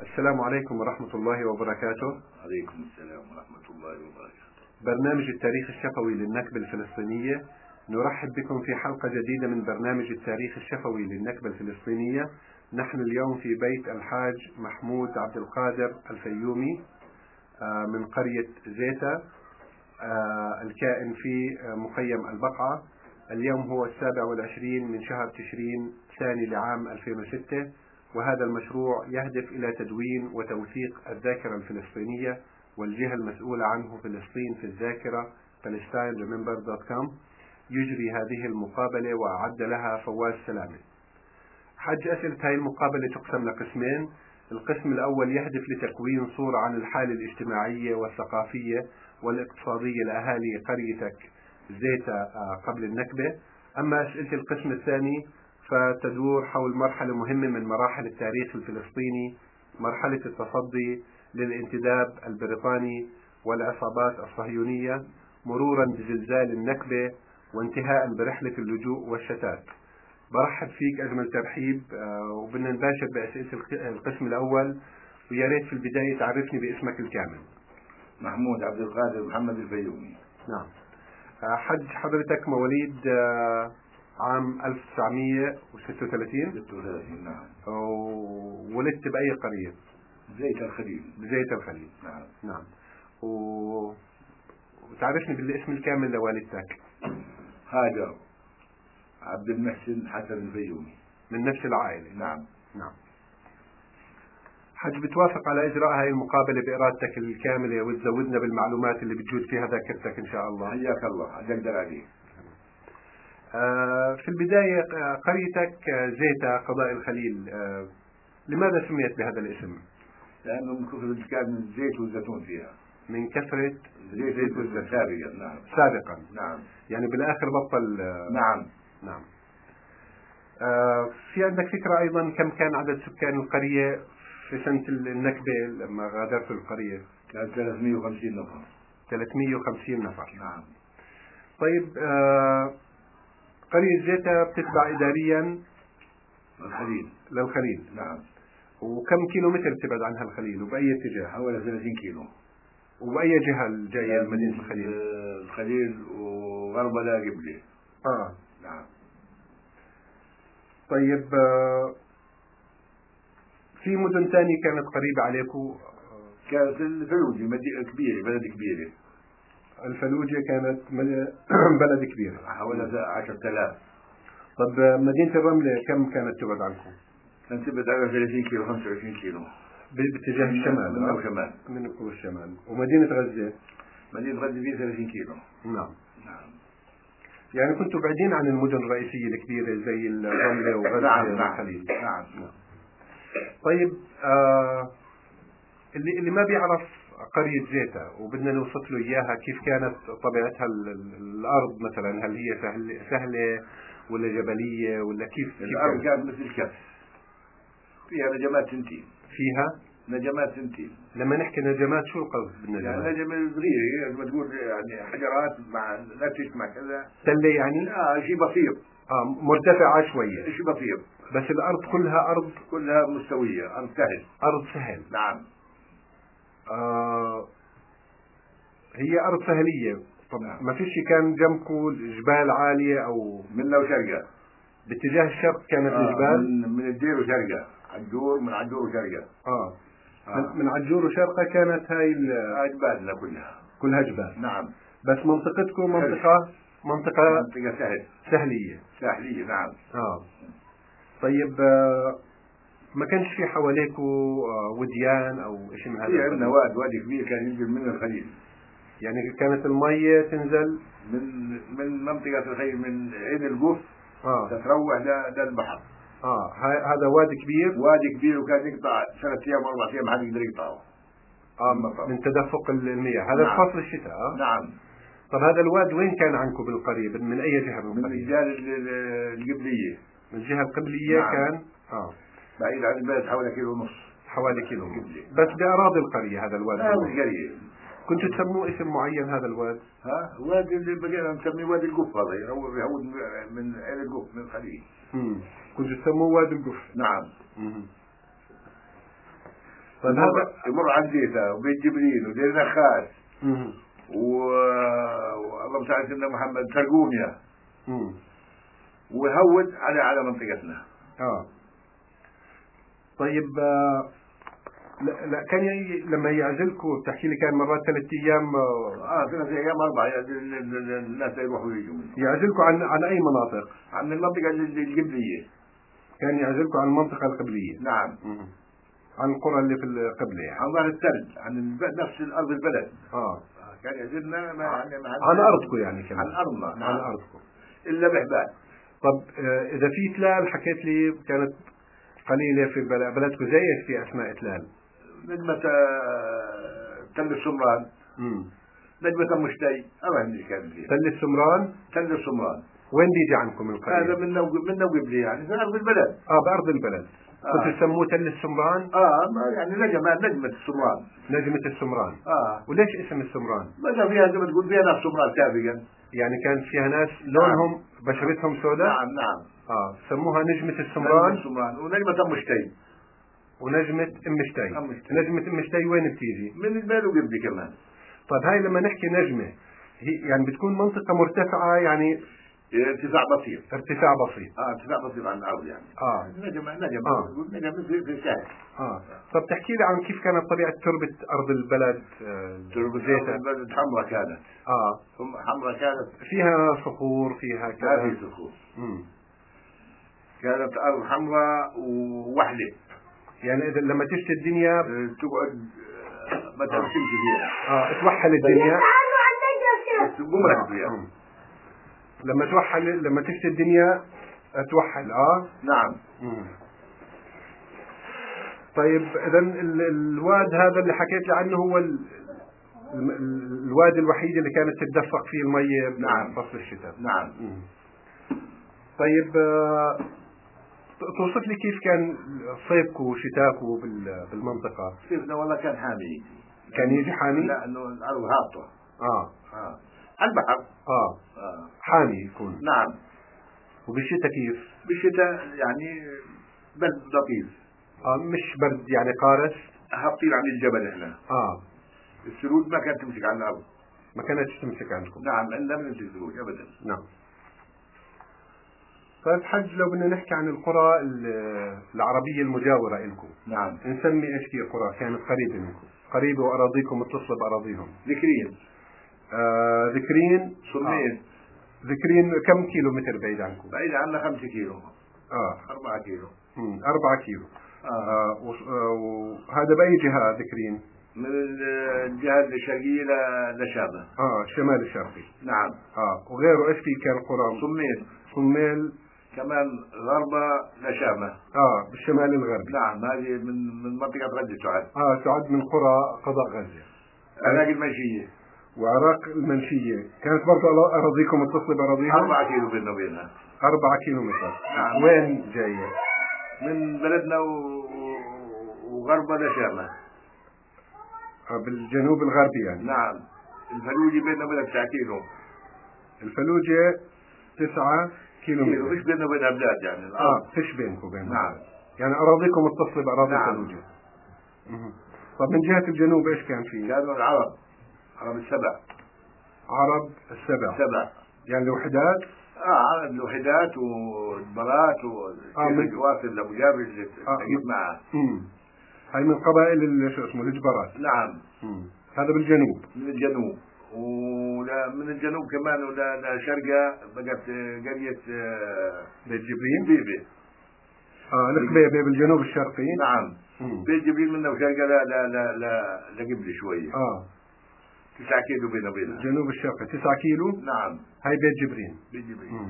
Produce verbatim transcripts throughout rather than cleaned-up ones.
السلام عليكم ورحمة الله وبركاته. عليكم السلام ورحمة الله وبركاته. برنامج التاريخ الشفوي للنكبة الفلسطينية، نرحب بكم في حلقة جديدة من برنامج التاريخ الشفوي للنكبة الفلسطينية. نحن اليوم في بيت الحاج محمود عبد القادر الفيومي من قرية زيتا الكائن في مخيم البقعة. اليوم هو السابع والعشرين من شهر تشرين ثاني لعام ألفين وستة، وهذا المشروع يهدف إلى تدوين وتوثيق الذاكرة الفلسطينية، والجهة المسؤولة عنه فلسطين في الذاكرة palestine remember دوت كوم يجري هذه المقابلة وأعد لها فواز سلامة. حج أسئلة هذه المقابلة تقسم لقسمين. القسم الأول يهدف لتكوين صورة عن الحالة الاجتماعية والثقافية والاقتصادية لأهالي قريتك زيتا قبل النكبة. أما أسئلة القسم الثاني فتدور حول مرحلة مهمة من مراحل التاريخ الفلسطيني، مرحلة التصدي للانتداب البريطاني والعصابات الصهيونية، مرورا بزلزال النكبة، وانتهاء برحلة اللجوء والشتات. برحب فيك أجمل ترحيب، وبدنا نباشر بأسئلة القسم الأول، ويا ريت في البداية تعرفني باسمك الكامل. محمود عبد القادر محمد الفيومي. نعم. حج حضرتك مواليد عام ألف وتسعمئة وستة وثلاثين؟ ستة وثلاثين نعم. وولدت بأي قرية؟ زيت الخليل. بزيت الخليل. نعم. نعم. و... وتعرفني بالاسم الكامل لوالدتك. هاجر عبد المحسن حسن الفيومي. من نفس العائلة. نعم. نعم. حج بتوافق على إجراء هذه المقابلة بإرادتك الكاملة وتزودنا بالمعلومات اللي بتجود فيها ذاكرتك إن شاء الله. حياك الله، أقدر عليه. آه في البداية قريتك زيتا قضاء الخليل، آه لماذا سميت بهذا الاسم؟ لأنه من كثرة كان الزيت والزيتون فيها. من كثرة زيت, زيت والزيتون سابقا. نعم. سابقا. نعم. يعني بالآخر بطل. آه نعم. نعم. آه في عندك فكرة أيضا كم كان عدد سكان القرية في سنة النكبة لما غادرت القرية؟ كان ثلاثمئة وخمسين نفر. ثلاثمئة وخمسين نفر. نعم. طيب، آه قرية زيتا بتتبع إداريا الخليل. للخليل. نعم. وكم كيلو متر تبعد عنها الخليل وبأي اتجاه؟ حوالي ثلاثين كيلو. وبأي جهة الجاية لمدينة الخليل؟ الخليل وغرب لا قبلي. آه. نعم. طيب، آه في مدن ثانية كانت قريبة عليكم؟ كانت الفلوجة مدينة كبيرة، بلد كبيرة. الفلوجة كانت بلد كبيرة حوالي عشرة آلاف. طب مدينة الرملة كم كانت تبعد عنكم؟ كانت تبعد على ثلاثين كيلو خمسة وعشرين كيلو باتجاه الشمال. من الشمال. من الشمال. ومدينة غزة؟ مدينة غزة فيها ثلاثين كيلو. نعم. نعم. يعني كنتوا بعيدين عن المدن الرئيسية الكبيرة زي الرملة وغزة. نعم. والخليل. نعم. نعم. طيب، آه اللي اللي ما بيعرف قرية زيتا وبدنا نوصف له إياها، كيف كانت طبيعتها الأرض مثلا؟ هل هي سهل سهلة ولا جبلية ولا كيف؟ الأرض كانت مثل الكف، فيها نجمات سنتين. فيها نجمات سنتين. لما نحكي نجمات شو القصد بالنجمات؟ يعني نجمة صغيرة زي ما تقول، يعني حجرات مع نتش مع كذا. تلة يعني؟ اه شيء بسيط. اه مرتفعة شوية. شيء بسيط. بس الأرض كلها أرض كلها مستوية، أرض سهل. أرض سهل. نعم. آه هي أرض سهلية. طب نعم. ما فيش كان جنبكم جبال عالية أو؟ منا وشرقة. باتجاه الشرق كانت آه الجبال؟ من, من الدير وشرقة، عجور، من عجور وشرقة. آه. آه. من, من عجور وشرقة كانت هاي جبالنا كلها. كلها جبال. نعم. بس منطقتكم منطقة منطقة منطقة سهل. سهلية. سهلية. نعم. آه. طيب، آه ما كانش في حواليكم آه وديان أو شيء من هذا؟ في عندنا واد وادي كبير كان ينزل من الخليل. يعني كانت المية تنزل من من منطقة الخليل، من عين القف. آه. تتروح للبحر. اه هذا وادي كبير. وادي كبير وكان يقطع ثلاث ايام اربع ايام ما حد يقدر يقطعه. اه من تدفق المياه. هذا نعم. فصل الشتاء. آه؟ نعم. طب هذا الواد وين كان عنكم بالقرية؟ من اي جهة من القرية؟ من الجهة القبلية. من الجهة القبلية. نعم. كان اه بعيد عن البلد حوالي كيلو ونص. حوالي كيلو ونص. بس بأراضي القرية هذا الواد. لا مش قرية. كنتوا تسموه اسم معين هذا الواد؟ ها وادي اللي بقينا نسميه وادي القف. هذا يعود من عين القف من الخليل. امم كنتوا تسموه وادي القف. نعم. امم طيب يمر, هذا يمر عن زيتا وبيت جبريل ودير نخاس مم. و... والله تعالى سيدنا محمد ترقوميا مم. ويهود على على منطقتنا. اه طيب آه لا, لا كان ي... لما يعزلكم بتحكي لي كان مرات ثلاث ايام اه اه ثلاث ايام اربع الناس يروحوا ويجوا منه. يعزلكم عن عن اي مناطق؟ عن المنطقه القبليه. كان يعزلكم عن المنطقه القبليه. نعم. مم. عن القرى اللي في القبله يعني. عن ظهر الثلج عن الب... نفس الارض البلد. اه كان يعزلنا ما يعني ما عن ارضكم يعني كمان. عن ارضنا. نعم. عن ارضكم. الا بحبال. طب آه اذا في تلال حكيت لي كانت قليله في بل... بلدكم، زي ايش في اسماء تلال؟ نجمة تل السمران. امم نجمة مشتي أما اللي كان فيها. تل السمران. تل السمران وين بيجي عنكم القرية؟ هذا من نوق من نوق قبلي يعني في أرض البلد. اه بأرض البلد. آه. كنتوا تسموه تل السمران؟ اه ما يعني نجمة نجمة السمران. نجمة السمران. اه وليش اسم السمران؟ ما فيها زي ما تقول فيها ناس سمران سابقا. يعني كان فيها ناس لونهم نعم. بشرتهم سوداء؟ نعم نعم. اه سموها نجمة السمران. نجمة السمران ونجمة مشتي. ونجمة ام شتي. أم شتي. نجمة ام شتي وين بتيجي؟ من البلد وقبلي كمان. طيب هاي لما نحكي نجمة هي يعني بتكون منطقة مرتفعة يعني ارتفاع بسيط. ارتفاع بسيط. اه ارتفاع بسيط عن الارض يعني. اه نجمة نجمة آه. نجمة في في سهل. اه طب تحكي لي عن كيف كانت طبيعة تربة ارض البلد؟ آه تربة زيتها. البلد حمراء كانت. اه ثم حمراء كانت. فيها صخور فيها كذا. ما في صخور. مم. كانت أرض حمراء ووحدة. يعني إذا لما تشتي الدنيا أه، تقعد أه، ما تمشيش فيها. اه توحل الدنيا. قمرك فيها. آه. لما توحل لما تشتي الدنيا توحل. اه نعم. مم. طيب اذا ال- الواد هذا اللي حكيت لي عنه هو ال- ال- الوادي الوحيد اللي كانت تتدفق فيه المية نعم. بفصل الشتاء. نعم. مم. طيب آه، توصف لي كيف كان صيفكم وشتاكم بال- بالمنطقة؟ صيفنا والله كان حامي. كان يجي حامي؟ لا انه الارض هابطة. اه اه البحر. اه اه حامي يكون. نعم. وبالشتاء كيف؟ بالشتاء يعني برد لطيف. اه مش برد يعني قارس؟ هابطين عن الجبل احنا. اه السرود ما كانت تمسك على الارض. ما كانتش تمسك عندكم. نعم عندنا من السرود ابدا. نعم. طيب حج لو بدنا نحكي عن القرى ال- العربية المجاورة لكم. نعم. نسمي ايش في قرى كانت قريبة منكم، قريبة وأراضيكم متصلة بأراضيهم؟ ذكرين. آه ذكرين. صنين. آه. ذكرين كم كيلو متر بعيد عنكم؟ بعيد عنا خمسة كيلو. اه أربعة كيلو. مم. أربعة كيلو. آه. آه. وص- آه. وهذا بأي جهة ذكرين؟ من الجهة الشرقية ل- لشابة. اه الشمال الشرقي. نعم. اه وغيره ايش في كان قرى؟ صميل. صميل. كمان غربة لشامة. اه بالشمال الغربي. نعم هذه من من منطقة غزة تعد. اه تعد من قرى قضاء غزة. عراق المنشية. وعراق المنشية كانت برضه أراضيكم متصلة بأراضيها؟ أربعة كيلو بيننا وبينها. أربعة كيلو متر. نعم. وين جاية؟ من بلدنا و... و- وغربة لشامة. آه بالجنوب الغربي يعني. نعم. الفلوجي بيننا وبينها تسعة كيلو. الفلوجة تسعة كيلو كيلو متر. مش بيننا وبينها بلاد يعني الأرض. اه فيش بينكم وبينها. نعم. يعني أراضيكم متصلة بأراضي نعم. الفلوجة. مه. طب من جهة الجنوب ايش كان فيه؟ كانوا العرب. عرب السبع. عرب السبع. سبع. يعني الوحدات. اه عرب الوحدات والبرات آه، من- والواصل لابو جابر اللي آه، تجيب معه. امم هاي من قبائل ال- شو اسمه الجبرات. نعم. مم. هذا بالجنوب. من الجنوب ولا من الجنوب كمان ولا لشرقة بقت قرية آه، بيت جبريل. بيبي. اه الخبيبة بالجنوب الشرقي. نعم. مم. بيت جبريل منه وشرقة لا لا لا لا لقبل شوية. اه تسعة كيلو بينه وبينها. الجنوب الشرقي تسعة كيلو. نعم. هاي بيت جبريل. بيت جبريل. مم.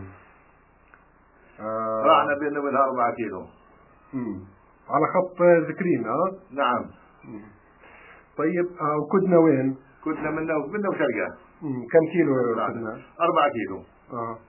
آه. راعنا بينه وبينها أربعة كيلو. مم. على خط ذكرين. اه نعم. مم. طيب آه وكدنا وين؟ كنا منه منه وشرقة. مم. كم كيلو كدنا؟ أربعة كيلو. اه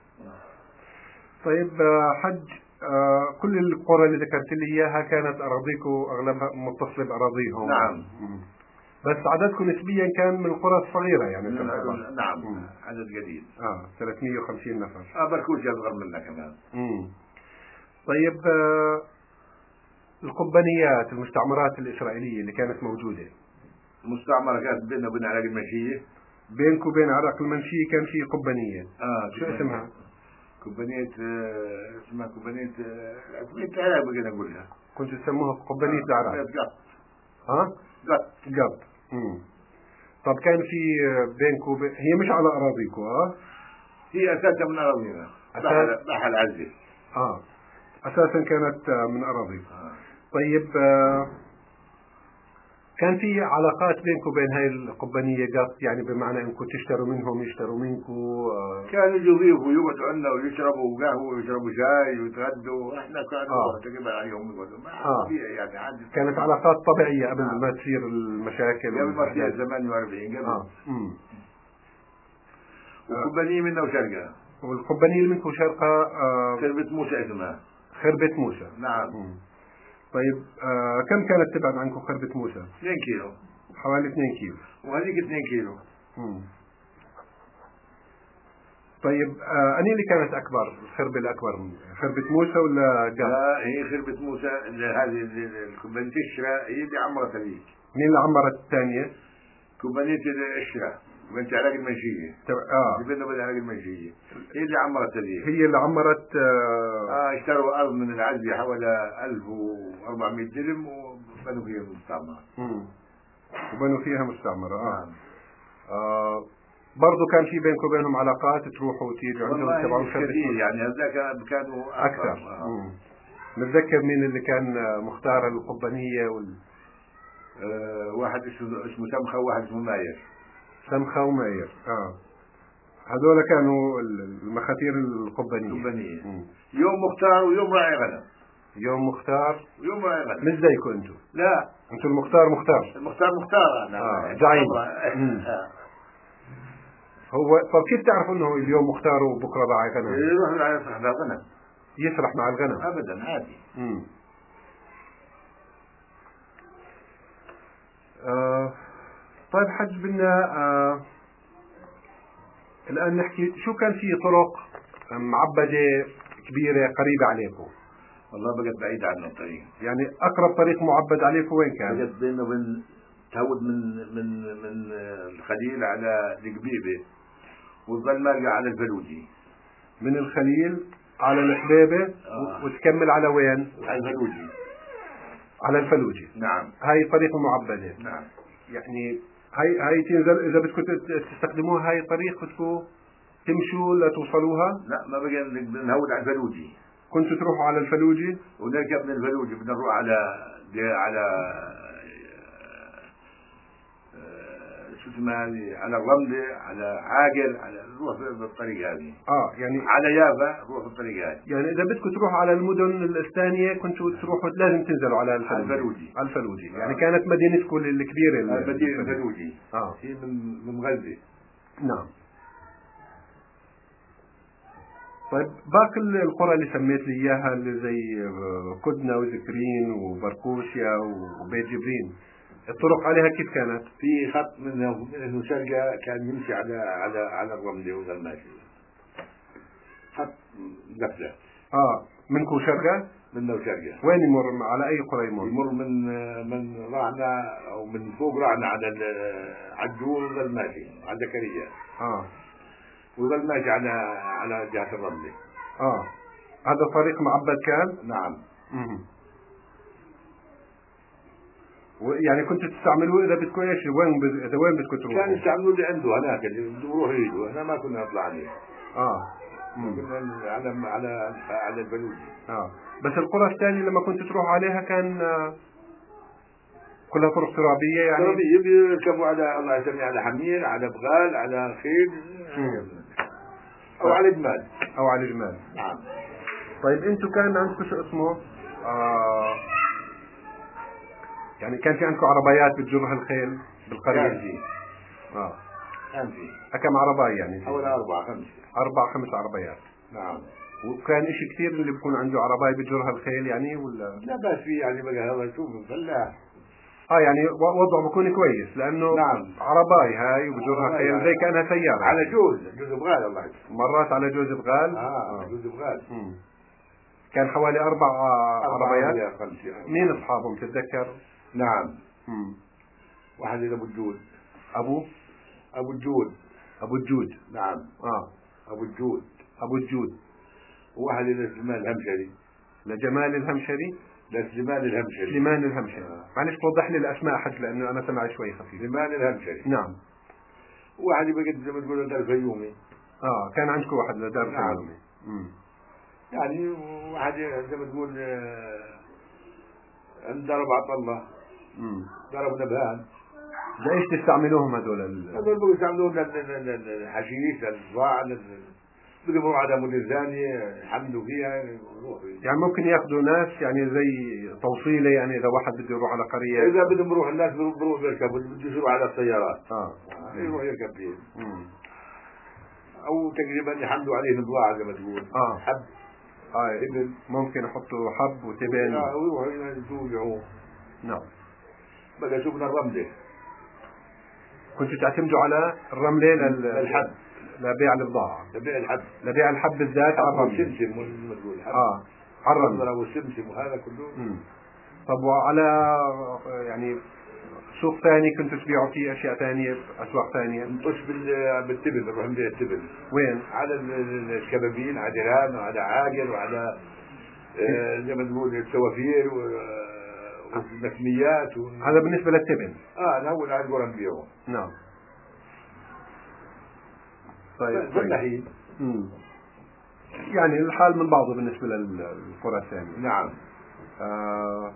طيب آه حج آه كل القرى اللي ذكرت لي اياها كانت اراضيكم اغلبها متصله باراضيهم. نعم. مم. بس عددكم نسبيا كان من القرى الصغيره يعني في العبر. نعم. مم. عدد قليل. اه ثلاثمية وخمسين نفر. آه بركوش أصغر منا كمان. مم. طيب آه القبانيات المستعمرات الإسرائيلية اللي كانت موجودة. المستعمرة كانت بيننا وبين العراق المنشية. بينك وبين العراق المنشية كان في قبانية. اه شو اسمها؟ قبانية آه اسمها قبانية آه قبانية العراق بقينا نقولها. كنتوا تسموها قبانية العراق؟ آه قط. ها؟ قط. قط. امم طب كان في بينك وبين، هي مش على أراضيكم ها؟ هي أساسا من أراضينا. أساس... بحر عزة. اه أساسا كانت من أراضيكم. آه. طيب آه كان في علاقات بينك وبين هاي القبانية قط، يعني بمعنى انكم تشتروا منهم يشتروا منكم؟ آه كانوا يجوا يضيفوا يقعدوا عندنا ويشربوا قهوة ويشربوا شاي ويتغدوا، احنا كانوا آه. تقريبا عليهم يقعدوا ما آه. طبيعي يعني عادي. كانت علاقات طبيعية قبل آه. ما تصير المشاكل قبل ما تصير ثمانية وأربعين قبل. اه امم وقبانية منا وشرقة. والقبانية اللي منكم شرقة آه خربة موسى اسمها. خربة موسى. نعم. مم. طيب آه كم كانت تبعد عنكم خربة موسى؟ اثنين كيلو. حوالي اثنين كيلو. وهذيك اثنين كيلو. مم. طيب آه أني اللي كانت أكبر، الخربة الأكبر خربة موسى ولا قال؟ لا هي خربة موسى، هذه الكوبانية الشراء هي اللي عمرت هذيك. مين اللي عمرت الثانية؟ كوبانية الشراء بنت عراق المنشية. اه بنت العراق المنشية هي اللي عمرت هذيك. هي اللي عمرت. آه, اه اشتروا أرض من العزبة حوالي ألف وأربعمائة درهم وبنوا فيها مستعمرة. امم وبنوا فيها مستعمرة. اه, نعم. آه برضو كان في بينكم وبينهم علاقات تروحوا وتيجوا عندهم تبعون خربة كثير يعني هذاك كانوا أكثر. آه. نتذكر مين اللي كان مختار القبانية وال آه واحد اسمه اسمه سمخة وواحد اسمه ماير. سمخة وماير. اه هذول كانوا المخاتير القبانية. القبانية. يوم مختار ويوم راعي غنم. يوم مختار ويوم راعي غنم. مش زيكم انتم. لا انتم المختار مختار. المختار مختار انا. اه زعيم. هو طب كيف تعرفوا انه اليوم مختار وبكره راعي غنم؟ يروح راعي يسرح مع الغنم. يسرح مع الغنم؟ ابدا عادي. امم آه طيب حج بنا آه الآن نحكي شو كان في طرق معبدة كبيرة قريبة عليكم؟ والله بقت بعيدة عنا الطريق. يعني أقرب طريق معبد عليكم وين كان؟ بقت بينه وبين تهود من من من الخليل على القبيبة وتظل مارجع على الفلوجي. من الخليل على الحبيبة آه. وتكمل على وين؟ على الفلوجي. على الفلوجي. نعم. هاي طريق معبدة. نعم. يعني هاي هاي تنزل إذا بدكم تستخدموها هاي الطريق بدكم تمشوا لتوصلوها؟ لا ما بقى نهود على الفلوجي. كنتوا تروحوا على الفلوجي؟ ونركب من الفلوجي بدنا نروح على على شو اسمها هذه على الرملة على عاقل على نروح بالطريقة هذه. اه يعني على يافا نروح بالطريقة هذه. يعني إذا بدكم تروحوا على المدن الثانية كنتوا تروحوا لازم تنزلوا على الفلوجي. على الفلوجي. على الفلوجي. آه. يعني كانت مدينتكم الكبيرة. مدينة الفلوجي. اه هي من من غزة. نعم. طيب باقي القرى اللي سميت لي اياها اللي زي كدنة وذكرين وبركوشيا وبيت جبرين، الطرق عليها كيف كانت؟ في خط من من شرقة كان يمشي على على على الرملة وظل ماشي. خط قفلة. اه منكم شرقة؟ منا وشرقة. وين يمر على أي قرى يمر؟ يمر من من رعنا أو من فوق رعنا على عجول وظل ماشي على زكريا. اه وظل ماشي على على جهة الرملة. اه هذا طريق معبد كان؟ نعم. امم يعني كنتوا تستعملوه إذا بدكم إيش وين بد... إذا وين بدكم تروحوا؟ كانوا يستعملوه اللي عنده هناك اللي بده يروح يجوا، احنا ما كنا نطلع عليه. اه كنا على على على البلوجي. اه بس القرى الثانية لما كنت تروح عليها كان آه كلها طرق ترابية يعني؟ ترابية بيركبوا على الله يسميه على حمير على بغال على خيل أو على جمال. أو على جمال. نعم. طيب أنتوا كان عندكم شو اسمه؟ آه يعني كان في عندكم عربيات بتجرها الخيل بالقرية؟ كان في. اه كان في. كم عرباية يعني؟ حوالي أربعة خمسة. أربع خمس عربيات. نعم. وكان إشي كثير اللي بيكون عنده عرباية بتجرها الخيل يعني ولا؟ لا بس في يعني بقى هذا شوف فلاح. اه يعني وضعه بكون كويس لأنه نعم. عرباي هاي وبجرها خيل زي كأنها سيارة. على جوز جوز بغال الله يسلمك. مرات على جوز بغال. اه, آه. جوز بغال. مم. كان حوالي أربع عربيات. خمسة. مين أصحابهم تتذكر؟ نعم. مم. واحد أبو الجود. أبو أبو الجود. أبو الجود. نعم. آه أبو الجود. أبو الجود. وواحد لسليمان الهمشري. لجمال الهمشري. لسليمان الهمشري. سليمان الهمشري. آه. معلش توضح لي الأسماء حج لأنه أنا سمعي شوي خفيف. سليمان الهمشري. نعم. واحد بقيت زي ما تقول دار الفيومي. آه كان عندكم واحد لدار نعم. الفيومي. يعني واحد زي ما تقول ضرب عطا الله. ضرب نبهان. ليش تستعملوهم هذول ال... هذول بقوا يستعملوهم للحشيش للصباع بيقدروا على مدير ثاني يحملوا فيها. يعني ممكن ياخذوا ناس يعني زي توصيله، يعني اذا واحد بده يروح على قريه، اذا بدهم يروح الناس بيروح بيركبوا، بده يروح على السيارات اه يروح يركب فيه، او تقريبا يحملوا عليه بضاعه زي ما تقول اه حب اه ابن، ممكن يحطوا حب وتبن اه ويروحوا يبيعوه. نعم. بقى شوفنا الرمله، كنتوا تعتمدوا على الرمله لل... للحب، لبيع البضاعه، لبيع الحب، لبيع الحب بالذات على الرمله. والسمسم زي ما تقول اه على الرمله والسمسم وهذا كله. امم طب وعلى يعني سوق ثاني كنتوا تبيعوا فيه اشياء ثانيه، اسواق ثانيه؟ نطش بالتبن، نروح نبيع التبن. وين؟ على الكبابين، على ديران وعلى عاقل وعلى آه زي ما تقول السوافير والمسميات و... هذا بالنسبه للتبن. اه نهول على القرى نبيعه. نعم. طيب فلاحين. امم يعني الحال من بعضه بالنسبه للقرى الثانيه. نعم. آه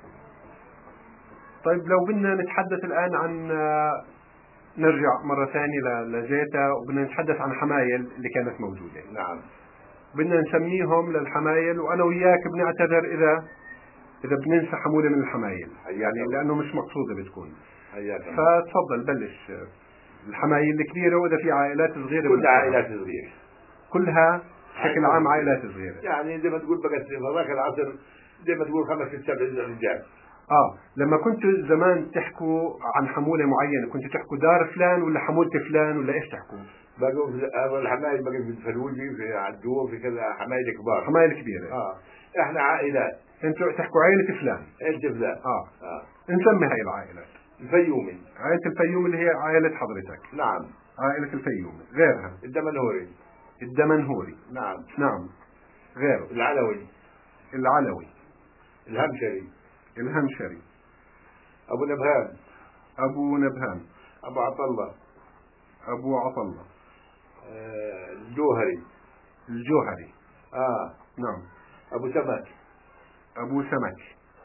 طيب لو بدنا نتحدث الآن عن نرجع مرة ثانية لجيتا وبدنا نتحدث عن حمايل اللي كانت موجودة. نعم. بدنا نسميهم للحمايل، وأنا وياك بنعتذر إذا إذا بننسى حمولة من الحمايل، يعني لأنه مش مقصودة بتكون. حياك. فتفضل بلش. الحمايل الكبيرة وإذا في عائلات صغيرة. كلها عائلات صغيرة. كلها بشكل عام عائلات صغيرة. يعني زي ما تقول بقت في ذاك العصر زي ما تقول خمس ست سبع رجال. اه لما كنتوا زمان تحكوا عن حمولة معينة كنتوا تحكوا دار فلان ولا حمولة فلان ولا ايش تحكوا؟ بقوا هذا الحمايل بقت في الفلوجي في عدو في كذا حمايل كبار. حمايل كبيرة. اه احنا عائلات. انتوا تحكوا عائلة فلان. عائلة فلان. اه اه نسمي هاي العائلات. الفيومي. عائلة الفيوم اللي هي عائلة حضرتك. نعم. عائلة الفيوم. غيرها؟ الدمنهوري. الدمنهوري. نعم. نعم. غيره؟ العلوي. العلوي. الهمشري. الهمشري. أبو نبهان. أبو نبهان. أبو عطلة. أبو عطلة. آه الجوهري. الجوهري. آه نعم. أبو سمك. أبو سمك.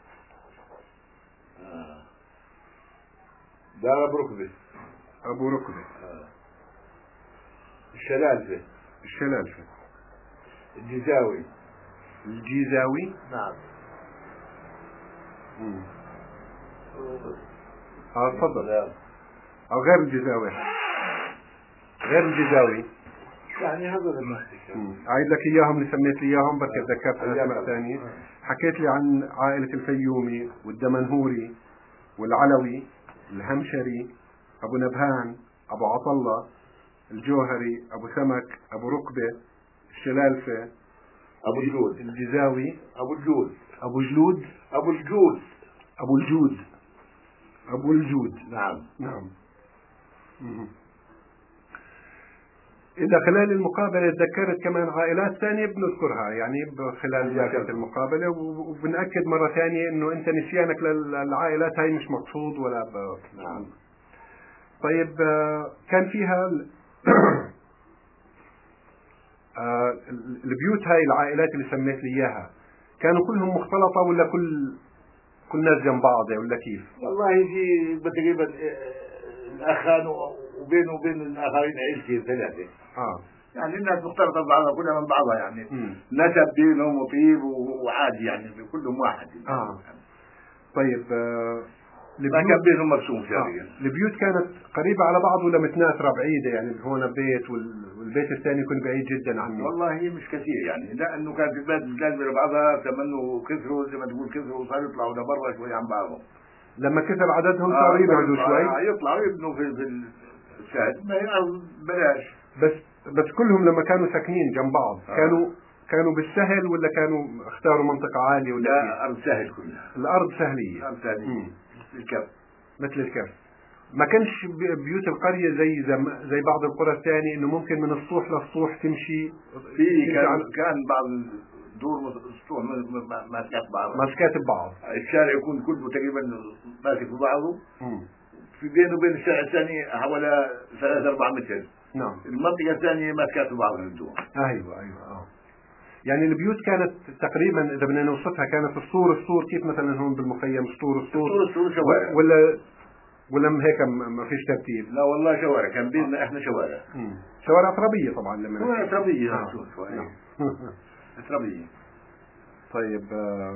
آه. دار أبو ركبة. أبو ركبة. آه. الشلالفة. الشلالفة. الجيزاوي. الجيزاوي. نعم. مم. اه تفضل. او غير الجزاوي. غير الجزاوي يعني هذول الناس. اعيد لك اياهم اللي سميت لي اياهم بركي تذكرت اسماء ثانيه. حكيت لي عن عائله الفيومي والدمنهوري والعلوي، الهمشري، ابو نبهان، ابو عطله، الجوهري، ابو سمك، ابو ركبه، الشلالفه، ابو الجود، الجزاوي، ابو الجود، ابو جلود، ابو الجود، ابو الجود، ابو الجود. نعم نعم. مم. إذا خلال المقابلة تذكرت كمان عائلات ثانية بنذكرها يعني خلال ذات المقابلة، وبنأكد مرة ثانية إنه أنت نسيانك للعائلات هاي مش مقصود ولا ب... نعم. طيب كان فيها البيوت هاي العائلات اللي سميت لي إياها كانوا كلهم مختلطة ولا كل كل ناس جنب بعض ولا كيف؟ والله في تقريبا الأخان وبينه وبين الآخرين عيلتين ثلاثة. آه. يعني الناس مختلطة ببعضها كلها من بعضها يعني. م. نسب بينهم وطيب وعادي يعني كلهم واحد. آه. طيب آه ما كان بينهم مرسوم شرعيا. آه. البيوت كانت قريبة على بعض ولا متناثرة بعيدة يعني هون بيت والبيت الثاني يكون بعيد جدا عنه؟ والله هي مش كثير يعني لأنه كانت البيت متلازمة لبعضها تمنوا كثروا زي ما تقول كثروا وصاروا يطلعوا لبرا شوي عن بعضهم. لما كثر عددهم صاروا آه يبعدوا شوي. آه يطلعوا يبنوا في في الشهد ما بلاش. بس بس كلهم لما كانوا ساكنين جنب بعض آه. كانوا كانوا بالسهل ولا كانوا اختاروا منطقة عالية ولا؟ لا، أرض سهل كلها. الأرض سهلية. الأرض سهلية مثل الكف. مثل الكف. ما كانش بيوت القرية زي زم... زي بعض القرى الثانية إنه ممكن من السطوح للسطوح تمشي. في كان على... كان بعض الدور السطوح ماسكات بعض. ماسكات ببعض. الشارع يكون كله تقريبا ماسك ببعضه. مم. في بينه وبين الشارع الثاني حوالي ثلاثة أربعة متر. نعم. المنطقة الثانية ماسكات ببعض الدور. أيوة أيوة آه. يعني البيوت كانت تقريبا إذا بدنا نوصفها كانت السور السور كيف مثلا هون بالمخيم سور السور. السور السور شوارع. ولا ولا هيك ما فيش ترتيب؟ لا والله شوارع، كان بيننا آه. احنا شوارع. مم. شوارع ترابية طبعا لما. شوارع ترابية. آه. نعم. ترابية. طيب آه.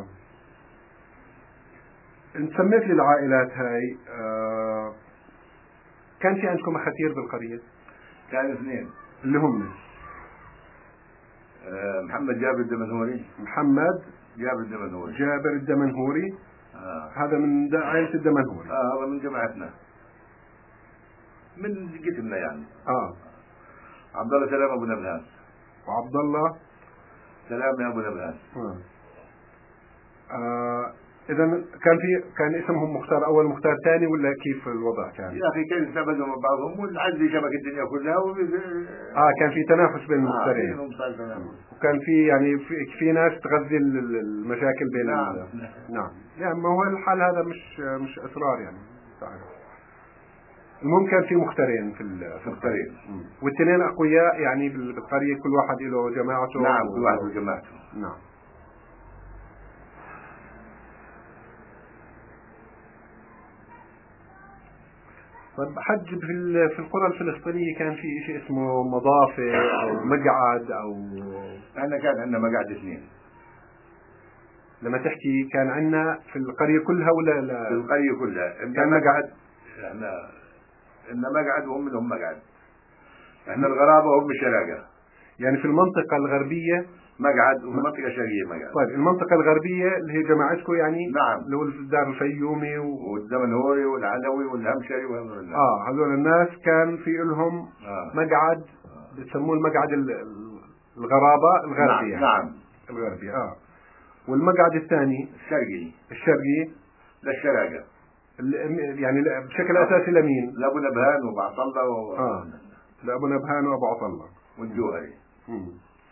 انت سميت لي العائلات هاي آه. كان في عندكم أخاتير بالقرية؟ كان اثنين اللي هم آه محمد جابر الدمنهوري. محمد جابر الدمنهوري. جابر الدمنهوري. آه. هذا من عائلة الدمنهوري. اه هذا من جماعتنا من قسمنا يعني. اه عبد الله سلام ابو نبهان. وعبد الله سلام يا ابو نبهان. آه. آه. إذا كان في كان اسمهم مختار أول مختار ثاني ولا كيف الوضع كان؟ يا أخي كان يتنافسوا مع بعضهم والعزي شبك الدنيا كلها و... آه كان في تنافس بين المختارين. آه وكان في يعني في, في ناس تغذي المشاكل بين. نعم. ال... نعم يعني ما هو الحال هذا مش مش أسرار يعني. المهم كان في مختارين في المختارين والاثنين أقوياء يعني بالقرية كل واحد له جماعته. نعم كل واحد له جماعته. نعم. طيب حج في في القرى الفلسطينية كان في شيء اسمه مضافة أو مقعد أو. أنا كان عندنا مقعد اثنين. لما تحكي كان عندنا في القرية كلها ولا لا؟ في القرية كلها كان مقعد. احنا عندنا مقعد وهم لهم مقعد. احنا الغرابة وهم الشراقة. يعني في المنطقة الغربية مقعد وفي المنطقة الشرقية مقعد. طيب المنطقة الغربية اللي هي جماعتكم يعني. نعم. اللي هو الدار الفيومي و... والدمنهوري والعلوي والهمشري وهذول الناس. اه هذول الناس كان في لهم آه. مقعد بسموه المقعد الغرابة الغربي. نعم. يعني. نعم. الغربي اه. والمقعد الثاني الشرقي. الشرقي للشراقة. يعني بشكل اساسي لمين؟ لابو نبهان وابو عطله و... اه لابو نبهان وابو عطله والجوهري. مم.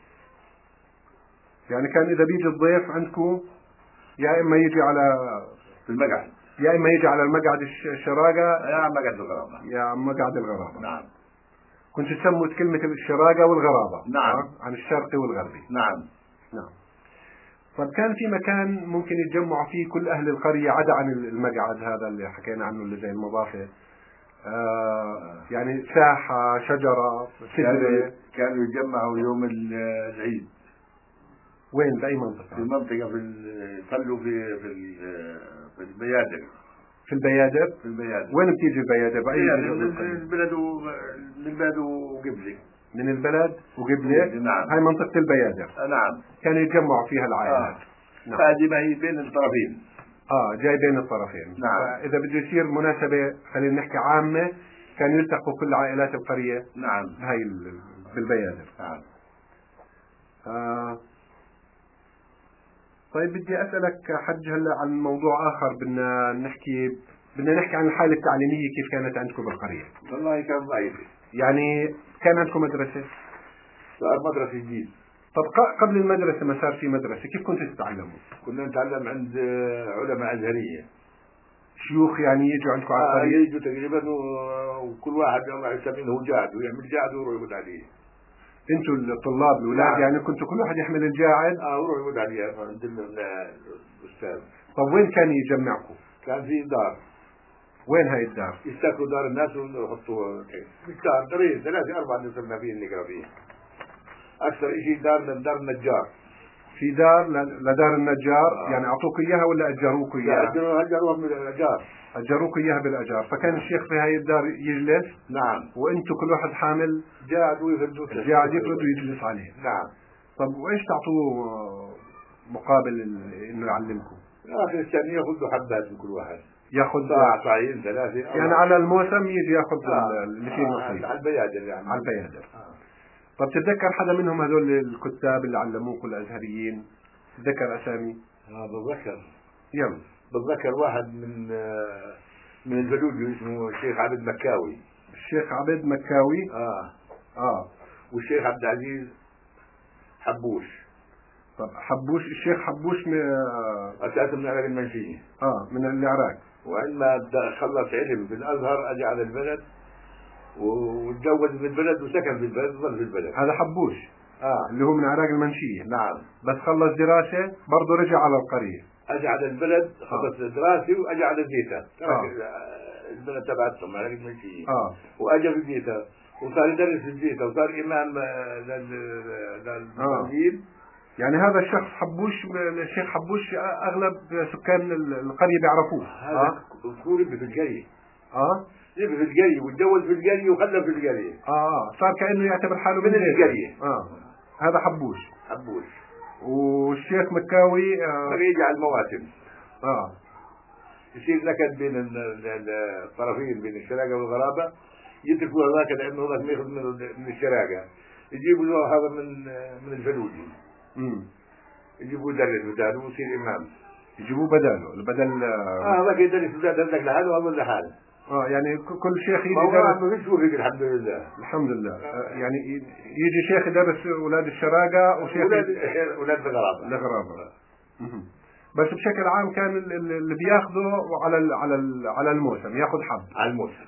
يعني كان اذا بيجي الضيف عندكم يا اما يجي على في المقعد يا اما يجي على المقعد الشراقة يا مقعد الغرابة يا مقعد الغرابة. نعم. كنت تسموا كلمة الشراقة والغرابة. نعم. آه؟ عن الشرقي والغربي. نعم. نعم. طب كان في مكان ممكن يتجمعوا فيه كل أهل القرية عدا عن المقعد هذا اللي حكينا عنه اللي زي المضافة آه يعني ساحة شجرة شجرة. كانوا يتجمعوا يوم العيد. وين بأي منطقة؟ في منطقة في يصلوا في في في البيادر. في البيادر؟ في البيادر. وين بتيجي البيادر؟ بأي من البلد من البلد وقبلي. من البلد وقبلة. نعم. هاي منطقة البيادر. نعم. كانوا يتجمعوا فيها العائلات. آه. نعم. هذه ما هي بين الطرفين. اه جاي بين الطرفين. نعم. إذا بده يصير مناسبة خلينا نحكي عامة كانوا يلتقوا كل عائلات القرية. نعم. هاي بالبيادر. نعم. آه. طيب بدي أسألك حج هلا عن موضوع آخر بدنا نحكي بدنا نحكي عن الحالة التعليمية كيف كانت عندكم بالقرية. والله كان ضعيفة. يعني كان عندكم مدرسة؟ صار مدرسة جديد. طب قبل المدرسة ما صار في مدرسة كيف كنتوا تتعلموا؟ كنا نتعلم عند علماء أزهرية. شيوخ يعني يجوا عندكم على القرية؟ آه يجوا تقريبا وكل واحد يوم يسميه هو جاعد ويعمل جاعد ويروح يقعد عليه. انتوا الطلاب الاولاد نعم. يعني كنتوا كل واحد يحمل الجاعد؟ اه ويروح يقعد عليه عند الاستاذ. طب وين كان يجمعكم؟ كان في دار. وين هاي الدار؟ يستاكلوا دار الناس ويحطوا دار دارين ثلاثة أربعة نصرنا فيه نقرا فيه. أكثر شيء دار من دار النجار. في دار لدار النجار. آه. يعني أعطوك إياها ولا أجروك إياها؟ لا أجروها من الأجار. أجروك إياها بالأجار. فكان الشيخ في هاي الدار يجلس. نعم. وأنتوا كل واحد حامل جاعد ويفردوا جاعد يفرد ويجلس عليه. نعم. طب وإيش تعطوه مقابل إنه يعلمكم؟ آخر السنة يأخذوا حبات من كل واحد. ياخذ صاع صاعين ثلاثة. يعني على الموسم يجي ياخذ آه. اللي فيه نصيب. على البيادر يعني. على البيادر. آه. طب تتذكر حدا منهم هذول الكتاب اللي علموك الازهريين؟ تتذكر اسامي؟ اه بتذكر. يلا. بتذكر واحد من آه من الفلوجي اسمه الشيخ عبد مكاوي. الشيخ عبد مكاوي. اه اه. والشيخ عبد العزيز حبوش. طب حبوش، الشيخ حبوش من اساسا من العراق المنشيه. اه من العراق. وعندما خلص علم في الازهر اجى على البلد وتجوز في البلد وسكن في البلد وظل في البلد. هذا حبوش اه اللي هو من العراق المنشيه. نعم. بس خلص دراسه برضه رجع على القريه. اجى على البلد خلص آه. دراسه واجى على زيتا. ترك آه. البلد تبعتهم العراق المنشيه. اه واجى في زيتا وصار يدرس في زيتا وصار امام للمسلمين. آه. يعني هذا الشخص حبوش، الشيخ حبوش اغلب سكان القريه بيعرفوه. هذا اه هو ربي في القريه. اه ربي في القريه وتجوز في القريه وخلف في القريه. اه صار كانه يعتبر حاله من القريه. اه هذا حبوش. حبوش. والشيخ مكاوي آه يجي على المواسم. اه يصير نكد بين الطرفين بين الشراقه والغرابه، يتركوا هذاك لانه هذاك ياخذ من الشراقه، يجيبوا له هذا من من الفلوجي. امم يجيبوا يدرس بداله ويصير امام. يجيبوه بداله البدل. اه هذاك يدرس بداله هذاك لحاله وهذا لحاله. اه يعني كل شيخ يجي يدرس. ما فيش وفيق الحمد لله. الحمد لله. آه يعني يجي شيخ يدرس اولاد الشراقه وشيخ اولاد اولاد الغرابه. الغرابه. بس بشكل عام كان اللي بياخذه على ال على ال على الموسم، ياخذ حب على الموسم.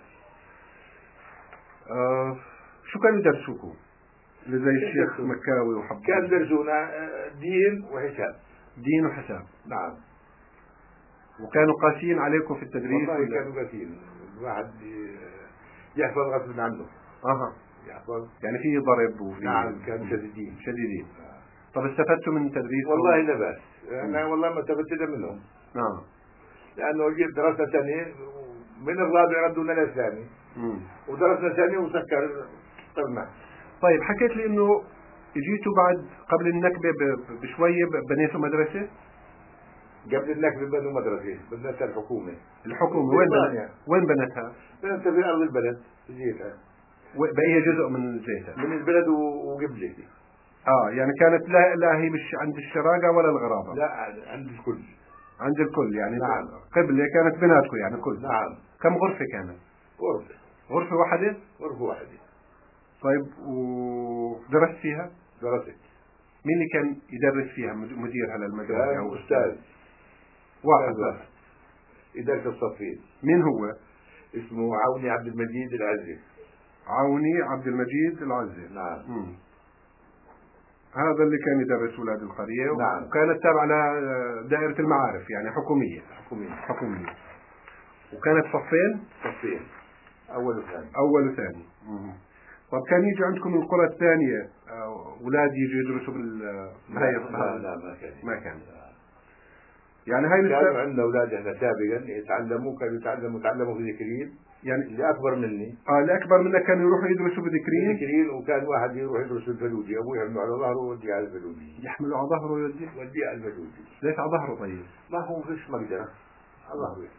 آه شو كانوا يدرسوكم؟ اللي زي الشيخ مكاوي وحب. كان يدرسونا دين وحساب. دين وحساب. نعم. وكانوا قاسيين عليكم في التدريس؟ والله كانوا قاسيين، الواحد يحفظ غصب عنه. اها يحفظ. يعني في ضرب وفي. نعم كانوا شديدين. شديدين. آه. طب استفدتوا من التدريس؟ والله لا بأس، انا والله ما استفدت منهم. نعم. لانه جيت درسنا ثاني من الرابع ردونا للثاني. ودرسنا ثاني وسكر طرنا. طيب حكيت لي انه اجيتوا بعد قبل النكبه بشويه بنيتوا مدرسه؟ قبل النكبه بنوا مدرسه، بنتها الحكومه. الحكومه وين بنتها؟ وين بنتها؟ بنتها في ارض البلد في زيتها. باي جزء من زيتها؟ من البلد وقبله. اه يعني كانت لا لا هي مش عند الشراقه ولا الغرابه؟ لا عند الكل. عند الكل يعني. نعم. قبله كانت بيناتكم يعني كل. نعم. كم غرفه كانت؟ غرفه. غرفه واحده؟ غرفه واحده. طيب ودرست فيها؟ درست. مين اللي كان يدرس فيها مدير على المدرسة؟ كان أستاذ واحد بس يدرس الصفين. مين هو؟ اسمه عوني عبد المجيد العزي. عوني عبد المجيد العزي. نعم. مم. هذا اللي كان يدرس أولاد القرية. نعم. وكانت تابعة لدائرة المعارف يعني حكومية. حكومية. حكومية. وكانت صفين؟ صفين. أول وثاني. أول وثاني. طب كان يجي عندكم القرى الثانية أولاد يجوا يدرسوا بال لا لا, لا ما كان. ما كان. يعني هاي كانوا عندنا أولاد احنا سابقا يتعلموا كانوا يتعلموا يتعلموا في ذكرين. يعني اللي أكبر مني. اه اللي أكبر منك كانوا يروحوا يدرسوا في ذكرين. ذكرين وكان واحد يروح يدرس في الفلوجي، أبوه يحمله على ظهره ويوديه على الفلوجي. يحمله على ظهره ويوديه؟ يوديه على الفلوجي. ليش على ظهره طيب؟ ما هو فيش مقدرة. على ظهره.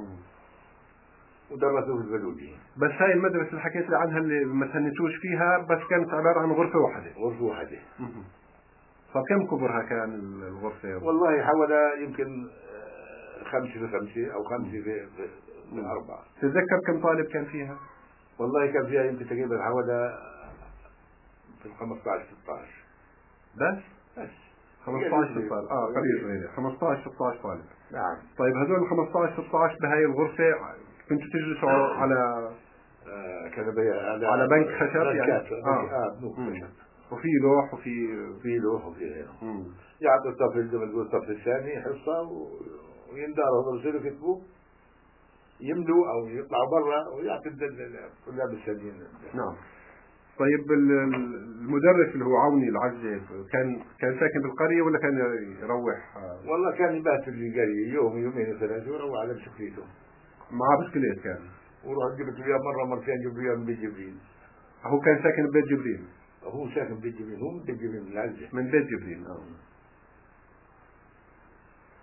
ودرسوا في الفلوجي. بس هاي المدرسة اللي حكيت لي عنها اللي ما تهنتوش فيها بس كانت عبارة عن غرفة واحدة. غرفة واحدة. طب كم كبرها كان الغرفة؟ والله حوالي يمكن خمسة في خمسة أو خمسة في, في, في أربعة. تتذكر كم طالب كان فيها؟ والله كان فيها يمكن تقريبا حوالي في الخمسة عشر ستة عشر. بس؟ بس. خمسة عشر ستة عشر اه قليل صغيرة. خمسة عشر ستة عشر طالب. نعم. طيب هذول ال خمسة عشر ستة عشر بهاي الغرفة كنتوا تجلسوا على آه كنبية على على بنك خشب يعني؟ اه اه بنوك خشب. وفي لوح وفي في لوح وفي غيره. يعطي الصف زي ما تقول الصف الثاني حصة وينداروا يرسلوا كتبوا يملوا او يطلعوا برا ويعطي الطلاب الثانيين. نعم. طيب المدرس اللي هو عوني العزي كان كان ساكن بالقرية ولا كان يروح؟ والله كان يبات في القرية يوم يومين ثلاثة ويروح على بسكليته. معاه بسكليت كان. وروح جبت وياه مرة مرتين جبت وياه من بيت جبريل. هو كان ساكن ببيت جبريل. هو ساكن ببيت جبريل، هو من بيت جبريل من العزة. من بيت جبريل. اه.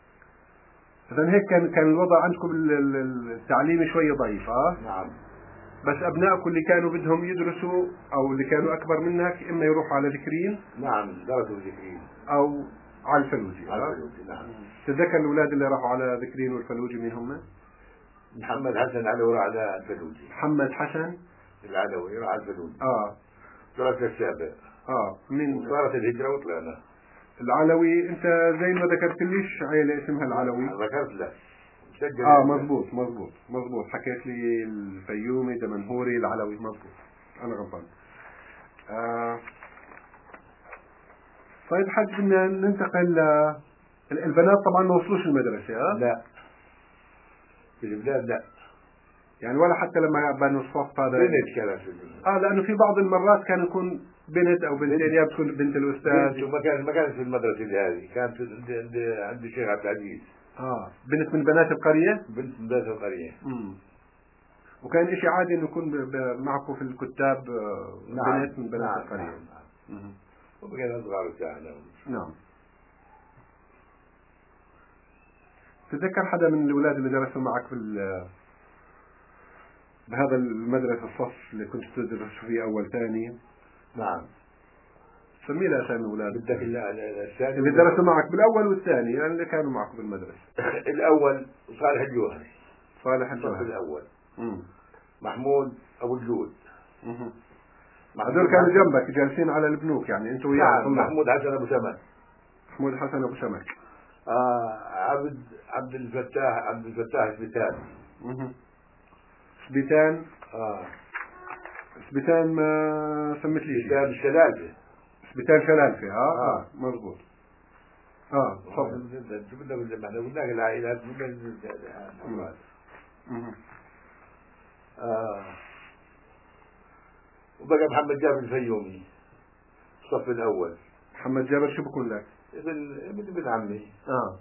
إذا هيك كان كان الوضع عندكم التعليمي شوي ضعيف اه؟ نعم. بس أبنائكم اللي كانوا بدهم يدرسوا أو اللي كانوا أكبر منك إما يروحوا على ذكرين. نعم درسوا ذكرين. أو على الفلوجي. على الفلوجي نعم. تتذكر الأولاد اللي راحوا على ذكرين والفلوجي مين هم؟ محمد حسن العلوي راح على الفلوجي. محمد حسن العلوي راح على الفلوجي. آه. درس السابع. آه. من صارت الهجرة وطلعنا. العلوي أنت زي ما ذكرت ليش عيلة اسمها العلوي؟ ذكرت لك. اه مضبوط مضبوط مضبوط حكيت لي الفيومي دمنهوري العلوي مضبوط انا غلطان. آه. طيب حد بدنا ننتقل ل البنات طبعا ما وصلوش المدرسة. اه لا في البلاد لا يعني ولا حتى لما بنوا الصف هذا بنت كانت في البلاد. اه لانه في بعض المرات كان يكون بنت او بنتين يا بتكون بنت الاستاذ. ما كانت ما كانت في المدرسة اللي هذه كانت عند عند عند الشيخ عبد العزيز. اه بنت من بنات القرية. بنت من بنات القرية. امم وكان اشي عادي انه يكون معكم في الكتاب نعم. بنت من بنات نعم. القرية. نعم. وبقينا صغار ساعنا. نعم. تتذكر حدا من الأولاد اللي درسوا معك بال بهذا المدرسة الصف اللي كنت تدرس فيه أول ثاني؟ نعم. سمي لي أسامي الأولاد. بدك الثاني اللي درسوا معك بالأول والثاني يعني اللي كانوا معك بالمدرسة. الأول صالح الجوهري. صالح الجوهري الأول. مم. محمود أبو الجود. هذول كانوا جنبك جالسين على البنوك يعني أنتوا وياه. نعم. محمود حسن أبو سمك. محمود حسن أبو سمك. آه عبد عبد الفتاح عبد الفتاح سبيتان. سبيتان. آه سبيتان ما سمت لي شيء. سبيتان شلالفة. سبيتان شلالفة. آه آه, آه. مضبوط. اه تفضل. جبنا بالجماعة قلنا لك العائلات قلنا آه وبقى محمد جابر الفيومي الصف الأول. محمد جابر شو بكون لك؟ ابن ابن ابن عمي. اه,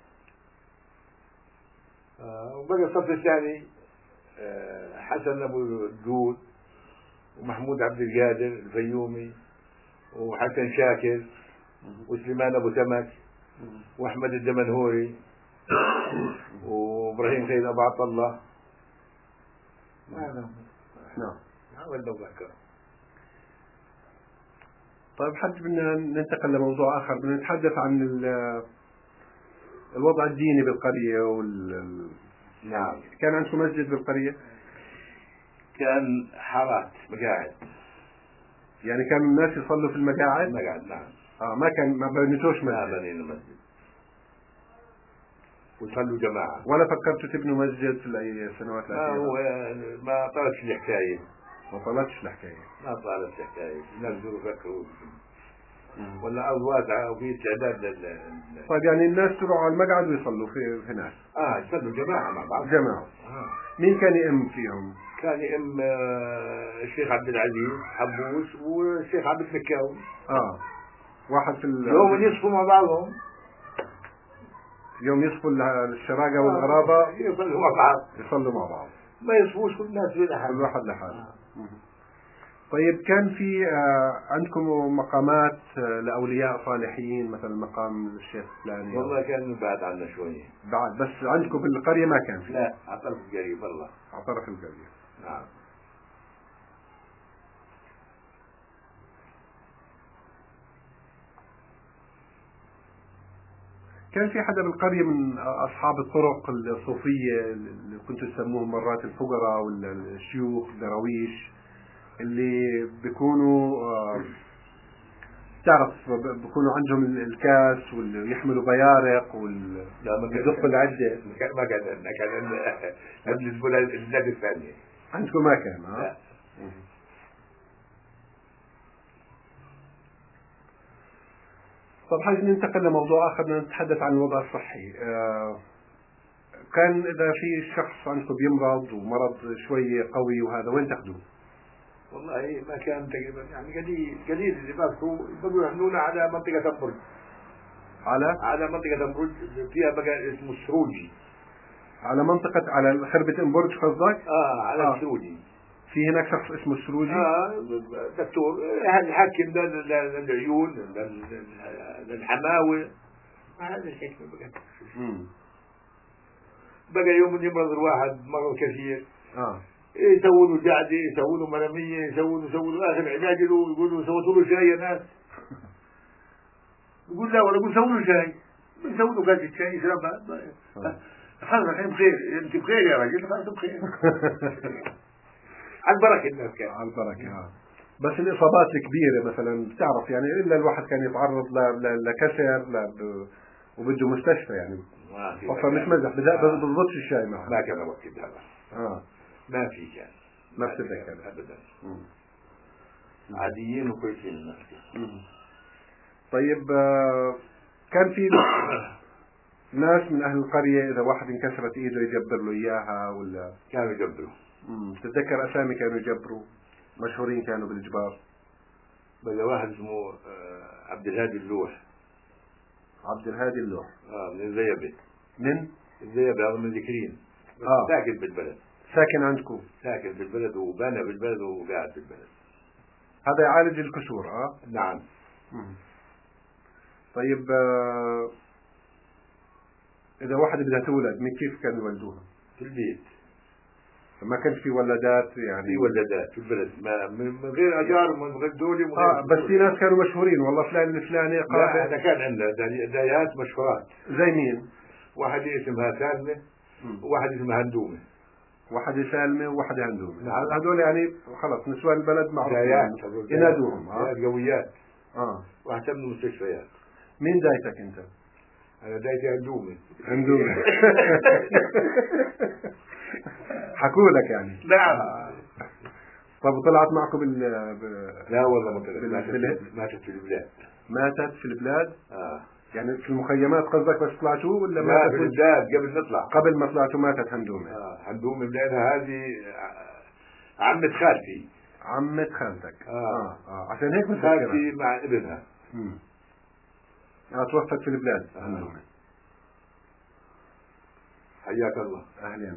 آه وبقى الصف الثاني آه حسن أبو الجود ومحمود عبد القادر الفيومي وحسن شاكر وسليمان أبو سمك وأحمد الدمنهوري وإبراهيم سيد أبو عبد الله. نعم. حاول نذكر. طيب حد بدنا ننتقل لموضوع آخر بدنا نتحدث عن الوضع الديني بالقرية وال نعم. كان عندكم مسجد بالقرية؟ كان حارات مقاعد يعني كانوا الناس يصلوا في المقاعد؟ مقاعد نعم. اه ما كان ما بنيتوش مسجد؟ ما بنينا مسجد وصلوا جماعة. ولا فكرتوا تبنوا مسجد في السنوات الأخيرة؟ ما هو ما طلعتش الحكاية. ما طلعتش الحكاية. ما طلعت الحكاية. الناس يفكروا ولا أرض واسعة وفي استعداد لل. طيب يعني الناس تروحوا على المقعد ويصلوا في في ناس. اه يصلوا جماعة مع بعض. جماعة. آه. مين كان يأم فيهم؟ كان يأم آه الشيخ عبد العزيز حبوس والشيخ عبد المكاوي. اه واحد في ال يوم يصفوا مع بعضهم. يوم يصفوا الشراقة والغرابة آه. يصلوا مع بعض. يصلوا مع بعض. ما يصفوش كل الناس لحاله. كل واحد لحاله. آه. طيب كان في آه عندكم مقامات آه لأولياء صالحين مثل مقام الشيخ الفلاني؟ والله كان بعد عنا شوية. بعد بس عندكم في القرية ما كان في؟ لا على طرف القرية والله. على طرف القرية. نعم. كان في حدا بالقرية من أصحاب الطرق الصوفية اللي كنتوا تسموهم مرات الفقراء ولا الشيوخ الدراويش اللي بيكونوا آه تعرف بيكونوا عندهم الكاس واللي يحملوا بيارق واللي يدقوا العدة؟ ما كان عندنا كان عند البلاد الثانية. عندكم ما كان؟ ها؟ لا. طب حاجة ننتقل لموضوع آخر نتحدث عن الوضع الصحي. آه كان إذا في شخص عندكم بيمرض ومرض شوي قوي وهذا وين تاخذوه؟ والله ما كان تقريبا يعني قليل قليل اللي بقوا بقوا يحملونا على منطقة أمبرج. على على منطقة أمبرج فيها بقى اسمه السروجي. على منطقة على خربة أمبرج قصدك؟ آه على آه. السروجي. في هناك شخص اسمه السروجي؟ آه دكتور الحاكم ده للعيون للحماوة هذا الحكم بقى. امم بقى يوم يمرض الواحد مرض كثير. اه يسووا له جعده، يسووا له مرميه، يسووا له يسووا له اخر علاج له، يقولوا سووا له شاي يا ناس. يقول لا، ولا يقول سووا له شاي، بيسووا له كاسه شاي يشربها. خلص الحين بخير، انت بخير يا راجل، خلص بخير. على البركه الناس كانت على البركه. بس الاصابات الكبيره مثلا بتعرف يعني الا الواحد كان يتعرض لكسر ل... وبده مستشفى يعني. فمش مزح، بضبطش الشاي معه. ما كان وقت هذا. اه ما في كان. ما بتتذكر ابدا. عاديين وكويسين الناس. طيب آه كان في ناس من اهل القريه اذا واحد انكسرت ايده يجبر له اياها ولا كانوا يجبروا؟ امم تتذكر اسامي كانوا يجبروا مشهورين كانوا بالجبار؟ بدا واحد اسمه عبد الهادي اللوح. عبد الهادي اللوح اه من الزيبه. من الزيبه هذا من ذكرين. اه ساكن بالبلد. ساكن عندكم؟ ساكن في البلد وبنى بالبلد وقاعد في البلد. هذا يعالج الكسور اه؟ نعم. مم. طيب آه إذا واحد بدها تولد من كيف كانوا يولدوها؟ في البيت. ما كانش في ولادات يعني؟ في ولادات في البلد، ما من غير أجار، من غير دولي، من غير اه بس في ناس كانوا مشهورين والله فلان الفلاني قابل. لا، هذا كان عندنا دايات مشهورات. زي مين؟ واحد اسمها سالمة وواحد اسمها هندومة. واحد سالمة وواحد هندومة. نعم. هذول يعني خلص نسوان البلد معروفين. دايات ينادوهم. دايات قويات. اه واهتموا مستشفيات. مين دايتك انت؟ انا دايتي هندومة. هندومة. حكوا لك يعني؟ نعم. آه. طب طلعت معكم بال ب... لا والله ما طلعت. ماتت, ماتت في البلاد. ماتت في البلاد؟ اه يعني في المخيمات قصدك بس طلعتوا ولا لا ماتت في البلاد قبل نطلع؟ قبل ما طلعتوا ماتت هندومة. اه هندومة لأنها هذه عمة خالتي. عمة خالتك. آه. اه اه عشان هيك خالتي مع ابنها. امم اه توفت في البلاد آه. هندومة. حياك الله. اهلا.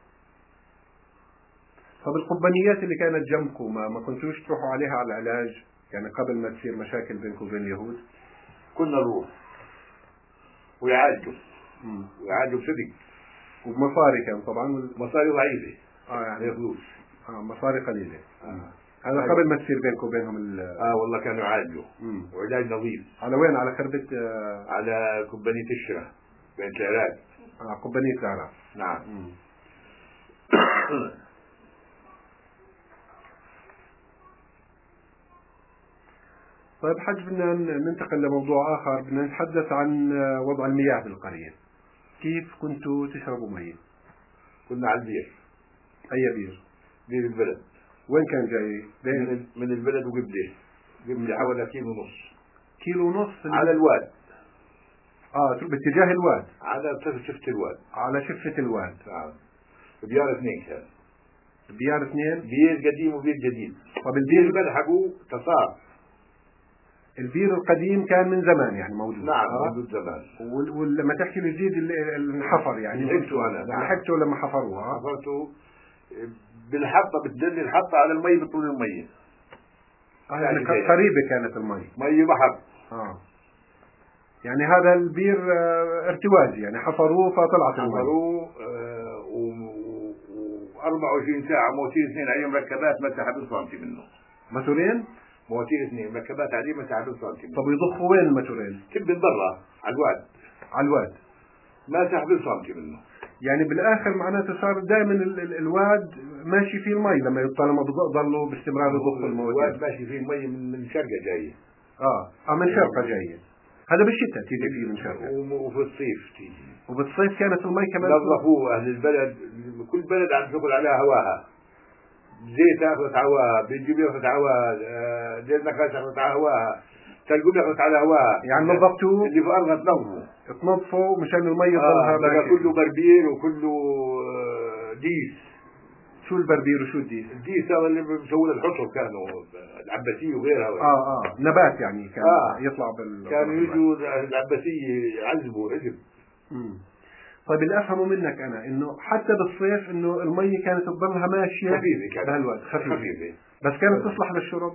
طب القبانيات اللي كانت جنبكم ما, ما كنتوش تروحوا عليها على العلاج يعني قبل ما تصير مشاكل بينكم وبين اليهود؟ كنا نروح ويعالجوا امم ويعالجوا بصدق وبمصاري كان طبعا وال... مصاري ضعيفة. اه يعني ياخذوش. اه مصاري قليلة. آه. هذا قبل ما تصير بينكم وبينهم ال... اه والله كانوا يعالجوا. مم. وعلاج نظيف. على وين؟ على خربة آه... على قبانية الشرة بين العراق. اه قبانية العراق. نعم. طيب حاج بدنا ننتقل لموضوع آخر، بدنا نتحدث عن وضع المياه بالقرية. كيف كنتوا تشربوا مياه؟ كنا على البير. أي بير؟ بير البلد. وين كان جاي؟ من, من البلد وقبله. قبله حوالي كيلو ونص. كيلو ونص على الواد. اه باتجاه الواد. على شفة الواد. على شفة الواد. نعم. بيار اثنين كان. بيار اثنين؟ بير قديم وبير جديد. طب البير اللي بلحقوا تصار. البير القديم كان من زمان يعني موجود. نعم آه. موجود زمان. ولما تحكي الجديد اللي انحفر يعني لحقته انا. نعم. لحقته لما حفروها. حفرته بالحطة، بتدل الحطة على المي بطول المية. آه يعني قريبة كانت المي. مي بحر. اه يعني هذا البير اه ارتوازي يعني حفروه فطلعت المي. حفروه اه و أربعة وعشرين ساعة موتير اثنين عليه مركبات ما سحبوا سنتي منه. موتورين؟ مواتير اثنين مركبات عليه ما سحبوا سنتي منه. طب يضخوا وين الموتورين؟ تب من برا على الواد. على الواد. ما سحبوا سنتي منه. يعني بالاخر معناته صار دائما الواد ماشي فيه المي لما طالما بضلوا باستمرار يضخوا المواتير. الواد ماشي فيه المي من من شرقة جاية. اه اه من شرقة جاية. هذا بالشتاء تيجي فيه من شرقة. وفي الصيف تيجي. وفي الصيف كانت المي كمان نظفوه اهل البلد، كل بلد عم تدخل عليها هواها. زيت اخذت هواها، بنجيب ياخذت هواها، دير نخاش اخذت على هواها، تلقوم ياخذت على هواها. يعني نظفتوه؟ اللي في ارضها تنظفوا. تنظفوا مشان المي يضلها آه بقى كله بربير وكله ديس. شو البربير وشو الديس؟ الديس هذا اللي بيسووا الحصر كانوا العباسية وغيرها. اه اه نبات يعني كان آه. يطلع بال كانوا يجوا العباسية يعذبوا عذب. امم طيب اللي افهمه منك انا انه حتى بالصيف انه المي كانت تضلها ماشيه خفيفه كانت بهالوقت خفيفه. خفيفه بس كانت تصلح للشرب.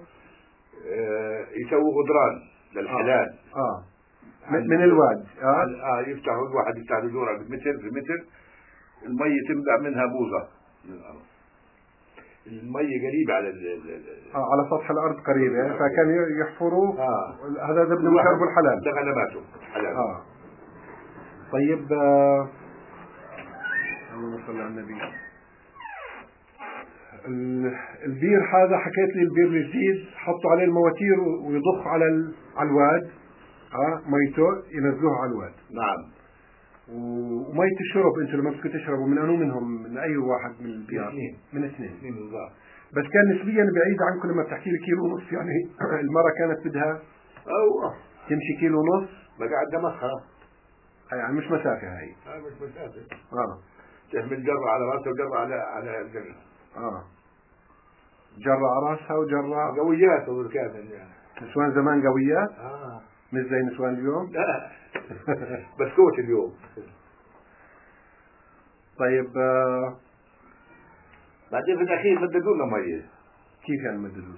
آه يسووا غدران للحلال. اه, آه. من, من الواد. اه, آه يفتحوا الواحد يفتح له دورة بمتر في متر، المي تنبع منها بوظة من الارض. المية قريبة على ال ال ال آه على سطح الأرض قريبة، فكان يحفروا. آه هذا بدهم يشربوا الحلال. ده غنماتهم حلال. آه طيب آه اللهم صل على النبي. البير هذا حكيت لي البير الجديد حطوا عليه المواتير ويضخ على على الواد اه ميته ينزلوها على الواد. نعم. ومية الشرب انتم لما بدكم تشربوا من انو منهم من اي واحد من البيار؟ اثنين. من اثنين. اثنين بالضبط. بس كان نسبيا بعيد عنكم لما بتحكي لي كيلو ونص، يعني المرة كانت بدها اوه تمشي كيلو ونص. بقعد دمخها. يعني مش مسافة هاي. اه مش مسافة. اه تحمل جرة على راسها وجرة على على الجرة. اه جرة على راسها وجرة. قويات هو كان يعني. نسوان زمان قويات؟ اه مش زي نسوان اليوم؟ لا بس قوة اليوم. طيب آه بعدين في الأخير مددوا لنا مية. كيف يعني مددوا؟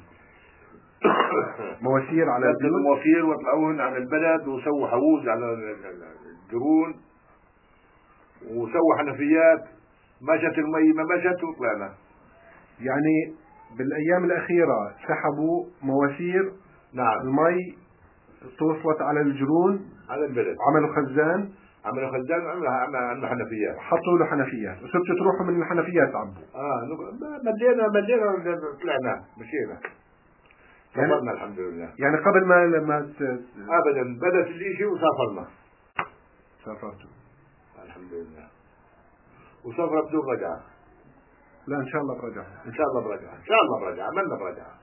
مواسير على البيوت؟ مددوا مواسير وطلعوهن على البلد وسووا حووز على الجرون وسووا حنفيات، مشت المي ما مشت وطلعنا. يعني بالأيام الأخيرة سحبوا مواسير. نعم. المي توصلت على الجرون على البلد. عملوا خزان. عملوا خزان وعملوا عملوا حنفيات. حطوا له حنفيات وصرتوا تروحوا من الحنفيات تعبوا. اه مدينا مدينا طلعنا مشينا. يعني سافرنا الحمد لله. يعني قبل ما لما ت... ابدا بدت الاشي وسافرنا. سافرتوا الحمد لله. وسافر بدون رجعة. لا ان شاء الله برجع. ان شاء الله برجع. ان شاء الله برجع. عملنا برجعة.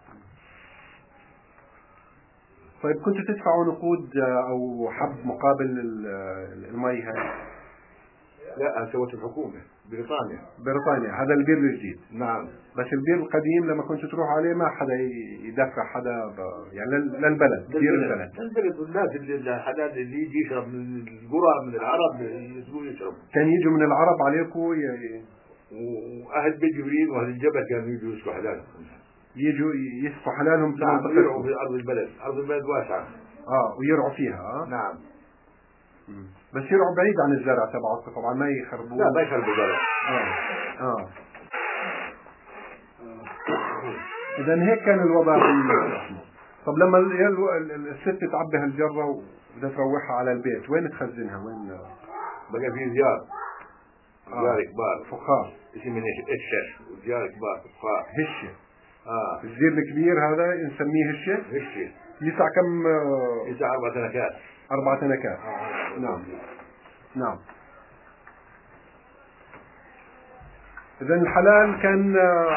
طيب كنتوا تدفعوا نقود او حب مقابل المي هاي؟ لا سوت الحكومة بريطانيا. بريطانيا هذا البير الجديد. نعم. بس البير القديم لما كنتوا تروحوا عليه ما حدا يدفع حدا ب... يعني للبلد بير البلد. للبلد والناس اللي الحلال اللي يجي يشرب من القرى من العرب يسقوا يشرب. كان يجوا من العرب عليكم ي... واهل بيت جبريل واهل الجبل كانوا يجوا يسقوا حلالهم. يجوا يسقوا حلالهم. نعم يرعوا في ارض البلد، ارض البلد واسعة. اه ويرعوا فيها. اه نعم. مم. بس يرعوا بعيد عن الزرع تبعكم طبعا ما يخربوه. لا ما يخربوا زرع. اه اه اذا هيك كان الوضع في. طب لما الست تعبي هالجرة وبدها تروحها على البيت وين تخزنها؟ وين بقى في زيار. زيار آه. كبار فخار اسمه الشش وزيار كبار فخار. هشة. اه الزير الكبير هذا نسميه هشة. هشة يسع كم؟ يسع أربع تنكات. أربع تنكات. آه. نعم نعم. إذا الحلال كان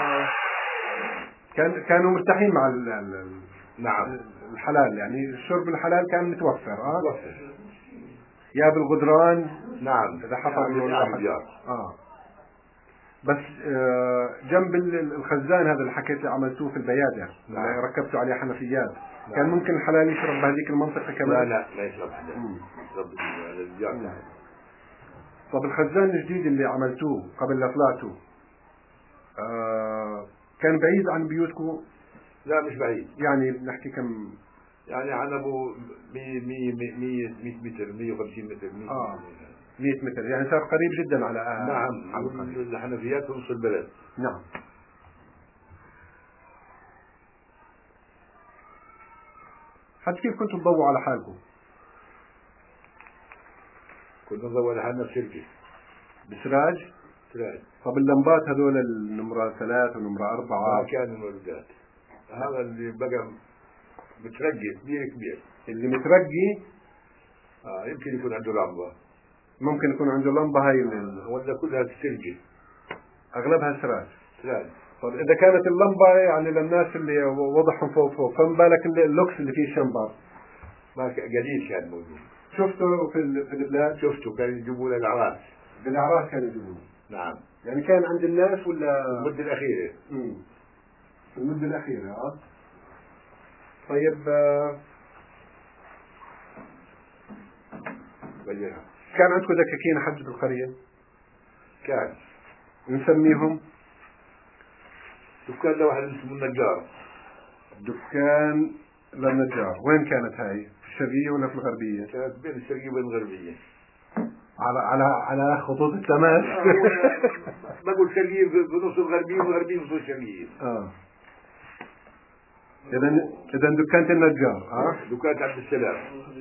كان كانوا مرتاحين مع ال ال نعم. الحلال، يعني الشرب الحلال كان متوفر. اه متوفر. يا بالغدران. نعم. إذا حصل له الواحد. اه بس آه جنب الخزان هذا اللي حكيت لي عملتوه في البيادة. نعم. اللي ركبتوا عليه حنفيات. نعم. كان ممكن الحلال يشرب بهذيك المنطقة كمان؟ لا لا لا يشرب حلال. يشرب الزيار. طب الخزان الجديد اللي عملتوه قبل لا طلعتوا آه كان بعيد عن بيوتكم؟ لا مش بعيد. يعني بنحكي كم؟ يعني عن ابو مية مية مية متر مية وخمسين متر مية. اه مية متر، يعني صار قريب جدا على آه نعم. على الحنفيات ونص البلد. نعم. حتى كيف كنتوا تضووا على حالكم؟ كنا نضوي على حالنا بشركة بسراج؟ سراج. طب اللمبات هذول النمرة ثلاث ونمرة أربعة؟ ما كان المولدات. هذا اللي بقى مترقي كبير كبير. اللي مترقي اه يمكن يكون عنده لمبة. ممكن يكون عنده لمبة هاي آه. ولا كلها سلجة. أغلبها سراج. سراج. طب إذا كانت اللمبة يعني للناس اللي وضعهم فوق فوق، فما بالك اللوكس اللي فيه شمبر؟ ما قليل كان موجود. شفته في في البلاد؟ شفته كانوا يجيبوا له الأعراس. بالأعراس كانوا يجيبوه. نعم. يعني كان عند الناس ولا؟ المدة الأخيرة. امم في المدة الأخيرة. اه طيب آه بينها. كان عندكم دكاكين حج بالقرية؟ كان. نسميهم؟ دكان له واحد اسمه النجار. دكان للنجار. وين كانت هاي؟ في الشرقية ولا في الغربية؟ كانت بين الشرقية وبين الغربية. على على على خطوط التماس. بقول شرقيين في نص الغربيين والغربيين في نص الشرقيين. اه اذا اذا دكانة النجار. اه دكانة عبد السلام.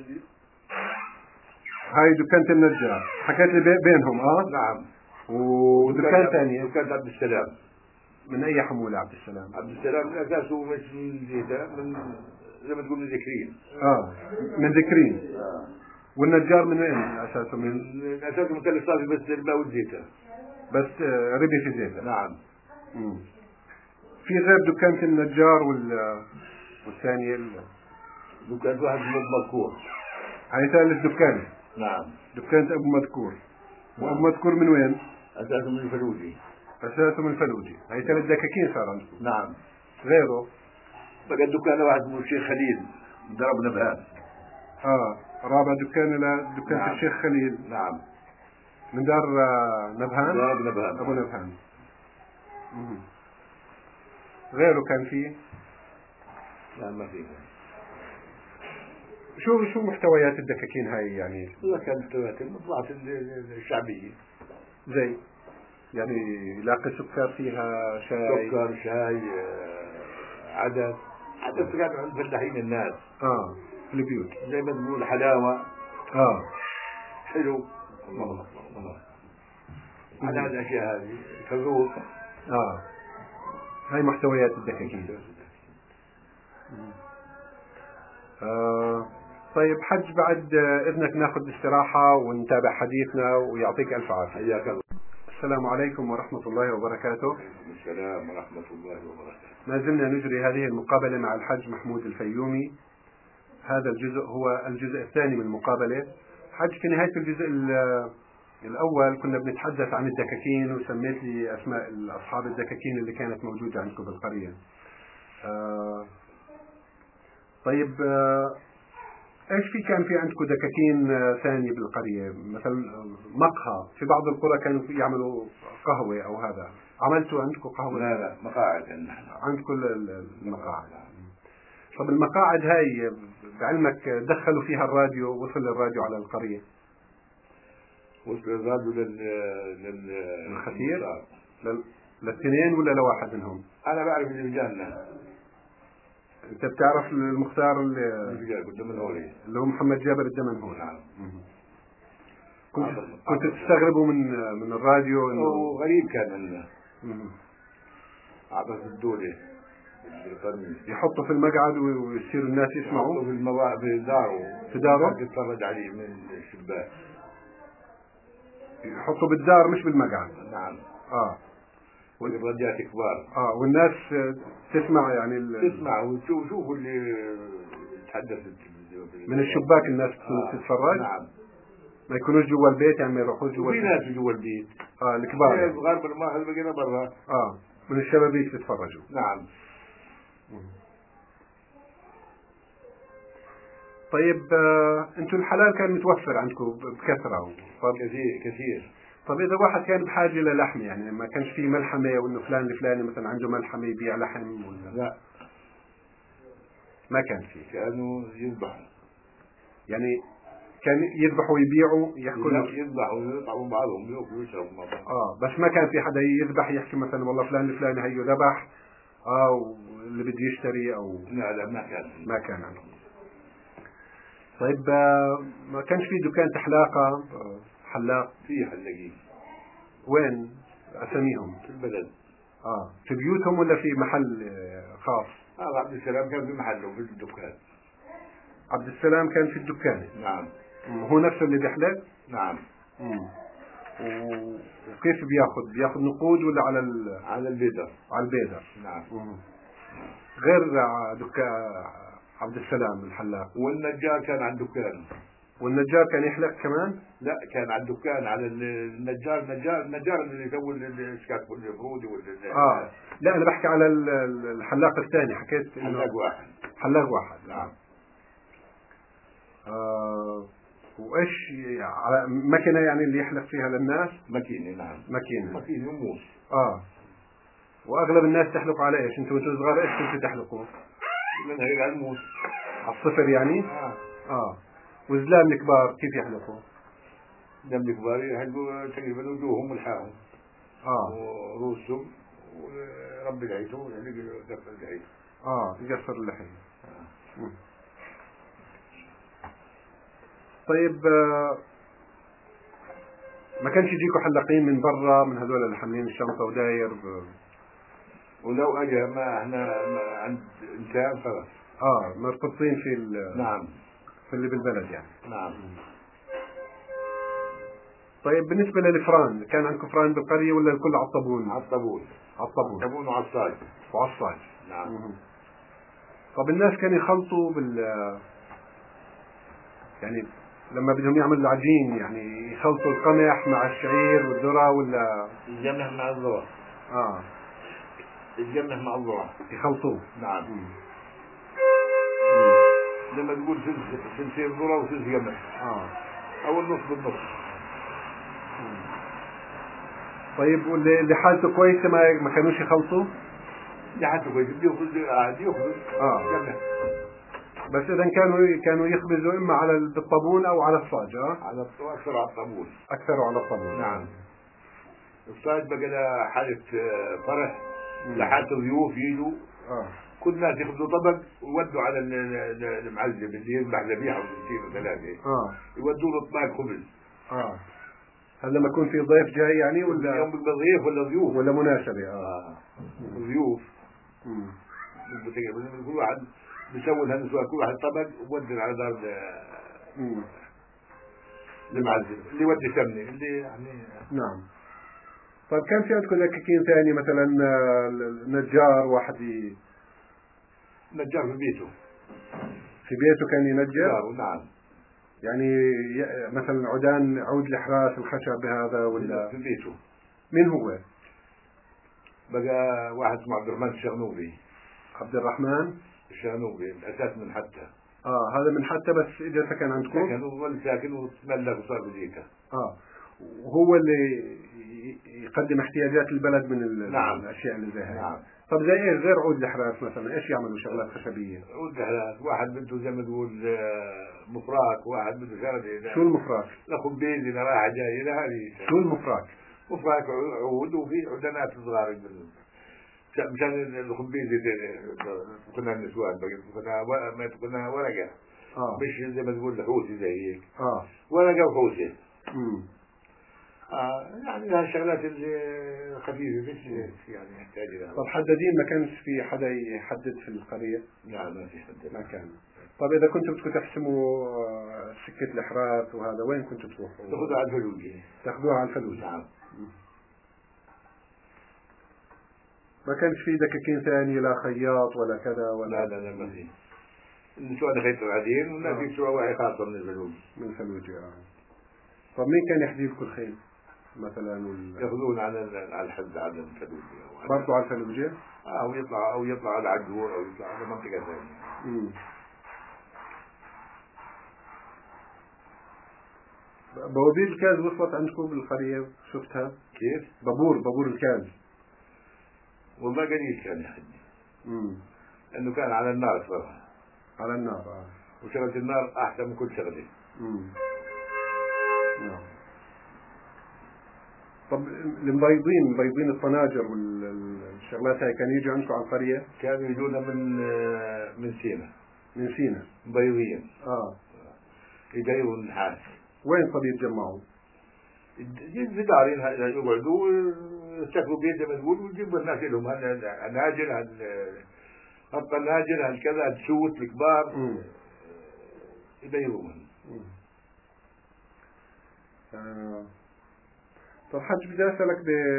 هاي دكانة النجار حكيت لي بينهم. اه نعم. ودكان ثانية دكانة عبد السلام. من اي حمولة عبد السلام؟ عبد السلام من اساسه مش من زيتا، من زي ما تقول من ذكرين. اه من ذكرين. آه. والنجار من وين اساسه؟ من من اساسه من تل صافي، بس الماء والزيتا بس. آه ربي في زيتا. نعم. مم. في غير دكانة النجار وال والثانية ال... دكانة واحد من ابو مذكور. هاي ثالث دكانة. نعم. دكانة ابو مذكور. نعم. وابو مذكور من وين؟ اساسه من الفلوجي. اساسه من الفلوجي. هاي ثلاث دكاكين صار عندكم. نعم. غيره بقى دكانة واحد من الشيخ خليل ضرب نبهان. اه رابع دكان الى دكان نعم. الشيخ خليل. نعم. من دار نبهان. دار نبهان. ابو نبهان. مم. غيره كان فيه؟ لا ما في. شو شو محتويات الدكاكين هاي يعني؟ والله كانت المطلعات الشعبية. زي يعني لاقي سكر فيها، شاي، سكر، شاي، عدس عدس كان عند فلاحين الناس. اه في البيوت زي ما تقول حلاوة. اه حلو. الله الله على هذه الأشياء هذه كذوب. اه هاي محتويات الدكاكين. آه طيب حج، بعد إذنك ناخذ استراحة ونتابع حديثنا، ويعطيك ألف عافية. حياك الله. السلام عليكم ورحمة الله وبركاته. السلام ورحمة الله وبركاته. ما زلنا نجري هذه المقابلة مع الحج محمود الفيومي. هذا الجزء هو الجزء الثاني من المقابلة. حج، في نهاية الجزء الأول كنا بنتحدث عن الدكاكين، وسميت لي أسماء أصحاب الدكاكين اللي كانت موجودة عندكم بالقرية. آه طيب آه ايش في كان في عندكم دكاكين ثانية بالقرية؟ مثلا مقهى، في بعض القرى كانوا يعملوا قهوة او هذا، عملتوا عندكم قهوة؟ لا لا مقاعد عندكم المقاعد. طب المقاعد هاي بعلمك دخلوا فيها الراديو؟ وصل الراديو على القرية؟ وصل الراديو لل لل للخسير؟ لل... للاثنين ولا لواحد منهم؟ انا بعرف اللي بجانا. انت بتعرف المختار اللي الدمنهوري اللي هو محمد جابر الدمنهوري؟ نعم. كنت كنت تستغربوا من من الراديو انه غريب كان منه. عبث الدولة يحطوا في المقعد ويصير الناس يسمعوا؟ يحطوا في المواقع في داره في داره تتفرج عليه من الشباك. يحطوا بالدار مش بالمقعد؟ نعم. اه والراديات كبار. اه والناس تسمع يعني ال... تسمع وتشوف شوفوا اللي يتحدث من الشباك الناس آه. تتفرج؟ نعم. ما يكونوش جوا البيت يعني، ما يروحوش جوا البيت؟ في ناس جوا البيت. اه الكبار يعني. غرب الماء بقينا برا. اه من الشبابيك تتفرجوا. نعم. طيب آه انتم الحلال كان متوفر عندكم بكثرة. طب كثير كثير. طب إذا واحد كان بحاجة للحم، يعني ما كانش فيه ملحمة، وإنه فلان الفلاني مثلا عنده ملحمة يبيع لحم ولا؟ لا ما كان فيه. كانوا يذبحوا، يعني كان يذبحوا ويبيعوا ياكلوا؟ يذبحوا ويطعموا بعضهم، ياكلوا ويشربوا مع بعض. اه بس ما كان في حدا يذبح يحكي مثلا والله فلان الفلاني هيو ذبح اه واللي بده يشتري او؟ لا لا ما كان. ما كان عندهم. طيب آه ما كانش في دكان تحلاقة حلاق؟ في حلاقين. وين اساميهم؟ في البلد. اه في بيوتهم ولا في محل خاص؟ اه عبد السلام كان في محله في الدكان. عبد السلام كان في الدكان؟ نعم. هو نفسه اللي بيحلق؟ نعم. امم و... وكيف بياخذ؟ بياخذ نقود ولا على ال... على البيدر؟ على البيدر. نعم. مم. غير دكان عبد السلام الحلاق. والنجار كان عند دكان. والنجار كان يحلق كمان؟ لا كان على الدكان، على النجار. النجار النجار اللي يسوي الاشكاك والفرودي وال اه لا انا بحكي على الحلاق الثاني. حكيت انه حلاق واحد. حلاق واحد. نعم. آه وايش على مكنه يعني اللي يحلق فيها للناس؟ ماكينه. نعم. ماكينه. ماكينه موس. اه واغلب الناس تحلق على ايش؟ انتم وانتم صغار ايش كنتوا تحلقوا؟ من هيك على الموس. على الصفر يعني؟ اه اه والزلام الكبار كيف يحلقوا؟ نمل كبار يحلوا تقريبا وجوههم ولحاهم اه ورؤوسهم وربي العيتو يعني دفع العيت. اه يقصر اللحية. آه. طيب آه ما كانش يجيكوا حلاقين من برا من هذول اللي حاملين الشنطة وداير ب... ولو اجى ما احنا ما عند انسان خلاص. اه مرتبطين في ال... نعم في اللي بالبلد يعني. نعم. طيب بالنسبة للفران كان عندكم فران بالقرية ولا الكل على الطابون؟ على الطابون. على الطابون. على الطابون وعلى الصاج. وعلى الصاج. نعم. مم. طب الناس كانوا يخلطوا بال يعني لما بدهم يعملوا العجين يعني يخلطوا القمح مع الشعير والذرة ولا يجمع مع الذرة. اه يجمع مع الذرة. يخلطوه. نعم. مم. لما تقول سلس سلسين ذرة وسلس قمح. اه أو النص بالنص. طيب واللي اللي حالته كويسة ما ما كانوش يخلطوا؟ اللي حالته كويسة بياخذ عادي ياخذ. اه قمح. بس إذا كانوا كانوا يخبزوا إما على بالطابون أو على الصاج. اه على أكثر على الطابون. أكثروا على الطابون. نعم. الصاج بقى له حالة فرح لحالته ضيوف يجوا. اه كل الناس ياخذوا طبق ويودوا على المعزب اللي يذبح ذبيحه وستين وثلاثه. اه يودوا له طباق خبز. اه هل لما يكون في ضيف جاي يعني ولا يوم بيبقى ضيف ولا ضيوف ولا مناسبة؟ اه, آه. ضيوف. امم كل واحد بيسوي هالنسوان كل واحد طبق وودي على دار المعزب اللي يودي سمنه اللي يعني. نعم. طيب كان في عندكم دكاكين ثاني مثلا نجار واحد ي... نجار في بيته. في بيته كان ينجر؟ نعم. يعني ي... مثلا عودان عود الإحراس الخشب هذا ولا في بيته. مين هو؟ بقى واحد اسمه عبد الرحمن الشغنوبي. عبد الرحمن الشغنوبي الأساس من حتى. اه هذا من حتى بس اجى سكن عندكم؟ سكن وظل ساكن وتملك وصار بذيك. اه وهو اللي يقدم احتياجات البلد من ال... نعم. الاشياء اللي زي هاي. نعم. طب زي ايش غير عود الاحراس مثلا ايش يعملوا شغلات خشبيه؟ عود الاحراس واحد بده زي ما تقول مفراك واحد بده شغله. شو المفراك؟ لخبيز اذا رايحه جايه لهذه. شو المفراك؟ مفراك عود وفي عدنات صغار مشان الخبيز كنا النسوان كنا ما كنا ورقه. اه مش زي ما تقول حوسه زي هيك. اه ورقه وحوسه. امم آه يعني هالشغلات اللي خفيفه بس يعني يحتاج لها. طب حدادين ما كانش في حدا يحدد في القريه؟ لا ما في حد. ما كان. طب اذا كنتوا بدكم تحسموا سكه الاحراث وهذا وين كنتوا تروحوا؟ تاخذوها على الفلوجه. تاخذوها على الفلوجه. نعم. ما كانش في دكاكين ثاني لا خياط ولا كذا ولا؟ لا لا لا ما في. النسوان خيطوا عاديين ولا في سوا واحد خاصه من الفلوج. من الفلوجه. اه طب مين كان يحذي لكم الخيل مثلا وال... ياخذون على على الحد على الفلوجه. برضو على الفلوجه؟ اه او يطلع او يطلع على عجور او يطلع على منطقه ثانيه. امم بوابير الكاز وصلت عندكم بالقريه شفتها؟ كيف؟ بابور بابور الكاز. والله قليل كان يا حجي. امم لانه كان على النار صراحه. على النار اه. وشغله النار احسن من كل شغله. امم نعم. طب المبيضين مبيضين الطناجر والشغلات هاي كانوا يجوا عندكم على القريه؟ كانوا يجونا من من سينا. من سينا. مبيضين. اه يبيضوا النحاس. وين طب يتجمعوا؟ في دارين يقعدوا يستكلوا بيت زي ما تقول ويجيبوا الناس لهم هالناجر هالطناجر هالكذا الشوت الكبار يبيضوهم. آه. طب حج بدي اسالك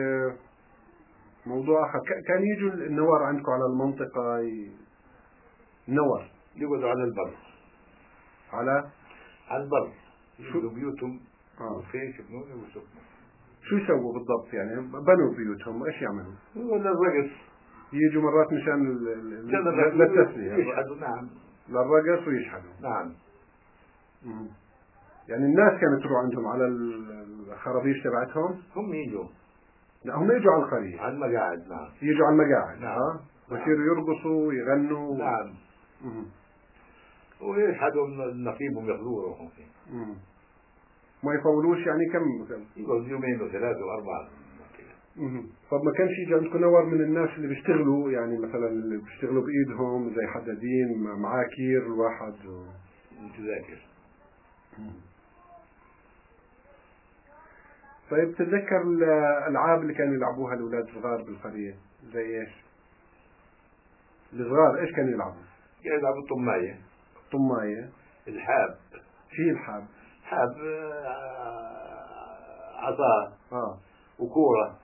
بموضوع اخر كان يجوا النوار عندكم على المنطقه ي... النور يقعدوا على البر. على على البر شو بيوتهم اه خيش بنون وسكنوا. شو يسووا بالضبط يعني بنوا بيوتهم ايش يعملوا؟ ولا الرقص يجوا مرات مشان للتسلية يشحدوا. نعم للرقص ويشحدوا. نعم. مم. يعني الناس كانت تروح عندهم على الخرابيش تبعتهم؟ هم يجوا. لا هم يجوا على القرية على المقاعد. نعم يجوا على المقاعد. نعم. اه ويصيروا يرقصوا ويغنوا. نعم. مم. ويشحدوا نصيبهم ياخذوه روحهم فيه. مم. ما يفولوش يعني كم؟ يقعد يومين وثلاثة وأربعة. طب ما كانش يجي عندكم نور من الناس اللي بيشتغلوا يعني مثلا اللي بيشتغلوا بإيدهم زي حدادين معاكير الواحد و... متذاكر. طيب تتذكر الألعاب اللي كانوا يلعبوها الأولاد الصغار بالقرية زي إيش؟ الصغار إيش كانوا يلعبوا؟ كانوا يلعبوا الطماية. الطماية. الحاب. شي الحاب؟ حاب عصا. آه. وكورة.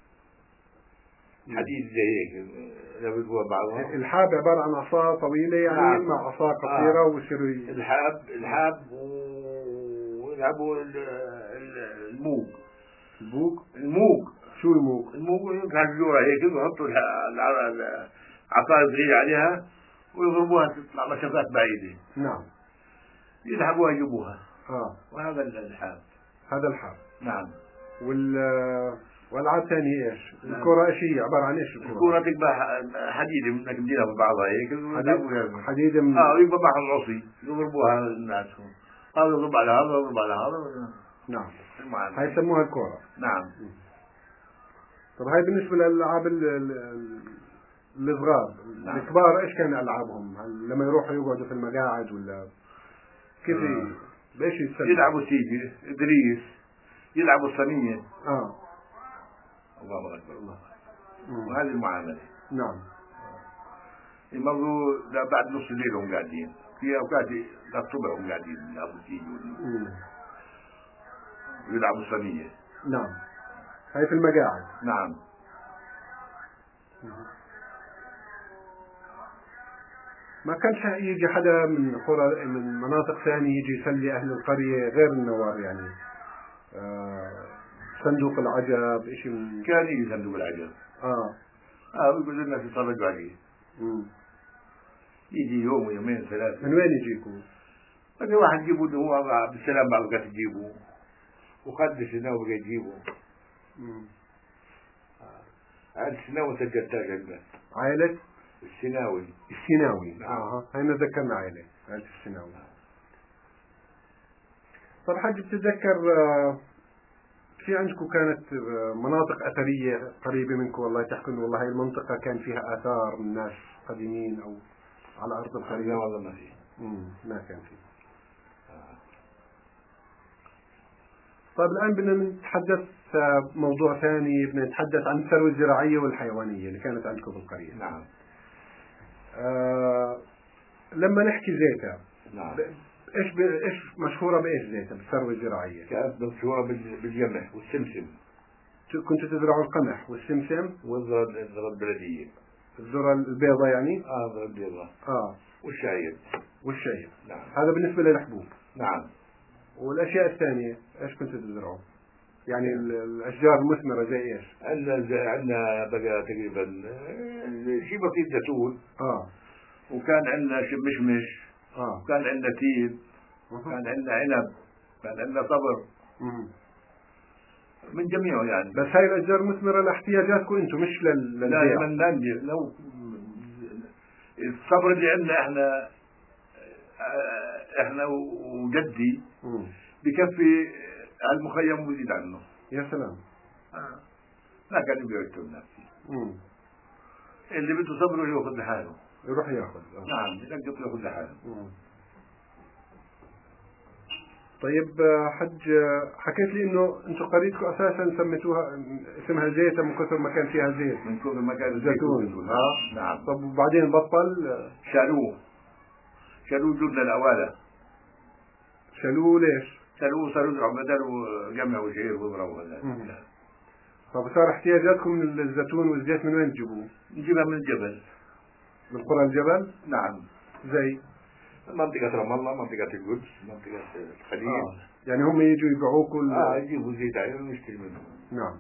حديد زي هيك يلعبوا بعضها. الحاب عبارة عن عصا طويلة يعني نعم. مع عصا قصيرة آه. ويصيروا الحاب الحاب ويلعبوا الموج. البوق؟ الموج. شو الموج؟ الموج كان جورة هيك ويحطوا العصا صغيرة عليها ويضربوها تطلع مسافات بعيدة. نعم. يسحبوها يجيبوها. اه. وهذا الحاب. هذا الحاب. نعم. وال والألعاب ثانية ايش؟ نعم. الكرة ايش هي؟ عبارة عن ايش الكرة؟ الكرة تكبح حديدة منك مدينها ببعضها هيك. حديد حديدة من اه يبقى معها العصي يضربوها الناس. هذا يضرب على هذا يضرب على هذا. نعم. هاي يسموها الكرة. نعم. طب هاي بالنسبة للألعاب الصغار. نعم. الكبار ايش كان ألعابهم؟ لما يروحوا يقعدوا في المقاعد ولا كيف آه. بايش يتسلوا؟ يلعبوا سيجي إدريس يلعبوا الصينية. اه. الله أكبر الله. وهذه المعاملة. نعم. يمروا بعد نص الليل هم قاعدين في أوقات للصبح هم قاعدين يلعبوا سيجي ويلعبوا الصينية. نعم. هاي في المقاعد. نعم. ما كانش يجي حدا من قرى من مناطق ثانية يجي يسلي أهل القرية غير النوار يعني آه صندوق العجب إشي من... كان يجي صندوق العجب. آه آه ويقول الناس يتفرجوا عليه. مم. يجي يوم ويومين ثلاثة. من وين يجيكم؟ هذا واحد يجيبوا إنه هو بالسلام بعض الوقت يجيبوا وقدس إنه بقى يجيبوا. امم. عائلة السناوي سجلتها جنبه. عائلة؟ السناوي. السناوي. نعم. آه هاي ذكرنا عائلة عائلة السناوي. طب حاج بتتذكر في عندكم كانت مناطق أثرية قريبة منكم والله تحكوا إنه والله هاي المنطقة كان فيها آثار من ناس قديمين أو على أرض القرية؟ لا والله ما في. امم ما كان في. طيب الآن بدنا نتحدث موضوع ثاني، بدنا نتحدث عن الثروة الزراعية والحيوانية اللي كانت عندكم بالقرية. نعم. آه لما نحكي زيتة. نعم. ايش ب... ايش مشهورة بايش زيتة بالثروة الزراعية؟ كانت مشهورة بالقمح والسمسم. كنتوا تزرعوا القمح والسمسم والذرة الذرة البلدية. الذرة البيضاء يعني؟ اه الذرة البيضاء. اه. والشعير. والشعير. نعم. هذا بالنسبة للحبوب. نعم. والأشياء الثانية ايش كنتوا تزرعوا؟ يعني الأشجار المثمرة زي ايش؟ عندنا عندنا بقى تقريبا شيء بسيط زيتون. اه. وكان عندنا مشمش. اه. وكان عندنا تين. وكان عندنا عنب. كان عندنا صبر. مم. من جميعه يعني. بس هاي الأشجار مثمرة لاحتياجاتكم انتم مش لل لا من عندي لو الصبر اللي عندنا احنا احنا وجدي مم. بكفي المخيم ويزيد عنه. يا سلام. آه. لا كان يبيع التونة. امم. اللي بده صبره ياخذ لحاله. يروح ياخذ. آه. نعم يلقط ياخذ لحاله. مم. طيب حج حكيت لي انه انتم قريتكم اساسا سميتوها اسمها زيتة من كثر ما كان فيها زيت. من كثر ما كان زيتون. اه نعم. طب وبعدين بطل؟ شالوه. شالوه جبنا الاوالة. شالوه ليش؟ شالوه صاروا يزرعوا بدل قمح وشعير وضربوا هذا. طب صار احتياجاتكم من الزيتون والزيت من وين تجيبوه؟ نجيبها من الجبل. من قرى الجبل؟ نعم. زي منطقة رام الله، منطقة القدس، منطقة الخليل. آه. يعني هم يجوا يبيعوه كل اه يجيبوا زيت عليه ونشتري منه. نعم.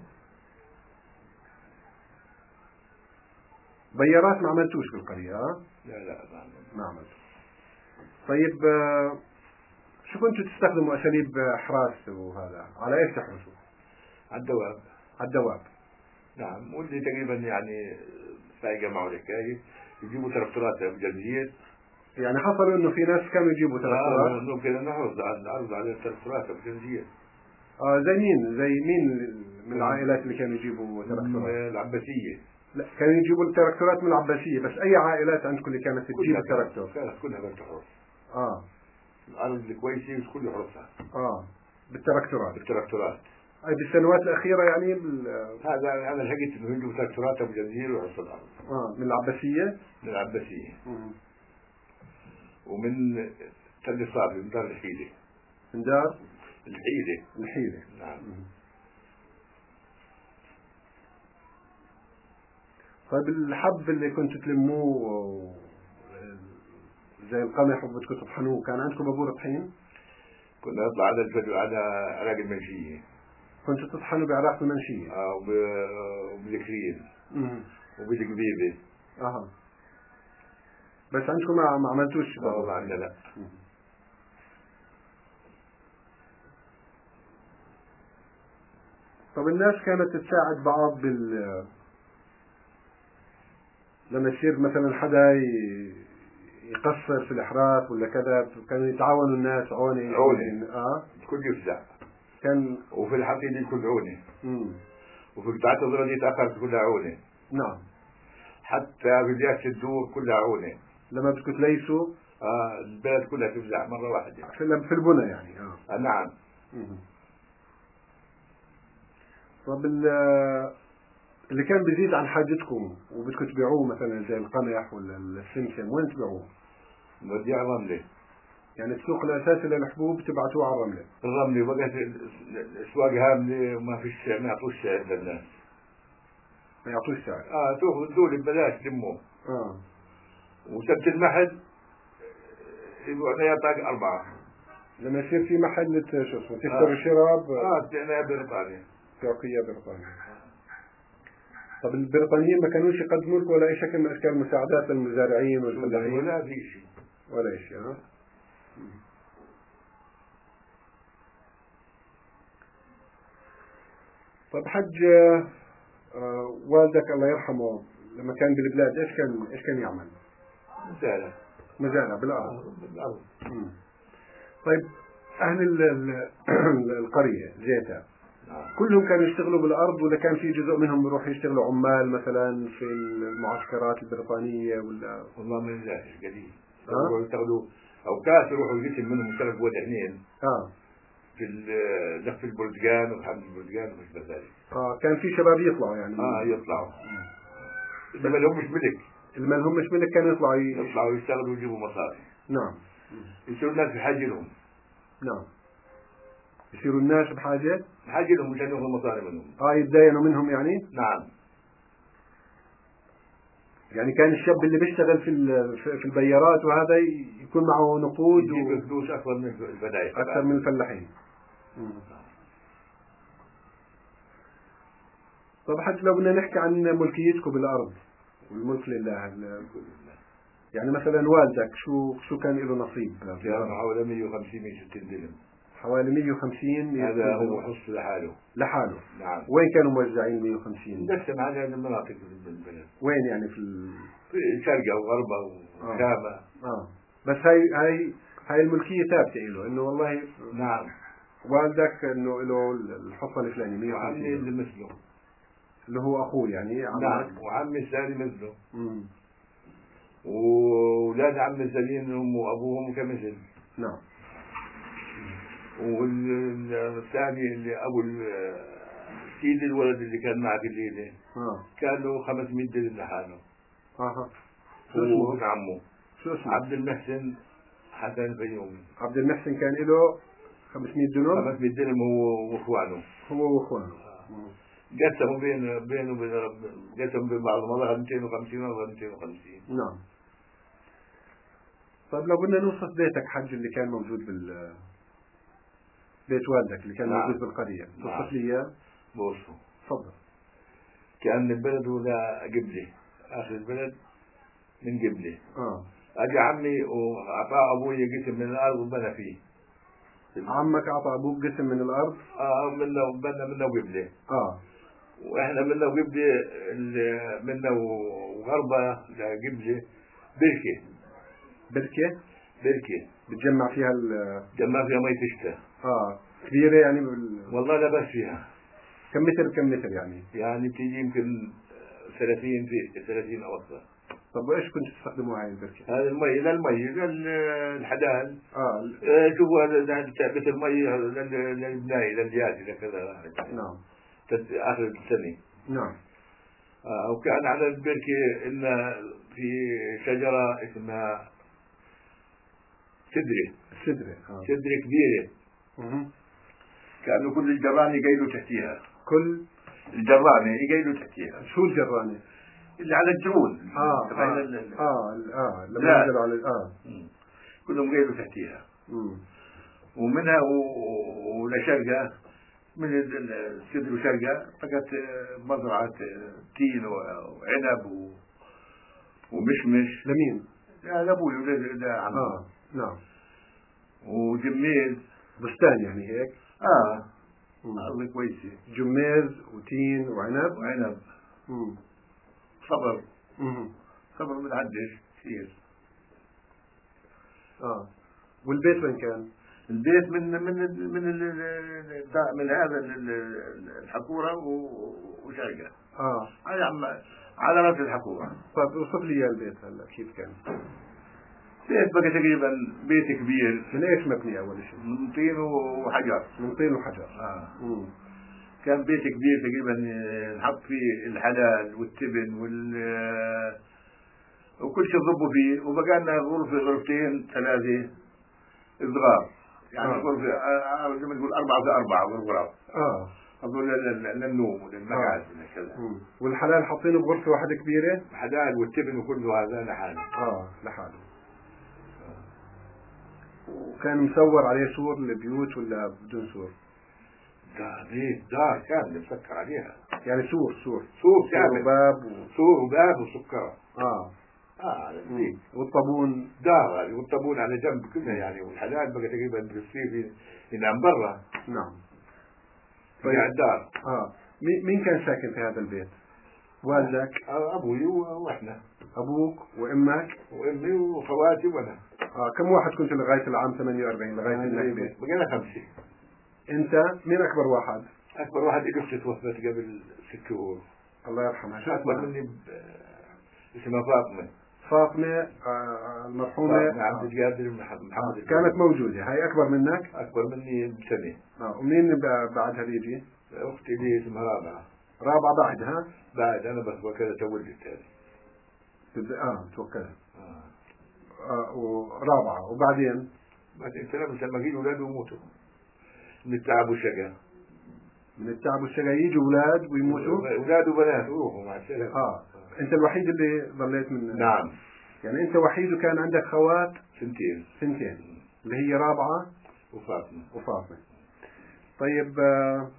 بيارات ما عملتوش بالقرية ها؟ لا لا ما عملت. ما عملت. طيب شو كنتوا تستخدموا أساليب إحراس وهذا؟ على إيش تحرسوا؟ على الدواب. على الدواب. نعم واللي تقريبا يعني فايقة معه الحكاية يجيبوا تركتورات بجنزير يعني حصلوا انه في ناس كانوا يجيبوا تراكتورات؟ اه ممكن نعرض عرض على التراكتورات البنزينية. اه زي مين زي مين من العائلات اللي كانوا يجيبوا تراكتورات؟ العباسية. لا كانوا يجيبوا التراكتورات من العباسية، بس اي عائلات عندكم اللي كانت تجيب كلها التراكتور؟ كانت كلها بالتحرص. اه الارض الكويسة كل يحرصها. اه بالتراكتورات. بالتراكتورات. اي بالسنوات الاخيرة يعني بال... هذا انا لقيت انه يجيبوا تراكتورات ابو جنزير ويحرصوا الارض. اه من العباسية؟ من العباسية. مم. ومن تل صافي من دار الحيلة. من دار الحيلة. الحيلة. نعم. مم. طيب الحب اللي كنتوا تلموه زي القمح وبدكم تطحنوه، كان عندكم بابور طحين؟ كنا نطلع على الفجر على عراق المنشية. كنتوا تطحنوا بعراق المنشية؟ اه وبالكريم. امم وبالقبيبة. اها. بس عندكم ما ما عملتوش لا والله عندنا لا. مم. طب الناس كانت تساعد بعض بال لما يصير مثلا حدا ي... يقصر في الإحراث ولا كذا، كانوا يتعاونوا الناس عونة عونة. اه الكل يفزع. كان وفي الحقيقة الكل عونة. امم وفي قطعة الظلة دي تأخرت كلها عونة. نعم. حتى بداية الدور كلها عونة. لما بدكم تليسوا اه البلد كلها تفزع مرة واحدة. في في البنى يعني اه, آه نعم. مم. طب اللي كان بيزيد عن حاجتكم وبدكم تبيعوه مثلا زي القمح ولا السمسم، وين تبيعوه؟ نوديه على الرملة. يعني السوق الأساسي للحبوب تبعتوه على الرملة؟ الرملة بقت الأسواق هاملة وما فيش ما يعطوش سعر للناس. ما يعطوش سعر؟ اه تاخذ دول ببلاش تلموه. اه. وسبت المحل يقعد يعطاك أربعة. لما يصير في محل شو اسمه تشتري آه. شراب اه تعناها بريطانيا. تركيا بريطانيا. طب البريطانيين ما كانوش يقدموا لكم ولا أي شكل من أشكال المساعدات للمزارعين والفلاحين؟ ولا في شيء. ولا شيء ها؟ طب حج آه والدك الله يرحمه لما كان بالبلاد ايش كان ايش كان يعمل؟ مزارع. مزارع بالارض. آه بالارض. مم. طيب اهل ال ال القريه زيتا آه. كلهم كانوا يشتغلوا بالارض ولا كان في جزء منهم يروح يشتغلوا عمال مثلا في المعسكرات البريطانيه ولا؟ والله ما نزاهش قليل. اه يشتغلوا اوقات يروحوا الجسم منهم ثلاث ود اثنين. اه في لف البرتقال وحمل البرتقال ومش بذلك. اه كان في شباب يطلعوا يعني اه يطلعوا. اللي ما لهمش ملك. اللي ما لهمش ملك كانوا يطلعوا ي... يطلعوا يشتغلوا ويجيبوا مصاري. نعم. يصيروا الناس بحاجة لهم. نعم. يصيروا الناس بحاجة؟ بحاجة لهم مشان ياخذوا مصاري منهم. اه يتداينوا منهم يعني؟ نعم. يعني كان الشاب اللي بيشتغل في في البيارات وهذا يكون معه نقود يجيب و... فلوس اكثر من البداية اكثر من الفلاحين. طب حتى لو بدنا نحكي عن ملكيتكم بالارض والملك لله، يعني مثلا والدك شو شو كان له نصيب؟ كان حوالي مية وخمسين مية وستين دلم. حوالي مية وخمسين. هذا هو حص لحاله. لحاله. نعم. وين كانوا موزعين مية وخمسين؟ قسم على المناطق بالبلد. وين يعني في ال... في شرقة وغربة وشامة. آه. اه بس هاي هاي هاي الملكية ثابتة له انه والله. نعم. والدك انه له الحصة الفلانية مية وخمسين. وعمي اللي مثله. اللي هو اخوه يعني عمك. نعم وعمي الثاني مثله. امم وولاد عمي الثانيين هم وابوهم كمثل. نعم. والثاني اللي ابو سيد الولد اللي كان معك الليله اه كان له خمسمية درهم لحاله. اها. شو اسمه؟ عمه. شو اسمه؟ عبد المحسن حسن الفيومي. عبد المحسن كان له خمسمية درهم. خمسمية درهم هو واخوانه. هو واخوانه. قسموا بين بينه وبين قسموا بين بعض مرة مئتين وخمسين و مئتين وخمسين. نعم. طيب لو بدنا نوصف بيتك حج اللي كان موجود بال بيت والدك اللي كان نعم. موجود بالقرية، توصف نعم. لي اياه. بوصفه. تفضل. كان البلد ولا قبلة، آخر البلد من قبلة. اه. أجى عمي وأعطاه أبوي قسم من الأرض وبنى فيه. عمك أعطى أبوك قسم من الأرض؟ آه منا وبنى منا وقبلة. اه. وإحنا منا وقبلة منا وغربة قبلة بركة. بركة بركة بتجمع فيها ال جمع فيها مية الشتاء. اه كبيرة يعني بال... والله لا بس فيها. كم متر بكم متر يعني؟ يعني بتيجي يمكن ثلاثين في ثلاثين أو أكثر. طب وإيش كنت تستخدموها هاي البركة؟ هذا المي للمي للحدال. اه آه شوفوا هذا تعبة المي للبناية للجاسي لكذا. نعم. آخر السنة. نعم. آه وكان على البركة إن في شجرة اسمها سدرة. سدرة. آه. سدرة كبيرة. مه. كأنه كل الجراني يقيلوا تحتيها. كل الجراني يقيلوا تحتيها. شو الجراني؟ اللي على الجرون. اه اه ال اه, آه. لما نزلوا على اه مم. كلهم قيلوا تحتيها. مم. ومنها ولشرقة من السدر وشرقة فقط مزرعة تين وعنب ومشمش. لمين؟ لا لابوي ولا عمي. اه نعم. وجميز بستان يعني هيك. اه أرض كويسة. جميز وتين وعنب وعنب. مم. صبر. مم. صبر متعدش كثير. اه والبيت وين كان؟ البيت من من من من هذا الحكورة وشرقة. اه على على راس الحكورة. طيب اوصف لي اياه البيت هلا كيف كان؟ بيت بقى تقريبا بيت كبير. من ايش مبني اول شيء؟ من طين وحجر. من طين وحجر. اه مم. كان بيت كبير تقريبا نحط فيه الحلال والتبن وال وكل شيء ضبوا فيه. وبقى لنا غرفة غرفتين ثلاثة صغار يعني. آه. غرفة آه زي ما تقول أربعة في أربعة غرف. اه أقول للنوم وللمقعد وكذا. والحلال حاطينه بغرفة واحدة كبيرة؟ الحلال والتبن وكله هذا لحاله. اه لحاله. وكان مسور عليه سور البيوت ولا بدون سور؟ دار بيت دار كاملة مسكر عليها. يعني سور سور سور كامل. وباب و... سور وباب وسكر. اه اه على البيت. والطابون دار هذه والطابون على جنب كلها يعني. والحلال بقى تقريبا بالصيف ينام برا. نعم. طيب الدار. اه مين كان ساكن في هذا البيت؟ والدك؟ آه ابوي واحنا. ابوك وامك؟ وامي وخواتي وانا. اه كم واحد كنت لغاية العام ثمانية وأربعين لغاية النكبة؟ بقينا خمسة. انت مين اكبر واحد؟ اكبر واحد اختي توفت قبل ست شهور. الله يرحمها. شو اكبر اسمها؟ مني ب... اسمها فاطمة. فاطمة آه المرحومة عبد القادر محمد. آه. كانت موجودة. هاي اكبر منك؟ اكبر مني بسنة. اه ومين بعدها بيجي؟ اختي دي اسمها رابعة. رابعة بعد ها؟ بعد انا بس وكذا تولدت هذه. اه توكلت. اه. آه ورابعة وبعدين؟ بعدين سلام لما يجوا اولاد ويموتوا من التعب والشقاء. من التعب والشقاء يجوا اولاد ويموتوا؟ اولاد وبنات وروحوا مع السلامة. اه انت الوحيد اللي ضليت من؟ نعم. يعني انت وحيد وكان عندك خوات؟ سنتين. سنتين اللي هي رابعة وفاطمة. وفاطمة. طيب آه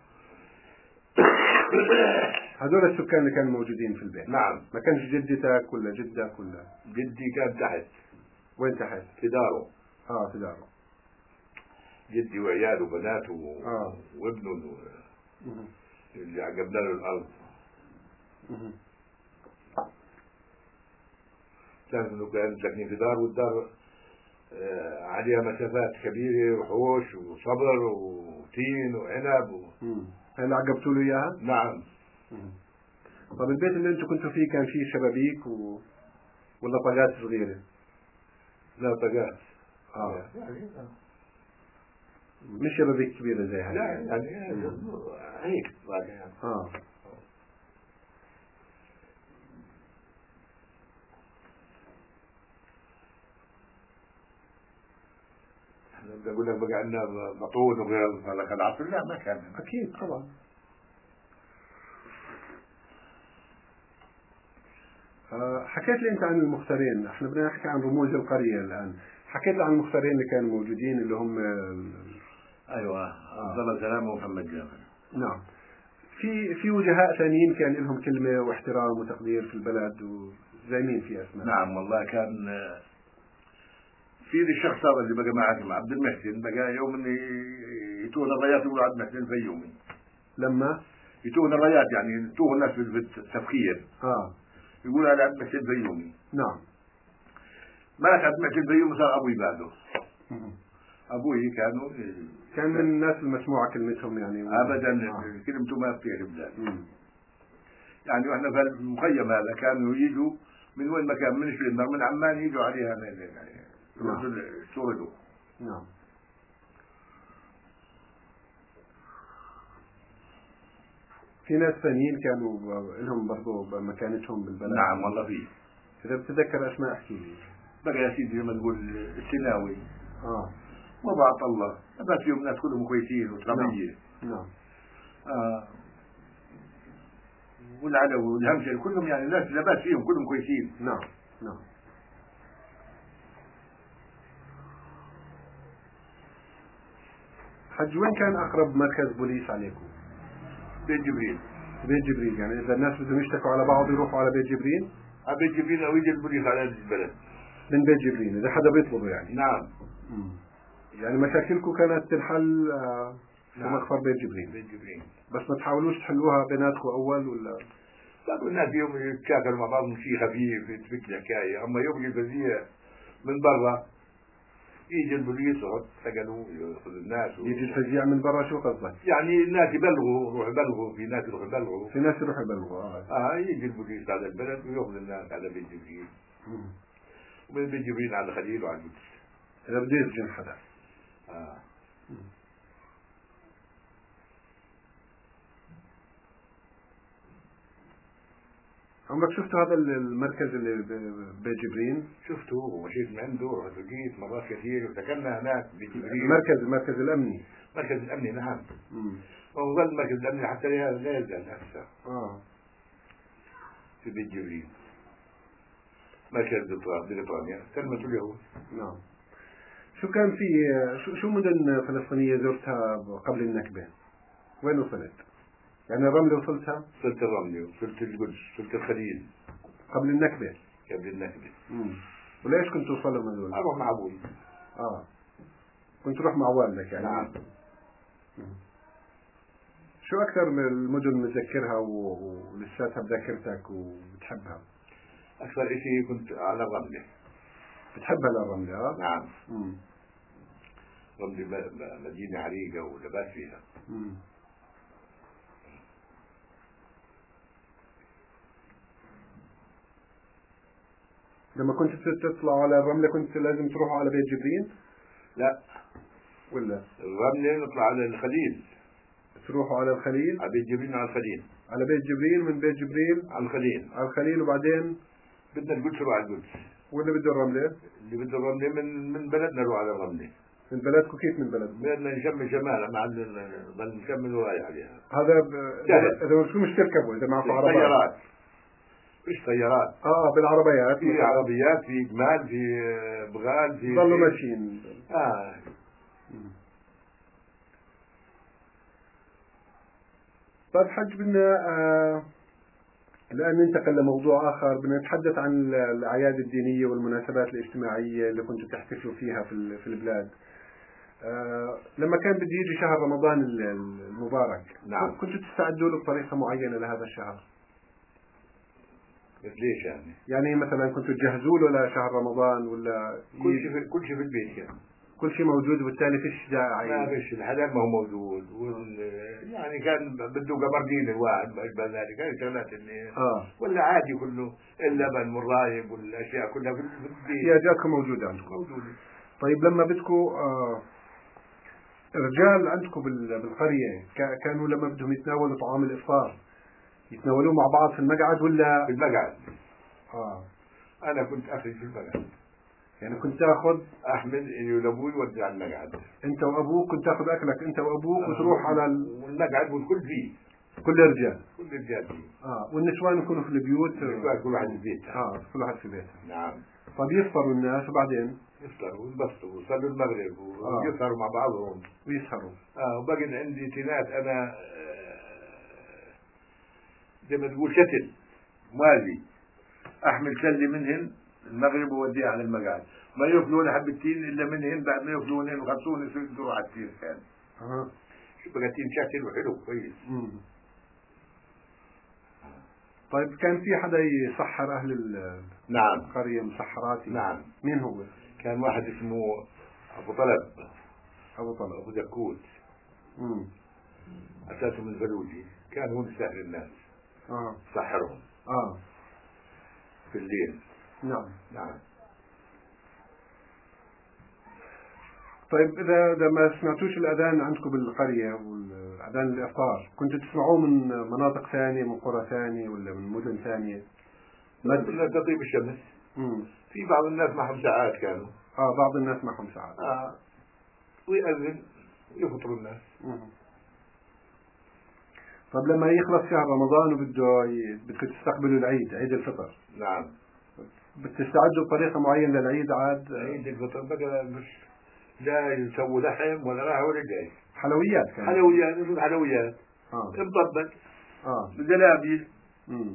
هذول السكان اللي كانوا موجودين في البيت. نعم. ما كانش جدتك ولا جدك ولا؟ جدي كان تحت. وين تحت؟ في داره. اه في داره. جدي وعياله وبناته و... آه. وابنه اللي عقبنا له الارض. كانوا كانوا ساكنين في دار والدار آه عليها مسافات كبيرة وحوش وصبر وتين وعنب و... هل عقبتوا له اياها؟ نعم. مم. طب البيت اللي انتم كنتوا فيه كان فيه شبابيك و... ولا طاقات صغيرة؟ لا طاقات. اه يعني مش شبابيك كبيرة زي هاي. لا يعني هيك يعني. اه بقول لك بقى عندنا بطون وغير هذا العصر. لا ما كان. اكيد طبعا. آه حكيت لي انت عن المختارين. احنا بدنا نحكي عن رموز القرية الان. حكيت لي عن المختارين اللي كانوا موجودين اللي هم ايوه عبد الله سلام ومحمد جابر. نعم. في في وجهاء ثانيين كان لهم كلمة واحترام وتقدير في البلد وزي مين في اسماء؟ نعم والله كان في الشخص هذا اللي بقى معك مع عبد المحسن بقى يوم اني يتوه الرايات يقولوا عبد المحسن فيومي. لما يتوه الرايات يعني يتوه الناس في التفكير. اه يقول على عبد المحسن فيومي. نعم. مات عند معت البيوم وصار ابوي بعده. ابوي كانوا كان من الناس المسموعة كلمتهم يعني ابدا آه. كلمته ما فيها البلاد. يعني واحنا في المخيم هذا كانوا يجوا من وين ما كان، من شبيل من عمان يجوا عليها يعني شغلوا. نعم. في ناس ثانيين كانوا لهم برضو مكانتهم بالبلد. نعم والله في. إذا بتتذكر أسماء احكي لي. بقى يا سيدي لما تقول السناوي اه وبعط الله بس فيهم ناس كلهم كويسين وترابية. نعم. نعم. آه. والعلوي والهمشري كلهم يعني ناس لا باس فيهم كلهم كويسين. نعم. نعم. حج وين كان أقرب مركز بوليس عليكم؟ بيت جبريل. بيت جبريل، يعني إذا الناس بدهم يشتكوا على بعض يروحوا على بيت جبريل؟ على بيت جبريل أو يجي البوليس على البلد. من بيت جبريل إذا حدا بيطلبه يعني. نعم. مم. يعني مشاكلكم كانت تنحل آه في نعم. مخفر بيت جبريل. بيت جبريل. بس ما تحاولوش تحلوها بيناتكم أول ولا؟ طب الناس يوم يتشاكلوا مع بعض شيء خفيف يتفك الحكاية، أما يوم الفزية من برا يجي البوليس يحط ثقله يأخذ الناس و... يجي الفزيع من برا. شو قصدك؟ يعني الناس يبلغوا يروح يبلغوا، في ناس يروح يبلغوا، في ناس يروح يبلغوا. اه اه يجي البوليس على البلد ويأخذ الناس على بيت جبريل. ومن بيت جبريل على خليل وعلى القدس. إذا بده يسجن حدا. اه مم. عمرك شفت هذا المركز اللي ببيت جبريل؟ شفته ومشيت من عنده ورحت لقيت مرات كثير وسكننا هناك ببيت جبريل. المركز المركز الأمني. مركز الأمني نعم. امم وظل المركز الأمني حتى لا يزال هسه. اه في بيت جبريل. مركز بريطانيا كلمة اليهود. نعم. شو كان في شو شو مدن فلسطينية زرتها قبل النكبة؟ وين وصلت؟ يعني الرملة وصلتها؟ وصلت الرملة وصلت القدس وصلت الخليل. قبل النكبة؟ قبل النكبة. امم وليش كنت توصل لهم هذول؟ أروح مع أبوي. اه كنت تروح مع والدك يعني. نعم. مم. شو أكثر من المدن متذكرها ولساتها بذاكرتك وبتحبها؟ أكثر شيء كنت على الرملة. بتحبها للرملة؟ اه نعم. امم رملة مدينة عريقة ولباس فيها. امم لما كنت تطلعوا على الرملة كنت لازم تروحوا على بيت جبريل؟ لا. ولا؟ الرملة نطلع على الخليل. تروحوا على الخليل؟ على بيت جبريل على الخليل. على بيت جبريل، من بيت جبريل على الخليل. على الخليل، وبعدين بدنا القدس نروح على القدس. ولا بده الرملة؟ اللي بده الرملة من من بلدنا نروح على الرملة. من بلدكم؟ كيف من بلدكم؟ بدنا نكمل شمال مع ضل نكمل وراي عليها. هذا ب... إذا شو مش تركبوا إذا معكم عربيات؟ طيارات. مش طيارات. اه بالعربيات. في مثلاً. عربيات، في جمال، في بغال، في ضلوا ماشيين. اه طيب حج بدنا آه الآن ننتقل لموضوع آخر. بدنا نتحدث عن الأعياد الدينية والمناسبات الاجتماعية اللي كنتوا تحتفلوا فيها في في البلاد. آه لما كان بده يجي شهر رمضان المبارك. نعم. كنتوا تستعدوا له بطريقة معينة لهذا الشهر؟ ليش يعني؟ يعني مثلا كنتوا تجهزوا له لشهر رمضان ولا كل شيء في كل شيء في البيت يعني. كل شيء موجود وبالتالي فيش داعي. ما فيش الحلال ما هو موجود وال... يعني كان بده قمردين الواحد ما اشبه ذلك، هاي شغلات اللي اه ولا عادي كله اللبن والرايب والاشياء كلها في البيت. احتياجاتكم موجودة عندكم. موجودة. طيب لما بدكم آه رجال عندكم بالقرية كانوا لما بدهم يتناولوا طعام الإفطار يتناولوه مع بعض في المقعد ولا في المقعد؟ اه انا كنت اخذ في المقعد. يعني كنت تاخذ احمد اني لابوي ودي على المقعد. انت وابوك كنت تاخذ اكلك انت وابوك آه وتروح على ال... والمقعد والكل فيه. كل الرجال. كل الرجال فيه. اه والنسوان يكونوا في البيوت. النسوان كل واحد في بيته. اه كل واحد في بيته. نعم. طيب يفطروا الناس وبعدين يفطروا وينبسطوا ويصلوا المغرب ويسهروا مع بعضهم. ويسهروا. اه وبقي عندي تنات انا زي ما تقول شتل موازي احمل سله منهن المغرب ووديها على المقعد، ما ياكلون حبتين الا منهن، بعد ما ياكلون وخلصون يصيروا على التين كان. اها شو بقى تين شتل وحلو كويس. امم طيب كان في حدا يسحر أهل ال- نعم القرية مسحراتي؟ نعم. مين هو؟ كان واحد اسمه أبو طلب أبو طلب. أبو دكوت، امم أساسه من الفلوجي، كان هو ساحر الناس، اه سحرهم اه في الليل. نعم. نعم. طيب إذا إذا ما سمعتوش الأذان عندكم بالقرية والأذان الإفطار، كنتوا تسمعوه من مناطق ثانية، من قرى ثانية ولا من مدن ثانية؟ بس الناس تطيب الشمس. امم في بعض الناس معهم ساعات كانوا. اه بعض الناس معهم ساعات. آه. ويأذن ويفطروا الناس. مم. طب لما يخلص شهر رمضان وبده ي... بدكم تستقبلوا العيد، عيد الفطر، نعم. بتستعدوا بطريقة معينة للعيد عاد؟ عيد الفطر بقى مش لا يسووا لحم ولا راح ولا جاي. حلويات كمان. حلويات نشوف حلويات. اه مطبق. اه زلابي. امم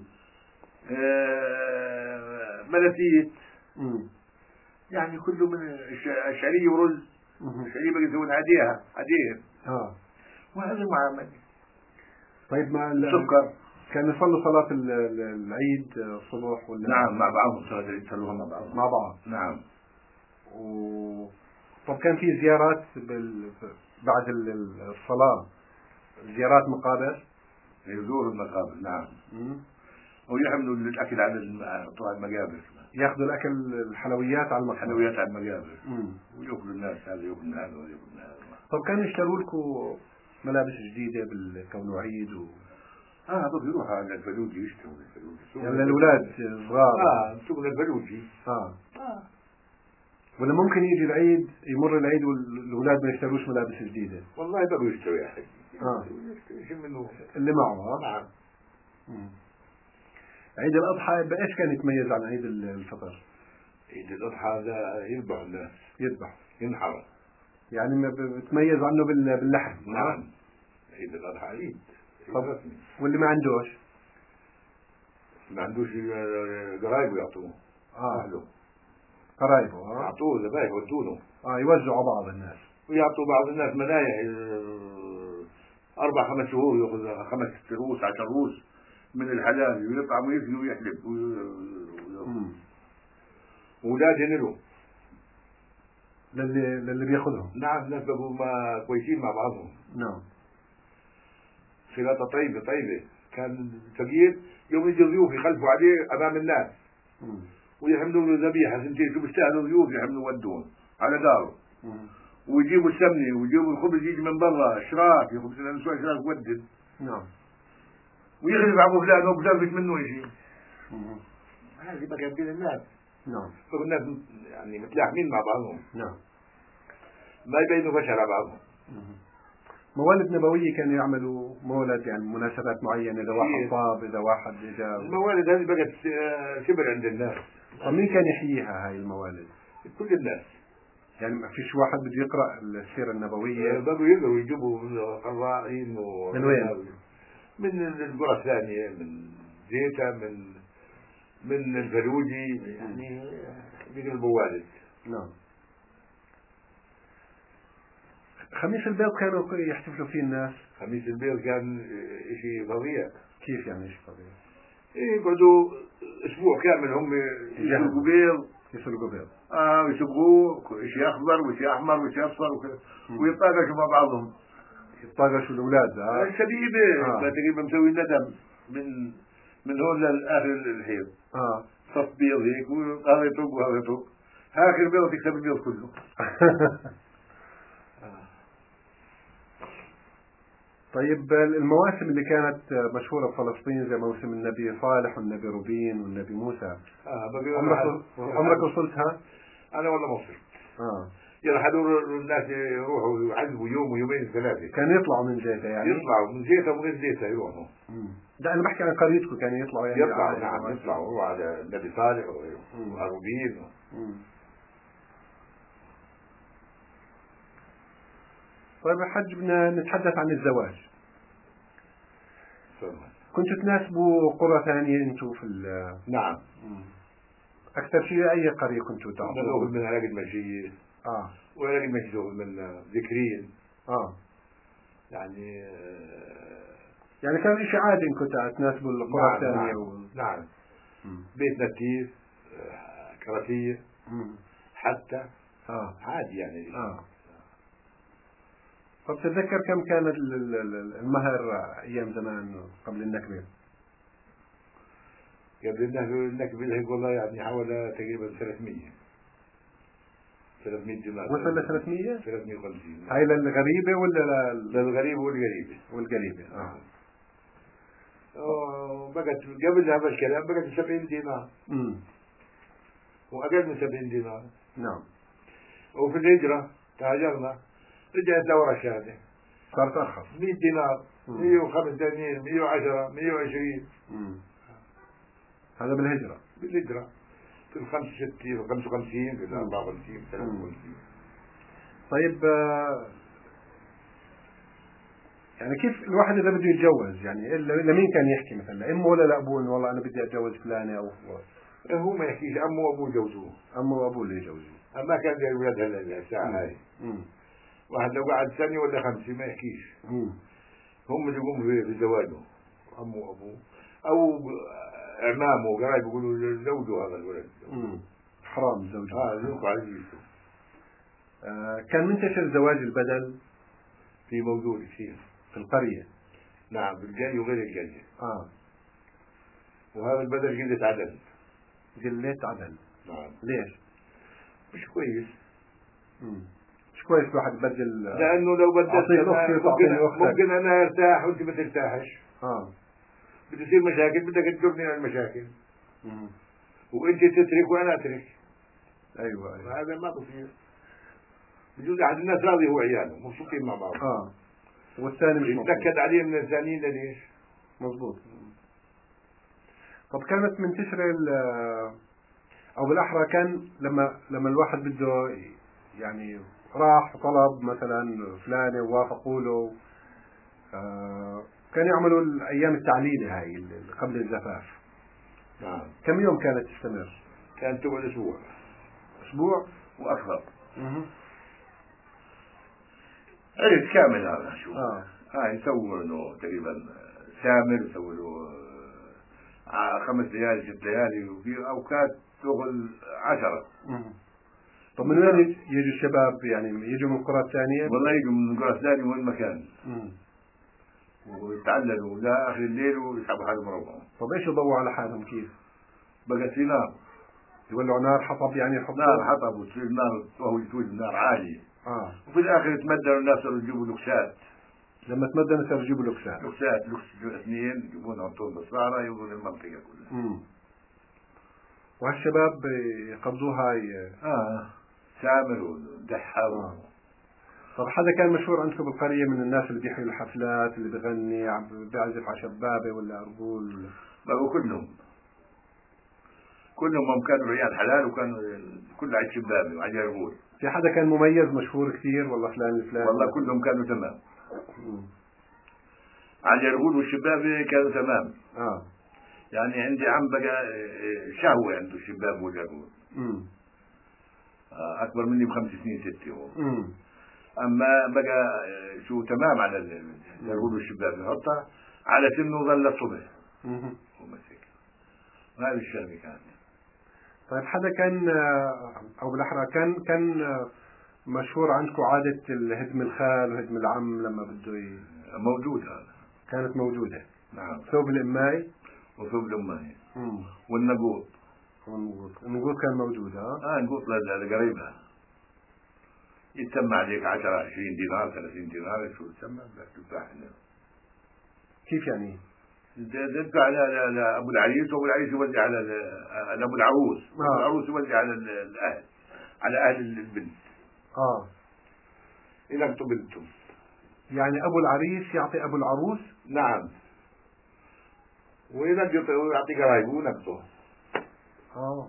آه ملافيت. امم يعني كله من الش- شعرية ورز. مم. الشعرية بقى يسوون عاديها عاديهم. اه وهذا معامل. طيب ما ال... سكر. كان يصلوا صلاة ال- ال- العيد الصبح ولا؟ نعم مع بعضهم صلاة يصلوها مع بعضهم. مع بعض. نعم. و... طب كان في زيارات بال... بعد ال- ال- الصلاة، زيارات مقابر؟ يزوروا المقابر. نعم. مم. ويحملوا الأكل على الم- طبعا المقابر. ياخذوا الأكل الحلويات على المقبرة. حلويات على المقابر. مم. ويأكلوا الناس، هذا يأكل هذا وهذا يأكل هذا. طب كانوا يشتروا لكم ملابس جديدة بالكون عيد و... اه هذول يروحوا على الفلوجي يشتروا الفلوجي. يعني للأولاد صغار؟ اه سوق الفلوجي. اه اه. ولا ممكن يجي العيد، يمر العيد والأولاد ما يشتروش ملابس جديدة؟ والله بقوا يشتروا يا حبيبي. اه شو منه. اللي معه. اه نعم. مم. عيد الأضحى بإيش كان يتميز عن عيد الفطر؟ عيد الأضحى هذا يذبح الناس. يذبح. ينحر. يعني ما ب- بتميز عنه بال- باللحم. نعم. عيد الأضحى عيد. طب رسمي. واللي ما عندوش؟ ما عندوش قرايبه يعطوه. اه أهله. قرايبه. اه يعطوه ذبايح يودونه. اه يوزعوا بعض الناس. ويعطوا بعض الناس منايح آه، أربع خمس شهور يأخذ خمس روس عشر روس من الحلال ويطعم ويفني ويحلب مم. وأولاده له. للي للي بياخذهم. نعم. الناس بقوا ما كويسين مع بعضهم. نعم. خلاطة طيبة طيبة. كان فقير يوم يجي ضيوف يخلفوا عليه أمام الناس مم. ويحملوا له ذبيحة سنتين شو بيستاهلوا ضيوف يحملوا ودون على داره. مم. ويجيبوا السمنة ويجيبوا الخبز يجي من برا شراك يخبز لنا شوي شراك ودد نعم. ويخلف على فلان وبزربت منه شيء. مم. هذه بقى بين الناس. نعم. فالناس يعني متلاحمين مع بعضهم. نعم. ما يبينوا بشر على بعضهم. مم. موالد نبوية كانوا يعملوا مولد يعني مناسبات معينة، إذا واحد طاب، إذا واحد إجا. الموالد هذه بقت شبر عند الناس. طب مين كان يحييها هاي الموالد؟ كل الناس. يعني ما فيش واحد بده يقرأ السيرة النبوية؟ بقوا يقدروا يجيبوا قراءين و من وين؟ من القرى الثانية، من زيتا، من من الفلوجي، يعني من الموالد. نعم. خميس البيض كانوا يحتفلوا فيه الناس؟ خميس البيض كان شيء فظيع. كيف يعني ايش طبيعي؟ ايه يقعدوا اسبوع كامل هم يسلقوا بيض. يسلقوا بيض. اه ويسبقوه شيء اخضر وشيء احمر وشيء اصفر ويطاقشوا مع بعضهم. يطاقشوا الاولاد. اه شديدة. آه. تقريبا مسوي ندم من من هون لاخر الحيض. اه صف بيض هيك وهذا يطق وهذا يطق. اخر بيض يكسب البيض كله. طيب المواسم اللي كانت مشهورة بفلسطين زي موسم النبي صالح والنبي روبين والنبي موسى، آه عمرك عمرك وصلتها؟ أنا والله مصر. آه يرحلوا الناس يروحوا يعذبوا يوم ويومين ثلاثة. كانوا يطلعوا من زيتها يعني؟ يطلعوا من زيتها ومن غير زيتها يروحوا. امم لا أنا بحكي عن قريتكم، كانوا يطلعوا يعني؟ يطلعوا نعم يطلعوا يروحوا على النبي صالح وروبين. طيب حج بدنا نتحدث عن الزواج. كنتوا تناسبوا قرى ثانية انتوا في ال نعم. مم. أكثر شيء أي قرية كنتوا تعطوا؟ تعطوا؟ من علاج المشية. آه وعلاج المشية من ذكرين. آه يعني آه يعني كان شيء عادي انكم تناسبوا القرى نعم الثانية نعم, و... نعم. مم. بيت نتيف، كراتية حتى اه عادي يعني. اه. طب تتذكر كم كانت المهر ايام زمان قبل النكبة؟ قبل النكبة هيك والله يعني حوالي تقريبا ثلاثمية ثلاثمية دينار. وصل ل ثلاثمية؟ ثلاثمية وخمسين. هاي للغريبة ولا لل... للغريبة والقريبة؟ والقريبة اه. بقت قبل هذا الكلام بقت سبعين دينار. امم وأقل من سبعين دينار. نعم. وفي الهجرة تهاجرنا رجعت دورة شهادة صارت أرخص. مية دينار، مية وخمسة دنانير، مية وعشرة، مية وعشرين. امم هذا بالهجرة. بالهجرة في الخمسة وستين وخمسة وخمسين في الأربعة وخمسين ثلاثة وخمسين. طيب يعني كيف الواحد إذا بده يتجوز يعني لمين كان يحكي مثلا؟ لأمه ولا لأبوه والله أنا بدي أتجوز فلانة أو هو ما يحكيش، أمه وأبوه جوزوه. أمه وأبوه اللي يجوزوه. ما كان زي أولاد هلا الساعة هاي. واحد لو قعد سنة ولا خمسة ما يحكيش. مم. هم اللي يقوموا في زواجه أمه وأبوه أو إعمامه وقرايب يقولوا زوجوا هذا الولد. مم. حرام زوجه. آه زوجوا على يوسف. آه كان منتشر زواج البدل في موجود كثير في القرية. نعم بالجاي وغير الجاي. آه. وهذا البدل قلة عدل. قلة عدل. نعم. ليش؟ مش كويس. مم. مش كويس الواحد يبدل. لأنه لو بدلت ممكن, ممكن أنا أرتاح وأنت ما ترتاحش. آه. بتصير مشاكل بدك تجرني على المشاكل. مم. وأنت تترك وأنا أترك. أيوة أيوة. هذا ما بصير. بجوز أحد الناس راضي هو عياله مبسوطين مع بعض. آه. والثاني مش مبسوط. يتنكد عليه من الثانيين ليش؟ مظبوط. طب كانت منتشرة أو بالأحرى كان لما لما الواحد بده يعني راح وطلب مثلا فلانة ووافقوا له آه كانوا يعملوا الأيام التعليلة هاي اللي قبل الزفاف. نعم. كم يوم كانت تستمر؟ كانت تقعد أسبوع. أسبوع وأكثر. اها. عيد كامل هذا شو. آه. آه يسووا له تقريبا شامل يسووا له آه خمس ليالي ست ليالي وفي أوقات تغل عشرة. مم. طب من وين يجوا الشباب يعني يجوا من القرى الثانية؟ والله يجوا من القرى الثانية وين مكان. مم. ويتعللوا لا آخر الليل ويسحبوا حالهم روحهم. طب إيش يضووا على حالهم كيف؟ بقت في نار. يولعوا نار حطب يعني يحطوا نار حطب وتصير نار وهو يتوج نار عالية. آه. وفي الآخر يتمدنوا الناس يجيبوا لكسات. لما تمدنوا صاروا يجيبوا لكسات. لكسات لكس اثنين يجيبونها طول بالصحراء يجيبون المنطقة كلها. امم. وهالشباب يقضوها ي... اه سامر ودحى. آه. طب حدا كان مشهور عندكم بالقرية من الناس اللي بيحيوا الحفلات اللي بغني بيعزف على شبابة ولا أرجول ولا؟ بقوا كلهم كلهم هم كانوا ريال حلال وكانوا كل عيد شبابي وعلى أرجول. في حدا كان مميز مشهور كثير والله فلان الفلان؟ والله كلهم كانوا تمام. مم. على الرجول والشباب كانوا تمام. اه يعني عندي عم بقى شهوة عنده الشباب والرجول. امم. أكبر مني بخمس سنين ستة هو. امم. أما بقى شو تمام على الرجول والشباب يحطها على سنه ظل الصبح. امم. ومسك. هذه الشغلة كانت. طيب حدا كان أو بالأحرى كان كان مشهور عندكم عادة هدم الخال وهدم العم لما بده ي... موجود هذا. كانت موجودة. نعم. ثوب الإماي. وثوب الأماي. امم. والنقوط. والنقوط. النقوط كان موجود ها؟ اه نقوط لقريبها. يتسمى عليك عشرة عشرين دينار ثلاثين دينار شو يتسمى بدك تدفع. كيف يعني؟ تدفع على أبو العريس وأبو العريس يوزع على أبو العروس. آه. أبو العروس يوزع على الأهل على أهل البنت. اه. إذا أنتم بنتم. يعني أبو العريس يعطي أبو العروس؟ نعم. وإذا يعطي قرايبه ونفسه. اه.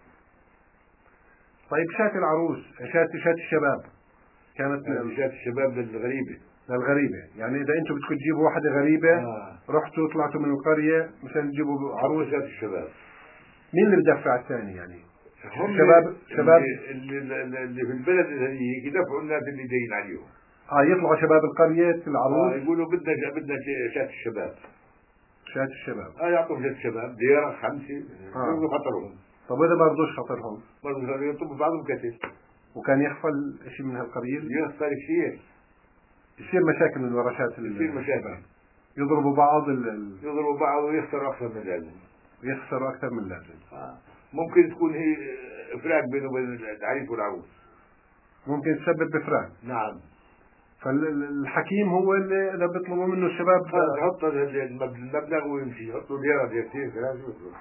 طيب شات العروس شات شات الشباب كانت يعني شات الشباب للغريبة. للغريبة يعني إذا أنتم بدكم تجيبوا واحدة غريبة آه. رحتوا طلعتوا من القرية مشان تجيبوا عروس. شات الشباب. مين اللي بدفع الثاني يعني؟ هم شباب شباب اللي, اللي, اللي في البلد هذيك يدفعوا الناس اللي جايين عليهم. اه يطلعوا شباب القرية آه العروس. يقولوا بدنا بدنا شات الشباب. شات الشباب. اه يعطوهم شات الشباب ديرة خمسة آه. يرضوا خطرهم. طب وإذا ما رضوش خطرهم؟ برضه يطلبوا بعضهم كتل. وكان يحصل شيء من هالقبيل؟ يحصل كثير. يصير مشاكل من وراء شات يصير مشاكل. يضربوا بعض ال... ال... يضربوا بعض ويخسروا أكثر من اللازم. ويخسروا أكثر من اللازم. آه. ممكن تكون هي إفراق بينه وبين العريس والعروس. ممكن تسبب بفراق. نعم. فالحكيم هو اللي إذا بيطلبوا منه الشباب يحط المبلغ ويمشي، يحط له ليرة ديرتين ثلاثة ويطلع.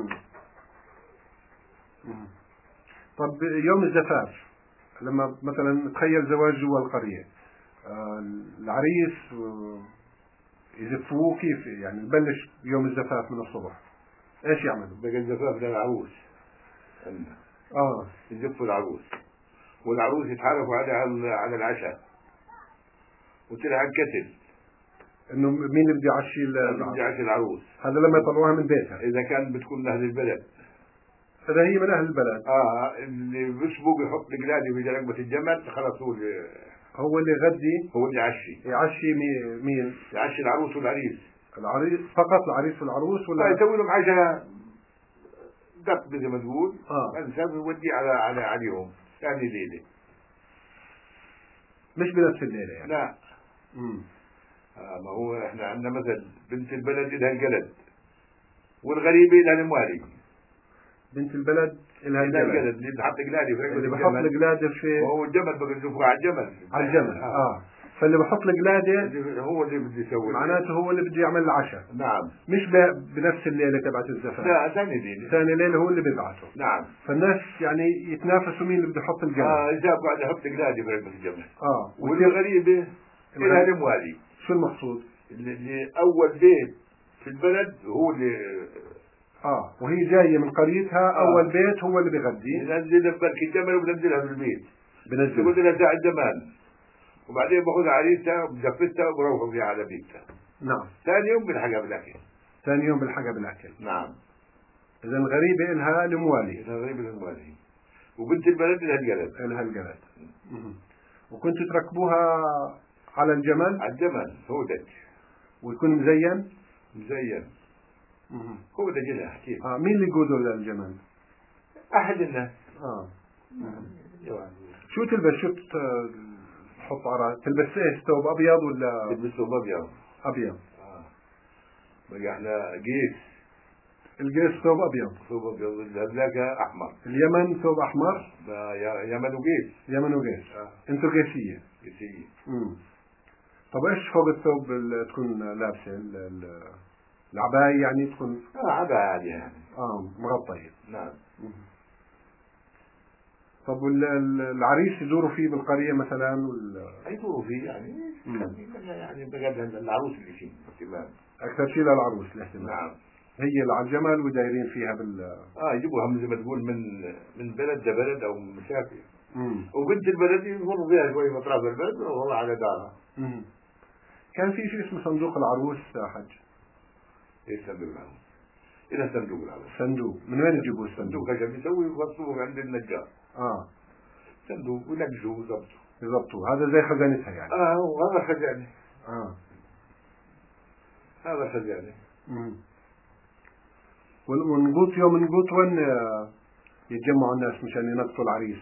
طب يوم الزفاف لما مثلا تخيل زواج جوا القرية، آه العريس يزفوه كيف يعني؟ ببلش يوم الزفاف من الصبح ايش يعملوا؟ بقى الزفاف للعروس. اه يزفوا العروس والعروس يتعرفوا على على العشاء وتلعب كتل انه مين اللي بده يعشي اللي بده يعشي العروس. هذا لما يطلعوها من بيتها اذا كان بتكون من اهل البلد. اذا هي من اهل البلد اه اللي بيسبق يحط القلاده في رقبه الجمل خلص هو اللي هو اللي يغدي، هو اللي يعشي. يعشي مين؟ يعشي العروس والعريس. العريس فقط؟ العريس والعروس ولا؟ اه يسوي لهم عشاء دق زي ما تقول. اه انسان يودي على على عليهم ثاني ليله. مش بنفس الليله يعني؟ لا. امم آه ما هو احنا عندنا مثل بنت البلد لها الجلد والغريبه لها الموالي. بنت البلد لها الجلد اللي بحط قلاده في رقبه اللي بحط القلاده في وهو الجمل بقى يشوفوه على الجمل على الجمل. اه, آه. فاللي بحط القلاده هو اللي بده يسوي معناته هو اللي بده يعمل العشاء. نعم. مش بنفس الليله تبعت الزفاف. لا ثاني ليله. ثاني ليله هو اللي بيبعته. نعم. فالناس يعني يتنافسوا مين اللي بده يحط الجمل. اه اذا بعد يحط قلاده في رقبه الجمل. اه والغريبه لها الموالي. شو المقصود؟ اللي اول بيت في البلد هو اللي اه وهي جايه من قريتها. آه. اول بيت هو اللي بيغدي. ينزل برك الجمل وبنزلها في البيت. بنزل يقول لها ساعة زمان وبعدين باخذها عريسها وبجفتها وبروحوا فيها على بيتها. نعم. ثاني يوم بنحقها بالاكل. ثاني يوم بنحقها بالاكل. نعم. اذا الغريبه لها الموالي. الغريبه الموالي. وبنت البلد لها الجلد. لها الجلد. وكنتوا تركبوها على الجمل؟ على الجمل هودج. ويكون مزين؟ مزين. هودج لها حكيم. اه مين اللي يقوده للجمل؟ احد الناس. اه يعني. شو تلبس؟ شو تحط على تلبس ايش؟ ثوب ابيض ولا؟ تلبس ثوب ابيض. ابيض. اه بقى احنا قيس. القيس ثوب ابيض. ثوب ابيض والهبلاك احمر. اليمن ثوب احمر. يمن وقيس. يمن وقيس. آه. انتوا قيسيه. قيسيه. امم طب ايش فوق الثوب اللي تكون لابسه؟ العباية يعني تكون؟ اه عباية يعني. اه مغطية. نعم. مم. طب والعريس يزوروا فيه بالقرية مثلا ولا؟ يزوروا فيه يعني. يعني بقدر العروس اللي فيه اهتمام. أكثر شيء للعروس الاهتمام. نعم. هي اللي على الجمل ودايرين فيها بال اه يجيبوها زي ما تقول من من بلد لبلد او من مسافر. امم وبنت البلد يمروا فيها شوي في اطراف البلد والله على دارها. امم كان في شيء اسمه صندوق العروس حج. ايش صندوق العروس؟ إلى صندوق العروس. صندوق من وين يجيبوا الصندوق؟ صندوق خشب يسوي يوصلوه عند النجار. اه صندوق وينقشوه ويظبطوه. يظبطوه هذا زي خزانتها يعني. اه وهذا خزانة. اه هذا خزانة. امم ونقوط يوم نقوط وين يتجمعوا الناس مشان ينقصوا العريس؟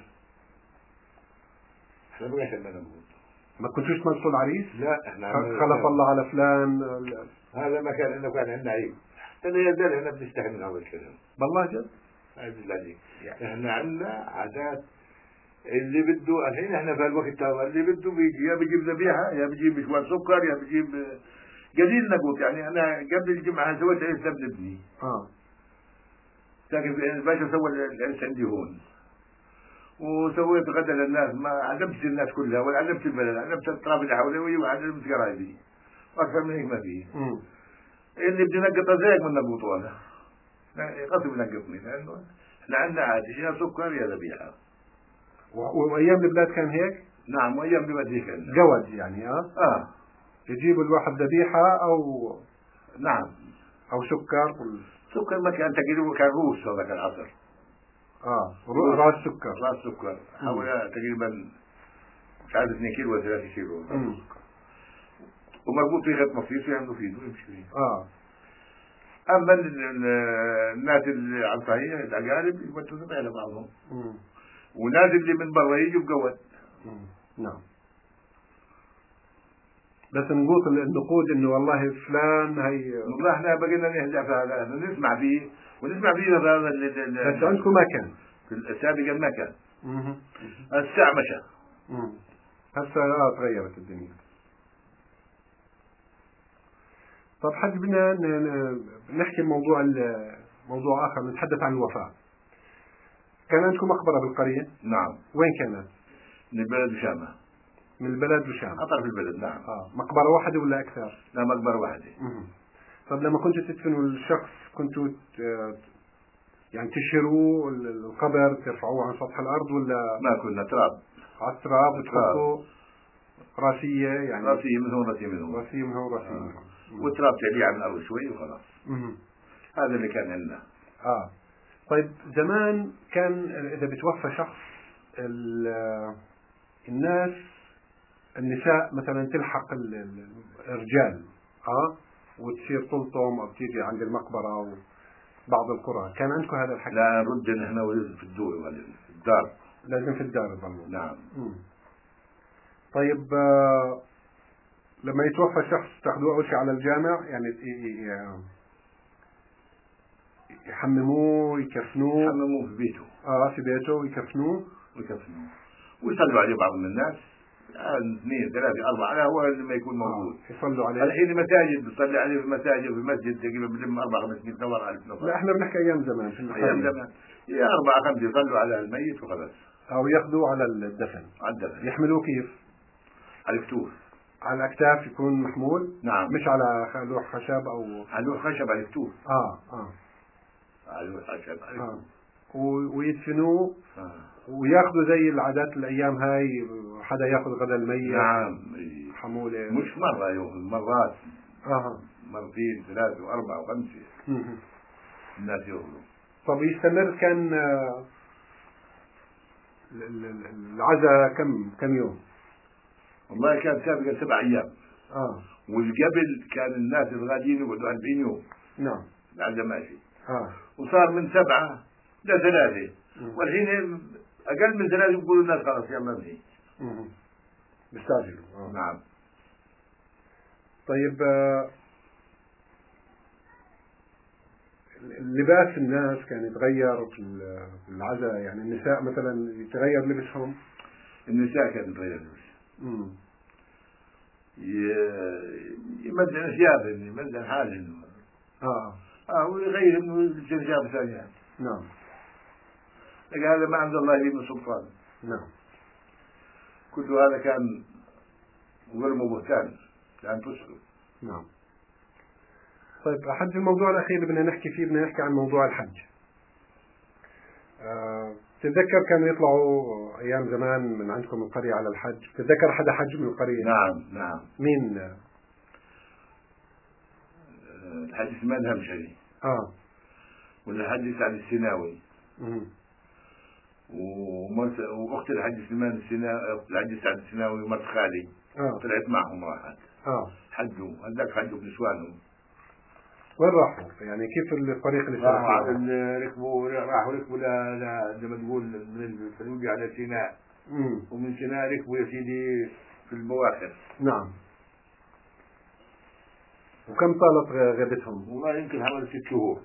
احنا ما عندنا نقوط. ما كنتوش تنقصوا العريس؟ لا احنا خلف الله على فلان. هذا ما كان انه كان عندنا عيب. انا يا زلمه احنا بنستحي من هذا الكلام. بالله جد؟ عيب بالله احنا عندنا عادات اللي بده الحين احنا في الوقت هذا اللي بده بيجي يا بيجيب ذبيحه يا بيجيب مشوار سكر يا بيجيب قليل نقوط. يعني انا قبل الجمعه سويت عيش لابني. اه لكن الباشا سوى العيش عندي هون وسويت غدا للناس ما علمت الناس كلها ولا علمت البلد علمت الاطراف اللي حولي وعلمت قرايبي اكثر من هيك ما فيه. اللي بدي نقطه زيك من نقوط انا قصدي نقطني لانه احنا عندنا عادي يا سكر يا ذبيحه. وايام البلاد كان هيك؟ نعم وايام البلاد هيك كان جود يعني. اه اه يجيبوا الواحد ذبيحه او نعم او سكر. سكر ما كان تقريبا كان روس هذاك العصر. اه راس سكر. راس سكر حوالي تقريبا مش عارف اثنين كيلو ولا ثلاثة كيلو، مم. ومربوط في خط مصيص يعملوا فيه ويمشي فيه. اه اما ال- ال- الناس اللي على الصحيح الاقارب يودوا زباله بعضهم، مم. وناس اللي من برا يجوا بقوت. مم. نعم. بس نقول النقود انه والله فلان هي. والله احنا بقينا نهزع في هذا، نسمع فيه ونسمع فيه هذا ال- ال- بس عندكم ما كان. في السابق ما كان. مم. الساعة مشى. مم. هسه اه تغيرت الدنيا. طب حد بدنا ن- ن- نحكي موضوع ال- موضوع اخر، نتحدث عن الوفاة. كان عندكم مقبرة بالقرية؟ نعم. وين كانت؟ من البلد شامة. من البلد وشام. أطرف البلد. نعم. اه مقبرة واحدة ولا أكثر؟ لا مقبرة واحدة. مم. طب لما كنتوا تدفنوا الشخص كنتوا ت- يعني تشيروا ال- القبر ترفعوه عن سطح الأرض ولا ما كنا تراب. على التراب وتحطوا راسية يعني راسية من هون راسية من هون. راسية من هون راسية من آه. هون. والتراب تعليه عن الأرض شوي وخلاص. مم. هذا اللي كان عندنا. اه طيب زمان كان إذا بتوفى شخص ال- الناس النساء مثلا تلحق ال- ال- الرجال اه وتصير تلطم او تيجي عند المقبره وبعض القرى. كان عندكم هذا الحكي؟ لا نرد نحن ولازم في الدور ولا في الدار. لازم في الدار يظلوا. نعم. مم. طيب آه لما يتوفى شخص تاخذوه اول شيء على الجامع يعني ي- ي- يحمموه يكفنوه. حمموه في بيته. اه في بيته ويكفنوه ويكفنوه ويصلوا عليه بعض من الناس. يعني اثنين ثلاثة أربعة على هو لما يكون موجود. آه. يصلوا عليه. الحين المساجد بتصلي عليه في المساجد وفي المسجد تقريبا بلم أربعة خمسمية نفر ألف نفر. لا احنا بنحكي ايام زمان في أيام القرية. زمان يا أربعة خمسة يصلوا على الميت وخلاص. او ياخذوه على الدفن. على الدفن. يحملوه كيف؟ على الكتوف. على الاكتاف يكون محمول. نعم. مش على خ- لوح خشب او على لوح خشب على الكتوف. اه اه على لوح خشب على اه الكتوف. و- ويدفنوه آه. وياخذوا زي العادات الايام هاي حدا ياخذ غدا الميت. نعم. إيه. حموله. مش مرة يوم مرات. اه مرتين ثلاثة وأربعة وخمسة مم. الناس يأخذوا. طب يستمر كان آه، ال- ال- ال- العزاء كم كم يوم؟ والله كان سابقا سبع أيام. اه والقبل كان الناس الغاديين يقعدوا أربعين يوم. نعم. العزاء ماشي. اه وصار من سبعة لثلاثة. مم. والحين أقل من ثلاثة يقولوا الناس خلاص يلا نهي. مم. بيستعجلوا. آه. نعم. طيب آه، لباس الناس كان يتغير في ال- في العزاء يعني النساء مثلا يتغير لبسهم. النساء كانت تغير لبس. امم ي- يمدن ثيابه يمدن حاله. اه اه ويغير انه يلبس ثياب ثانية. نعم لكن هذا ما عند الله به من سلطان. نعم. كل هذا كان ظلم وبهتان لأن تسلم. نعم. طيب حج الموضوع الأخير اللي بدنا نحكي فيه بدنا نحكي عن موضوع الحج. آه، تتذكر كانوا يطلعوا أيام زمان من عندكم القرية على الحج؟ تتذكر حدا حج من القرية؟ نعم نعم. مين؟ آه، الحج سمان همشري. اه والحج سعد السيناوي. مم. ومرت- واخت الحج سليمان السيناوي اخت الحج سعد السيناوي ومرت خالي اه طلعت معهم راحت. اه حجوا هذاك حجوا بنسوانهم. وين راحوا؟ يعني كيف الطريق اللي راحوا سلكوها؟ على- ركبوا راحوا ركبوا ل- ل- زي ما تقول من الفلوجي على سيناء. مم. ومن سيناء ركبوا يا سيدي في البواخر. نعم. وكم طالت غ- غيبتهم؟ والله يمكن حوالي ست شهور.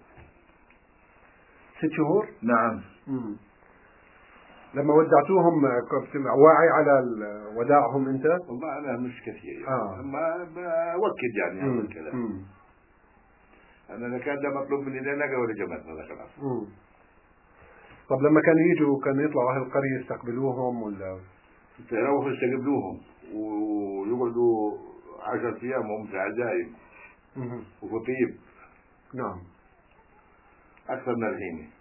ست شهور؟ نعم. مم. لما ودعتوهم كنت واعي على ال- وداعهم انت؟ والله انا مش كثير يعني. آه. ما بوكد يعني هذا مم. الكلام. مم. انا إذا كان ده مطلوب مني لا نلقى ولا جمعت هذا خلاص. مم. طب لما كانوا يجوا كانوا يطلعوا اهل القريه يستقبلوهم ولا؟ يروحوا يستقبلوهم ويقعدوا عشرة أيام وهم في عزايم مم. وخطيب نعم. أكثر من الحين.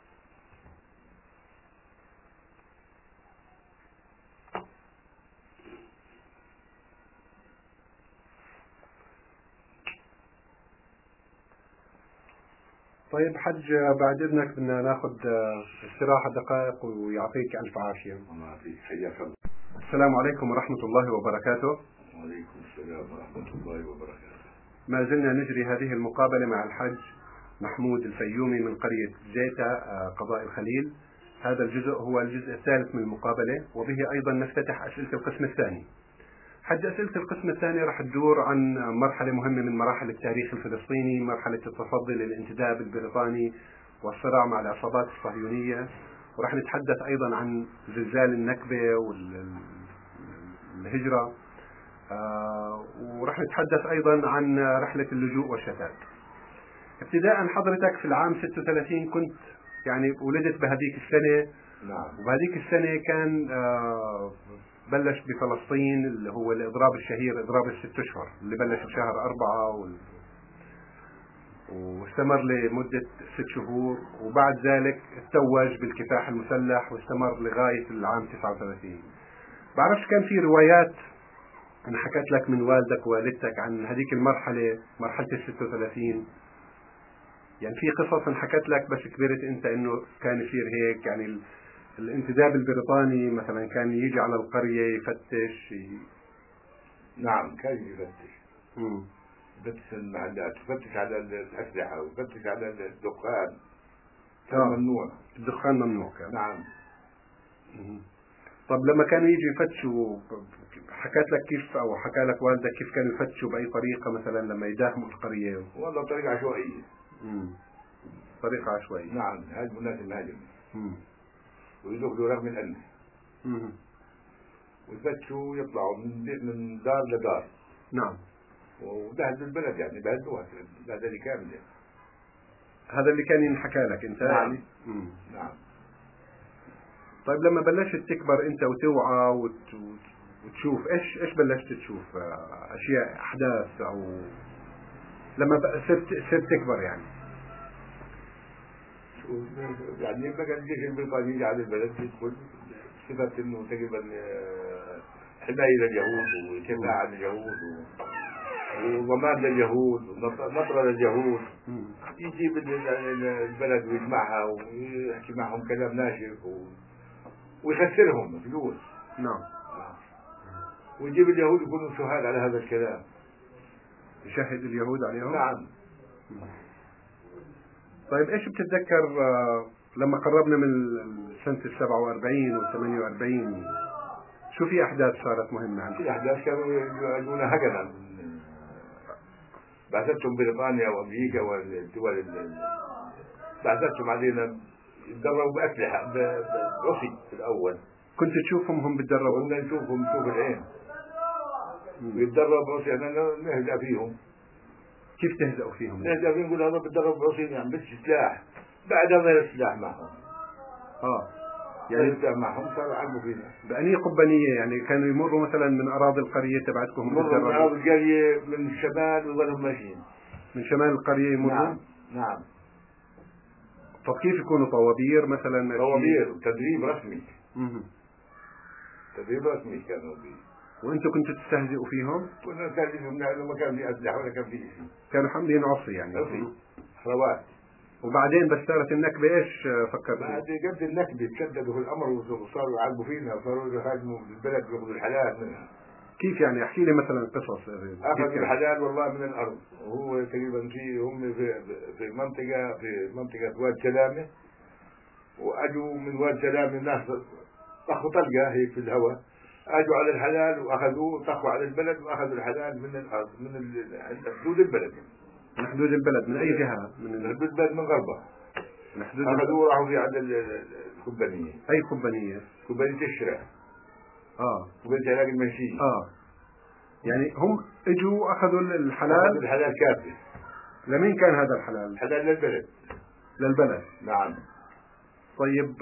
طيب حج بعد اذنك بدنا ناخذ استراحه دقائق ويعطيك الف عافيه. الله يعطيك حياك الله. السلام عليكم ورحمة الله وبركاته. وعليكم السلام ورحمة الله وبركاته. ما زلنا نجري هذه المقابلة مع الحاج محمود الفيومي من قرية جيتا قضاء الخليل. هذا الجزء هو الجزء الثالث من المقابلة، وبه أيضا نفتتح أسئلة القسم الثاني. حج أسئلة القسم الثاني راح تدور عن مرحلة مهمة من مراحل التاريخ الفلسطيني، مرحلة التصدي للانتداب البريطاني والصراع مع العصابات الصهيونية، وراح نتحدث أيضا عن زلزال النكبة والهجرة، وراح نتحدث أيضا عن رحلة اللجوء والشتات. ابتداء حضرتك في العام ستة وثلاثين كنت يعني ولدت بهذيك السنة. نعم. وبهذيك السنة كان بلش بفلسطين اللي هو الإضراب الشهير، إضراب الست أشهر اللي بلش بشهر أربعة وال... واستمر لمدة ست شهور، وبعد ذلك توج بالكفاح المسلح واستمر لغاية العام تسعة وثلاثين. بعرفش كان في روايات انحكت لك من والدك ووالدتك عن هذيك المرحلة، مرحلة الست وثلاثين؟ يعني في قصص انحكت لك بس كبرت انت انه كان يصير هيك، يعني الانتداب البريطاني مثلا كان يجي على القرية يفتش ي... نعم كان يفتش. امم يفتش المحلات، يفتش على الأسلحة، ويفتش على الدخان. كان آه. ممنوع. الدخان ممنوع كان. نعم. مم. طب لما كانوا يجي يفتشوا حكت لك كيف او حكى لك والدك كيف كانوا يفتشوا بأي طريقة مثلا لما يداهموا القرية؟ والله طريقة عشوائية. امم طريقة عشوائية. نعم، هاجموا الناس المهاجم. امم ويدخلوا رغم الأنف. امم ويفتشوا يطلعوا من من دار لدار. نعم. وبهدلوا البلد، يعني بهدلوها بهدلة كاملة. هذا اللي كان ينحكى لك انت؟ نعم. يعني مم. نعم. طيب لما بلشت تكبر انت وتوعى وت... وتشوف ايش ايش بلشت تشوف اشياء احداث، او لما صرت صرت تكبر يعني؟ يعني بقى الجيش البريطاني يجي على البلد يدخل صفة انه تقريبا حماية لليهود وكفاح عن اليهود وضمان لليهود ونصرة لليهود. يجيب البلد ويجمعها ويحكي معهم كلام ناشف ويخسرهم فلوس. نعم. ويجيب اليهود يكونوا شهاد على هذا الكلام، يشهد اليهود عليهم. نعم. طيب ايش بتتذكر لما قربنا من سنة السبعة وأربعين والثمانية وأربعين، شو في أحداث صارت مهمة عندك؟ في أحداث كانوا يقولون هكذا، بعثتهم بريطانيا وأمريكا والدول بعثتهم علينا يتدربوا بأسلحة برصي في الأول. كنت تشوفهم هم بتدربوا؟ كنا نشوفهم نشوف العين ويتدربوا برصي، أنا نهزأ فيهم. كيف تهزأوا فيهم؟ نهزأ فيهم نقول هذا بتدرب برصي يعني بس سلاح، بعدها غير السلاح معهم. اه يعني السلاح معهم صاروا يعلموا فينا. بأنية قبانية يعني كانوا يمروا مثلا من أراضي القرية تبعتكم؟ يمروا من أراضي القرية من الشمال ويظلوا ماشيين. من شمال القرية يمروا؟ نعم نعم. طب كيف يكونوا طوابير مثلا؟ طوابير وتدريب رسمي. اها تدريب رسمي كانوا فيه. وانتم كنتوا تستهزئوا فيهم؟ كنا نستهزئ فيهم لأنه ما كان في أسلحة ولا كان في شيء. كانوا حاملين عصي يعني؟ عصي حروات. وبعدين بس صارت النكبة ايش فكرت؟ بعد قد النكبة تشددوا في الأمر وصاروا يعذبوا فينا وصاروا يهاجموا البلد ويأخذوا الحلال منها. كيف يعني؟ احكي لي مثلا قصص. أخذوا الحلال والله من الأرض، وهو تقريبا في هم في في منطقة في منطقة واد سلامة، وأجوا من واد سلامة الناس طخوا طلقة هيك في الهواء، أجوا على الحلال وأخذوه طخوا على البلد وأخذوا الحلال من الأرض من حدود البلد. من حدود البلد من أي جهة؟ من حدود البلد من غربها. من حدود أخذوه راحوا في عند الكوبانية. أي كوبانية؟ كوبانية الشراء. اه كوبانية علاج المنشية. اه يعني هم اجوا أخذوا الحلال. أخذوا الحلال كافي. لمين كان هذا الحلال؟ الحلال للبلد. للبلد. نعم. طيب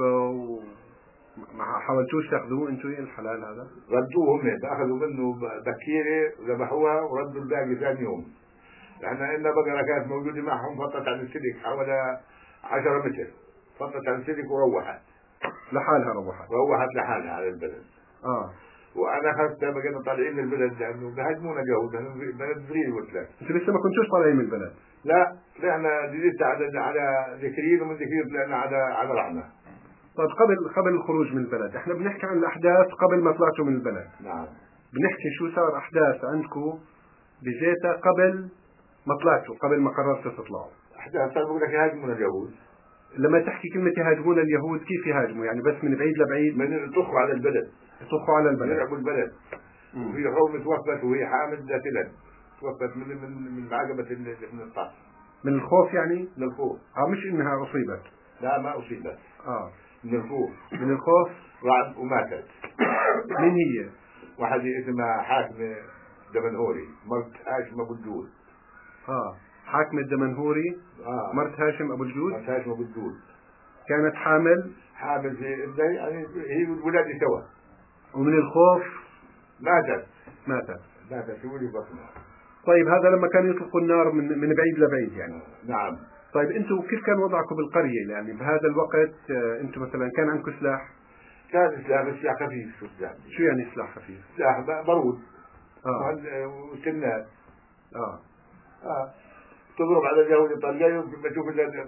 ما حاولتوش تاخذوه انتوا الحلال هذا؟ ردوه هم، اخذوا منه بكيره وذبحوها وردوا الباقي ثاني يوم. لأن إن بقرة كانت موجودة معهم فطت عن السلك حوالي عشرة متر، فطت عن السلك وروحت. لحالها روحت؟ روحت لحالها على البلد. اه وأنا أخذتها بقينا طالعين من البلد لأنه بهاجمونا اليهود، لأنه بلد صغير قلت لك. أنتوا لسه ما كنتوش طالعين من البلد؟ لا، طلعنا جلست على على ذكرين ومن ذكرين طلعنا على على رعنا. طيب قبل قبل الخروج من البلد، احنا بنحكي عن الاحداث قبل ما طلعتوا من البلد. نعم. بنحكي شو صار احداث عندكم بجيتا قبل ما طلعتوا، قبل ما قررتوا تطلعوا. احداث صار بقول لك يهاجمونا اليهود. لما تحكي كلمة يهاجمون اليهود، كيف يهاجموا؟ يعني بس من بعيد لبعيد؟ من يطخوا على البلد. يطخوا على البلد. يلعبوا البلد. وفي حومة توفت وهي حامل ذات توفت من من من عقبة من الطاس. من الخوف يعني؟ من الخوف. اه مش انها اصيبت. لا ما اصيبت. اه من الخوف. من الخوف. رعد وماتت. مين هي؟ واحدة اسمها حاكمة دمنهوري، مرت هاشم ابو الجود. اه حاكمة دمنهوري. آه. مرت هاشم ابو الجود. مرت هاشم ابو الجود. كانت حامل. حامل في يعني هي والولاد سوا. ومن الخوف ماتت. ماتت. ماتت في ولي بطنها. طيب هذا لما كانوا يطلقوا النار من من بعيد لبعيد يعني. نعم. طيب انتم كيف كان وضعكم بالقرية؟ يعني بهذا الوقت انتم مثلا كان عندكم سلاح؟ كان سلاح بس سلاح خفيف. شو سلاح؟ شو يعني سلاح خفيف؟ سلاح بارود. اه وسنات. اه اه تضرب على اليهود الطلقة وما تشوف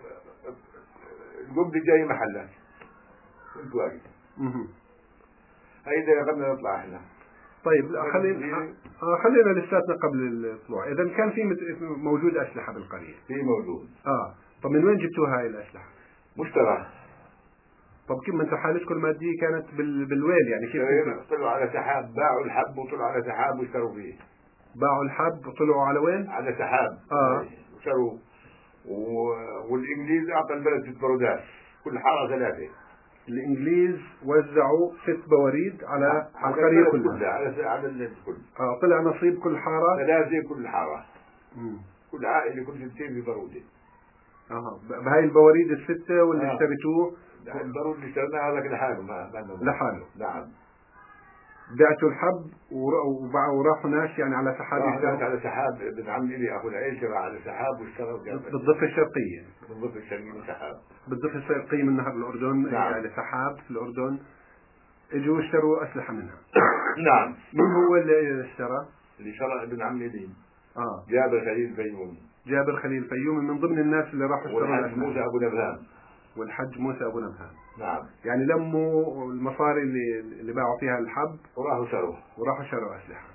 القبض جاي محلها. كنت واقف. اها. هيدا قبل نطلع احنا. طيب لا خلينا آه خلينا لساتنا قبل الطلوع، اذا كان في موجود اسلحة بالقرية؟ في موجود. اه طب من وين جبتوها هاي الاسلحة؟ مشترى. طب كيف ما انتم حالتكم المادية كانت بال... بالويل يعني كيف كنتوا؟ طلعوا على سحاب، باعوا الحب وطلعوا على سحاب واشتروا فيه. باعوا الحب وطلعوا على وين؟ على سحاب. اه واشتروا و... والانجليز اعطى البلد ست برودات، كل حارة ثلاثة. الانجليز وزعوا ست بواريد على على القرية كلها. على على الكل. اه طلع نصيب كل حارة ثلاثة كل حارة. مم. كل عائلة كل ستين ببرودة. اه بهاي البواريد الستة واللي آه. اشتريتوه؟ البارود اللي اشتريناه هذاك لحاله ما لحاله. نعم. بعتوا الحب وراحوا ناس يعني على سحاب يشتغل على سحاب. ابن عمي لي اخو العيل شرع على سحاب واشتغل بالضفة الشرقية. بالضفة الشرقية من سحاب. بالضفة الشرقية من نهر الأردن. نعم. يعني سحاب في الأردن اجوا اشتروا أسلحة منها. نعم. مين هو اللي اشترى؟ اللي شرى ابن عمي لي. اه جابر خليل الفيومي. جابر خليل الفيومي من ضمن الناس اللي راحوا اشتروا والحج موسى ابو نبهان. والحج موسى ابو نبهان. نعم. يعني لموا المصاري اللي اللي باعوا فيها الحب وراحوا شروه. وراحوا شروا اسلحه.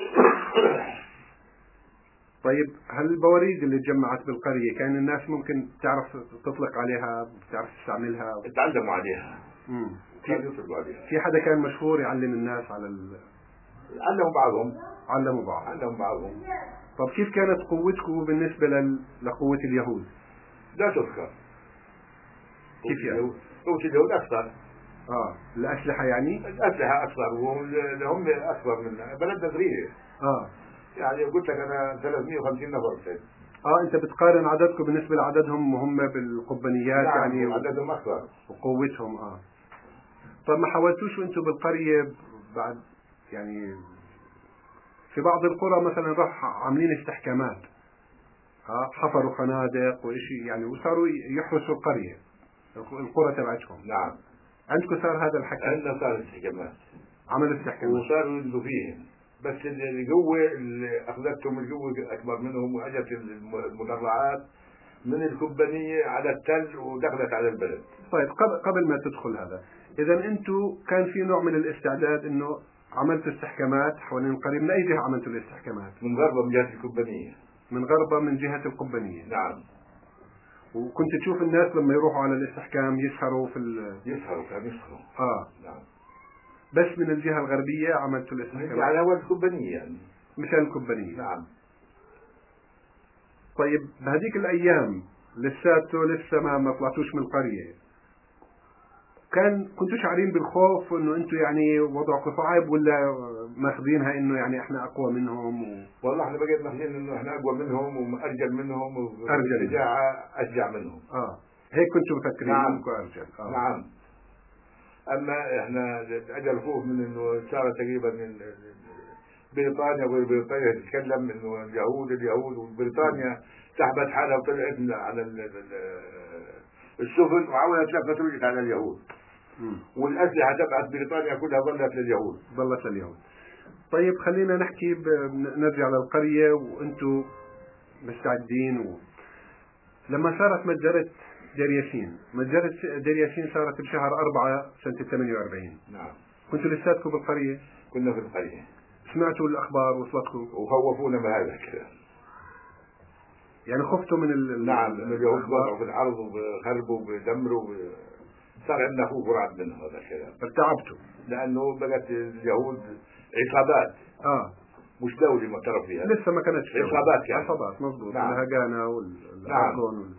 طيب هل البواريد اللي تجمعت بالقريه كان الناس ممكن تعرف تطلق عليها، تعرف تستعملها؟ تعلموا عليها. امم كانوا يطلقوا عليها. في حدا كان مشهور يعلم الناس على ال... علموا بعضهم. علموا بعض. علموا بعضهم. طب كيف كانت قوتكم بالنسبه لل... لقوه اليهود؟ لا تذكر. كيف يعني؟ قوة اليهود أكثر. اه الأسلحة يعني؟ الأسلحة أكثر وهم هم أكثر من بلدنا صغيرة. اه يعني قلت لك أنا ثلاثمئة وخمسين نفر بس. اه أنت بتقارن عددكم بالنسبة لعددهم وهم بالقبانيات. نعم يعني عددهم أكثر وقوتهم. اه طب ما حاولتوش وأنتم بالقرية بعد يعني في بعض القرى مثلا راح عاملين استحكامات، اه حفروا خنادق وإشي يعني وصاروا يحرسوا القرية القرى تبعتهم. نعم. عندكم صار هذا الحكي؟ عندنا صار استحكامات. عملوا استحكامات وصاروا ينزلوا فيهم، بس القوة اللي أخذتهم القوة أكبر منهم وأجت المدرعات من الكبانية على التل ودخلت على البلد. طيب قبل قبل ما تدخل هذا، إذا أنتم كان في نوع من الاستعداد إنه عملتوا استحكامات حوالين القرية. من أي جهة عملتوا الاستحكامات؟ من غربة من جهة الكبانية. من غربة من جهة القبانية. نعم. وكنت تشوف الناس لما يروحوا على الاستحكام يسهروا في ال... يسهروا كانوا يسهروا. اه نعم. بس من الجهة الغربية عملتوا الاستحكامات على أول الكبانية يعني. مشان الكبانية. نعم. طيب بهذيك الأيام لساته لسه ما ما طلعتوش من القرية، كان كنتوا شعرين بالخوف انه انتم يعني وضعكم صعب ولا ماخذينها انه يعني احنا اقوى منهم و... والله احنا بقيت ماخذين انه احنا اقوى منهم وارجل منهم وشجاعة اشجع منهم. اه هيك كنتوا مفكرين؟ نعم. انكم ارجل. آه. نعم. اما احنا اجى الخوف من انه صار تقريبا بريطانيا وغير بريطانيا تتكلم انه اليهود اليهود وبريطانيا سحبت حالها وطلعت على السفن وعاولت لفت رجعت على اليهود. مم. والأسلحة تبعت بريطانيا كلها ظلت لليهود. ظلت لليهود. طيب خلينا نحكي ب... نرجع للقرية وانتم مستعدين و... لما صارت مجزرة دير ياسين. مجزرة دير ياسين صارت بشهر أربعة سنة ثمانية وأربعين. نعم. كنتوا لساتكم بالقرية؟ كنا في القرية. سمعتوا الأخبار وصلتكم؟ وخوفونا بهذا الكلام. يعني خفتوا من ال نعم، من اليهود وضعوا في الأرض وخربوا وبدمروا. صار عندنا خوف ورعب منهم هذا الكلام. ارتعبتوا؟ لأنه بقت اليهود عصابات. آه. مش دولة معترف فيها. لسه ما كانتش عصابات يعني. عصابات مضبوط. نعم. الهجانة والأرجون. نعم. وال...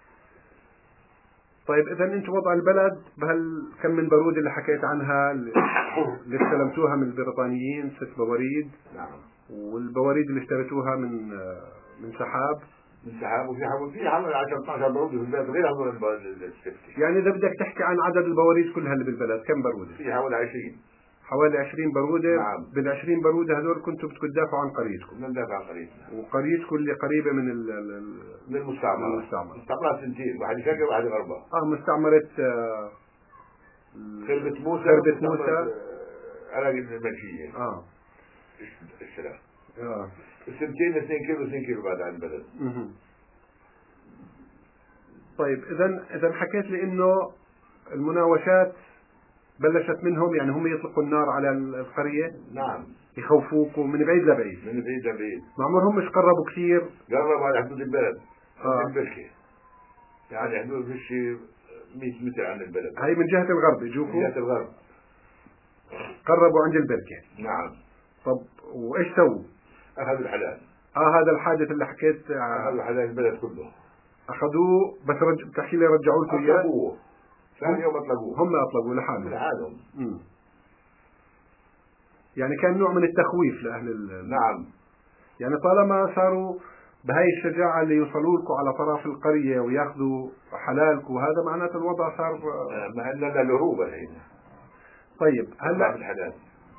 طيب إذا أنتم وضع البلد بهال كم من برود اللي حكيت عنها اللي استلمتوها من البريطانيين ست بواريد. نعم. والبواريد اللي اشتريتوها من من سحاب. من سحاب وفي حوالي في حوالي عشرة اثنا عشر برود في البلد غير هذول الستة. يعني إذا بدك تحكي عن عدد البواريد كلها اللي بالبلد كم برودة؟ في حوالي عشرين. حوالي عشرين برودة. نعم. بالعشرين برودة هذول كنتوا بدكم تدافعوا عن قريتكم. ندافع عن قريتنا. وقريتكم اللي قريبة من ال من المستعمرة. من المستعمرة. مستعمرة سنتين، واحد شرقي وواحد غربة. اه مستعمرة آه خربة موسى. خربة موسى. أراضي المنشية. اه. الشراء. اه. السنتين اثنين كيلو اثنين كيلو بعد عن البلد. اها. طيب إذا إذا حكيت لي إنه المناوشات بلشت منهم، يعني هم يطلقوا النار على القرية. نعم. يخوفوكوا من بعيد لبعيد. من بعيد لبعيد. ما عمرهم مش قربوا كثير. قربوا على حدود البلد. اه. البركة. يعني حدود في شيء مئة متر عن البلد. هاي من جهة الغرب يجوكوا. من جهة الغرب. قربوا عند البركة. نعم. طب وإيش سووا؟ أخذوا الحلال. اه هذا الحادث اللي حكيت. أخذوا حلال البلد كله. أخذوه بس رج... بتحكي لي رجعوا لكم إياه؟ أطلقوه. ثاني يوم أطلقوه. هم أطلقوا لحالهم. لحالهم. امم. يعني كان نوع من التخويف لأهل ال... نعم. يعني طالما صاروا بهاي الشجاعة اللي يوصلوا لكم على طرف القرية وياخذوا حلالكم، وهذا معناته الوضع صار. ما عندنا الهروب الحين. طيب هلا الحلال.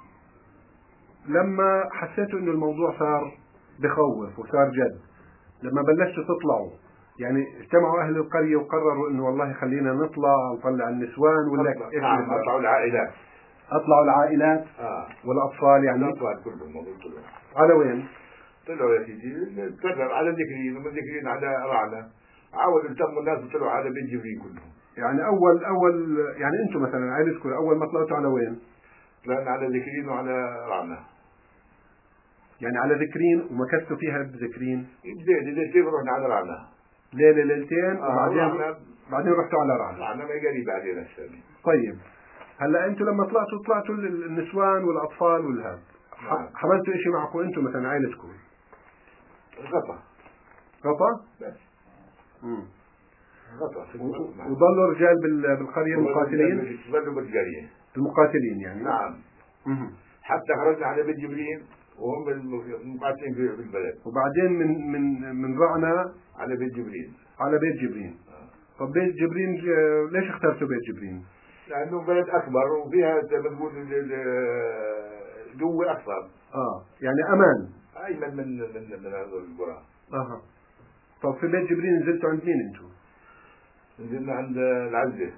لما حسيتوا إنه الموضوع صار بخوف وصار جد، لما بلشتوا تطلعوا يعني اجتمعوا أهل القرية وقرروا إنه والله خلينا نطلع ونطلع النسوان ولا إيش؟ نعم. أطلعوا العائلات. أطلعوا العائلات. آه. والأطفال يعني. الأطفال كلهم موجود كلهم. على وين؟ طلعوا يا سيدي طلعوا على ذكرين ومن ذكرين على رعنا. عاودوا التموا الناس وطلعوا على بيت جبريل كلهم. يعني أول أول يعني أنتم مثلا عائلتكم أول ما طلعتوا على وين؟ طلعنا على ذكرين وعلى رعنا. يعني على ذكرين ومكثتوا فيها بذكرين؟ ليلة ليلتين رحنا على رعنا. ليلة ليلتين وبعدين آه بعدين رحتوا على رعنا. رعنا ما قريب علينا الثاني. طيب هلا أنتم لما طلعتوا طلعتوا النسوان والأطفال والهذا. نعم. حملتوا إشي معكم أنتم مثلا عائلتكم؟ غطا. غطا؟ بس. امم. غطا. وظلوا رجال بالقرية المقاتلين؟ ظلوا بالقرية. المقاتلين يعني. نعم. امم. حتى خرجنا على بيت جبريل وهم المقاتلين في البلد. وبعدين من من من رعنا على بيت جبريل. على بيت جبريل. آه. طب بيت جبريل ليش اخترتوا بيت جبريل؟ لأنه بلد أكبر وفيها زي ما تقول جوة أكثر. آه يعني أمان. أيمن من من من هذول القرى. أها. طب في بيت جبريل نزلتوا عند مين أنتم؟ نزلنا عند العزة.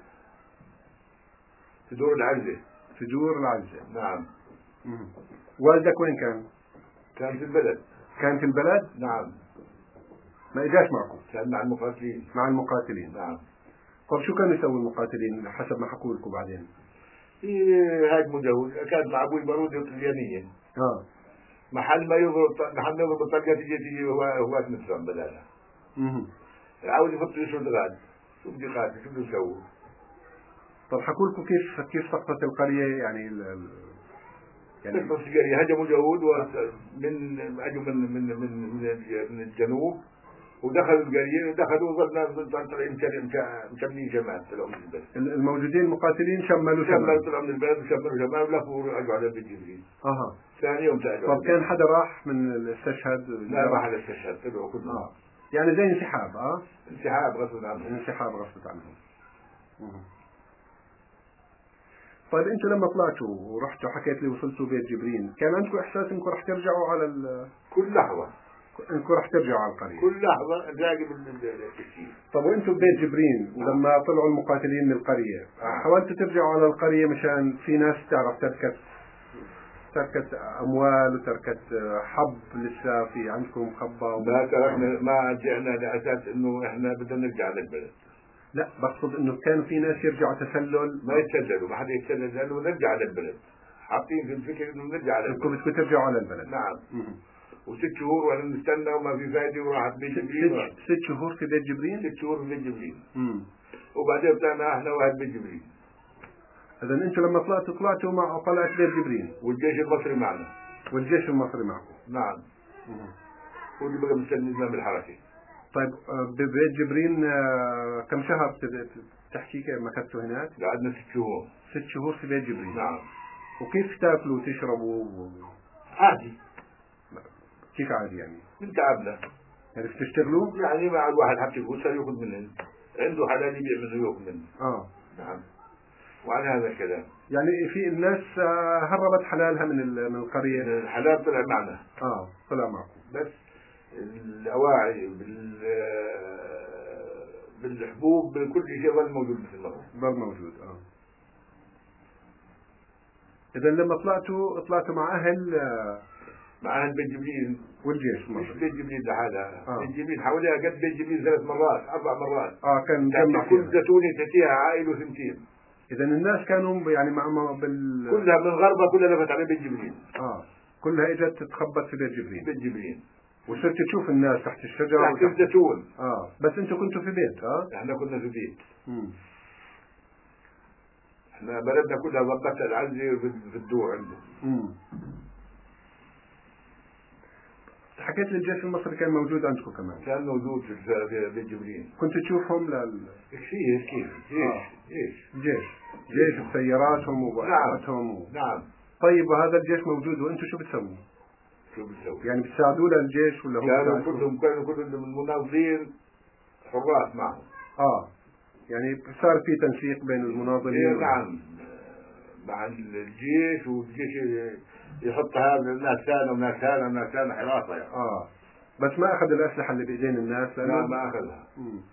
في دور العزة. في دور العزة. نعم. مم. والدك وين كان؟ كان في البلد. كان في البلد؟ نعم. ما إجاش معكم؟ كان مع المقاتلين. مع المقاتلين. نعم. طب شو كانوا يسووا المقاتلين حسب ما حكوا لكم بعدين؟ في هاجموا جهود، كان مع أبوي بارودي وطليانية. آه. محل ما يضرب محل ما يضرب الطلقة تيجي تيجي هو هو نفسهم بدالها. اها. عاوز يحط شو الغاد. شو بدي قاتل شو بدي يسووا؟ طب حكوا لكم كيف كيف سقطت القرية يعني ال يعني سقطت القرية هجموا جهود ومن اجوا من من من من الجنوب ودخلوا القرية ودخلوا وظلنا طالعين مكملين جماعة طلعوا من البلد. الموجودين المقاتلين شملوا شملوا طلعوا من البلد وشملوا جماعة ولفوا ورجعوا على بيت جبريل. اها. ثاني يوم تاجوا. طب كان حدا راح من الاستشهاد؟ لا ما حدا استشهد طلعوا كلهم. اه يعني زي انسحاب. اه انسحاب غصب عنهم. انسحاب غصب عنهم. مه. طيب انتوا لما طلعتوا ورحتوا حكيت لي وصلتوا بيت جبرين، كان عندكم احساس انكم رح ترجعوا على ال كل لحظة انكم رح ترجعوا على القرية كل لحظة نلاقي بالشيء. طب وانتوا ببيت جبرين ولما طلعوا المقاتلين من القرية آه. حاولتوا ترجعوا على القرية مشان في ناس تعرف تركت تركت اموال وتركت حب لسه في عندكم خبة ما تركنا ما رجعنا لأساس انه احنا بدنا نرجع للبلد. لا بقصد انه كانوا في ناس يرجعوا تسلل. ما يتسللوا، ما حدا يتسلل لانه نرجع على البلد، حاطين في الفكر انه نرجع على البلد. انكم بدكم ترجعوا على البلد. نعم. مم. وست شهور وانا نستنى وما في فايده وراحت بيت جبريل. ست, ست شهور في بيت جبريل؟ ست شهور في بيت جبريل. امم وبعدين طلعنا احنا واحد بيت جبريل. اذا انتم لما طلعتوا طلعتوا مع طلعت بيت جبريل. والجيش المصري معنا. والجيش المصري معكم. نعم. مم. هو اللي بقى مستني زمام الحركه. طيب ببيت جبريل كم شهر تحكي كيف مكثتوا هناك؟ قعدنا ست شهور. ست شهور في بيت جبريل. نعم. وكيف تاكلوا وتشربوا؟ عادي. كيف عادي يعني؟ من تعبنا. يعني بتشتغلوا؟ يعني مع الواحد حتى فلوس ياخذ منه. عنده حلال يبيع منه ياخذ منه. اه. نعم. وعلى هذا الكلام. يعني في الناس هربت حلالها من من القرية. الحلال طلع معنا. اه طلع معكم. بس الأواعي بال بالحبوب بكل شيء ظل موجود مثل ما هو. ظل موجود اه. إذا لما طلعتوا طلعتوا مع أهل مع أهل بيت جبريل والجيش مش المصري. بيت جبريل لحالها. آه. بيت جبريل حواليها قد بيت جبريل ثلاث مرات أربع مرات. اه كان مجمع كل زيتونة تأتيها عائلة وثنتين. إذا الناس كانوا يعني مع بال كلها من غربة كلها لفت على بيت جبريل. اه كلها اجت تتخبط في بيت جبريل. بيت جبريل. وصرت تشوف الناس تحت الشجرة تحت الزيتون. اه بس انتوا كنتوا في بيت اه؟ احنا كنا في بيت. امم احنا بلدنا كلها ضبطت العزة في الدور عنده. امم حكيت للجيش المصري كان موجود عندكم كمان؟ كان موجود في بيت جبريل. كنت تشوفهم لل كيف كيف جيش آه. جيش جيش جيش بسياراتهم وبأسلحتهم. نعم. و... نعم. طيب وهذا الجيش موجود وانتم شو بتسووا؟ شو بتسوي؟ يعني بتساعدوا للجيش ولا هم كانوا كلهم كانوا كلهم المناضلين حراس معهم. اه يعني صار في تنسيق بين المناضلين. إيه نعم مع الجيش، والجيش يحط هذا الناس ثانية وناس ثانية وناس ثانية حراسة يعني. اه بس ما اخذ الاسلحة اللي بايدين الناس لانه لا ما اخذها. مم.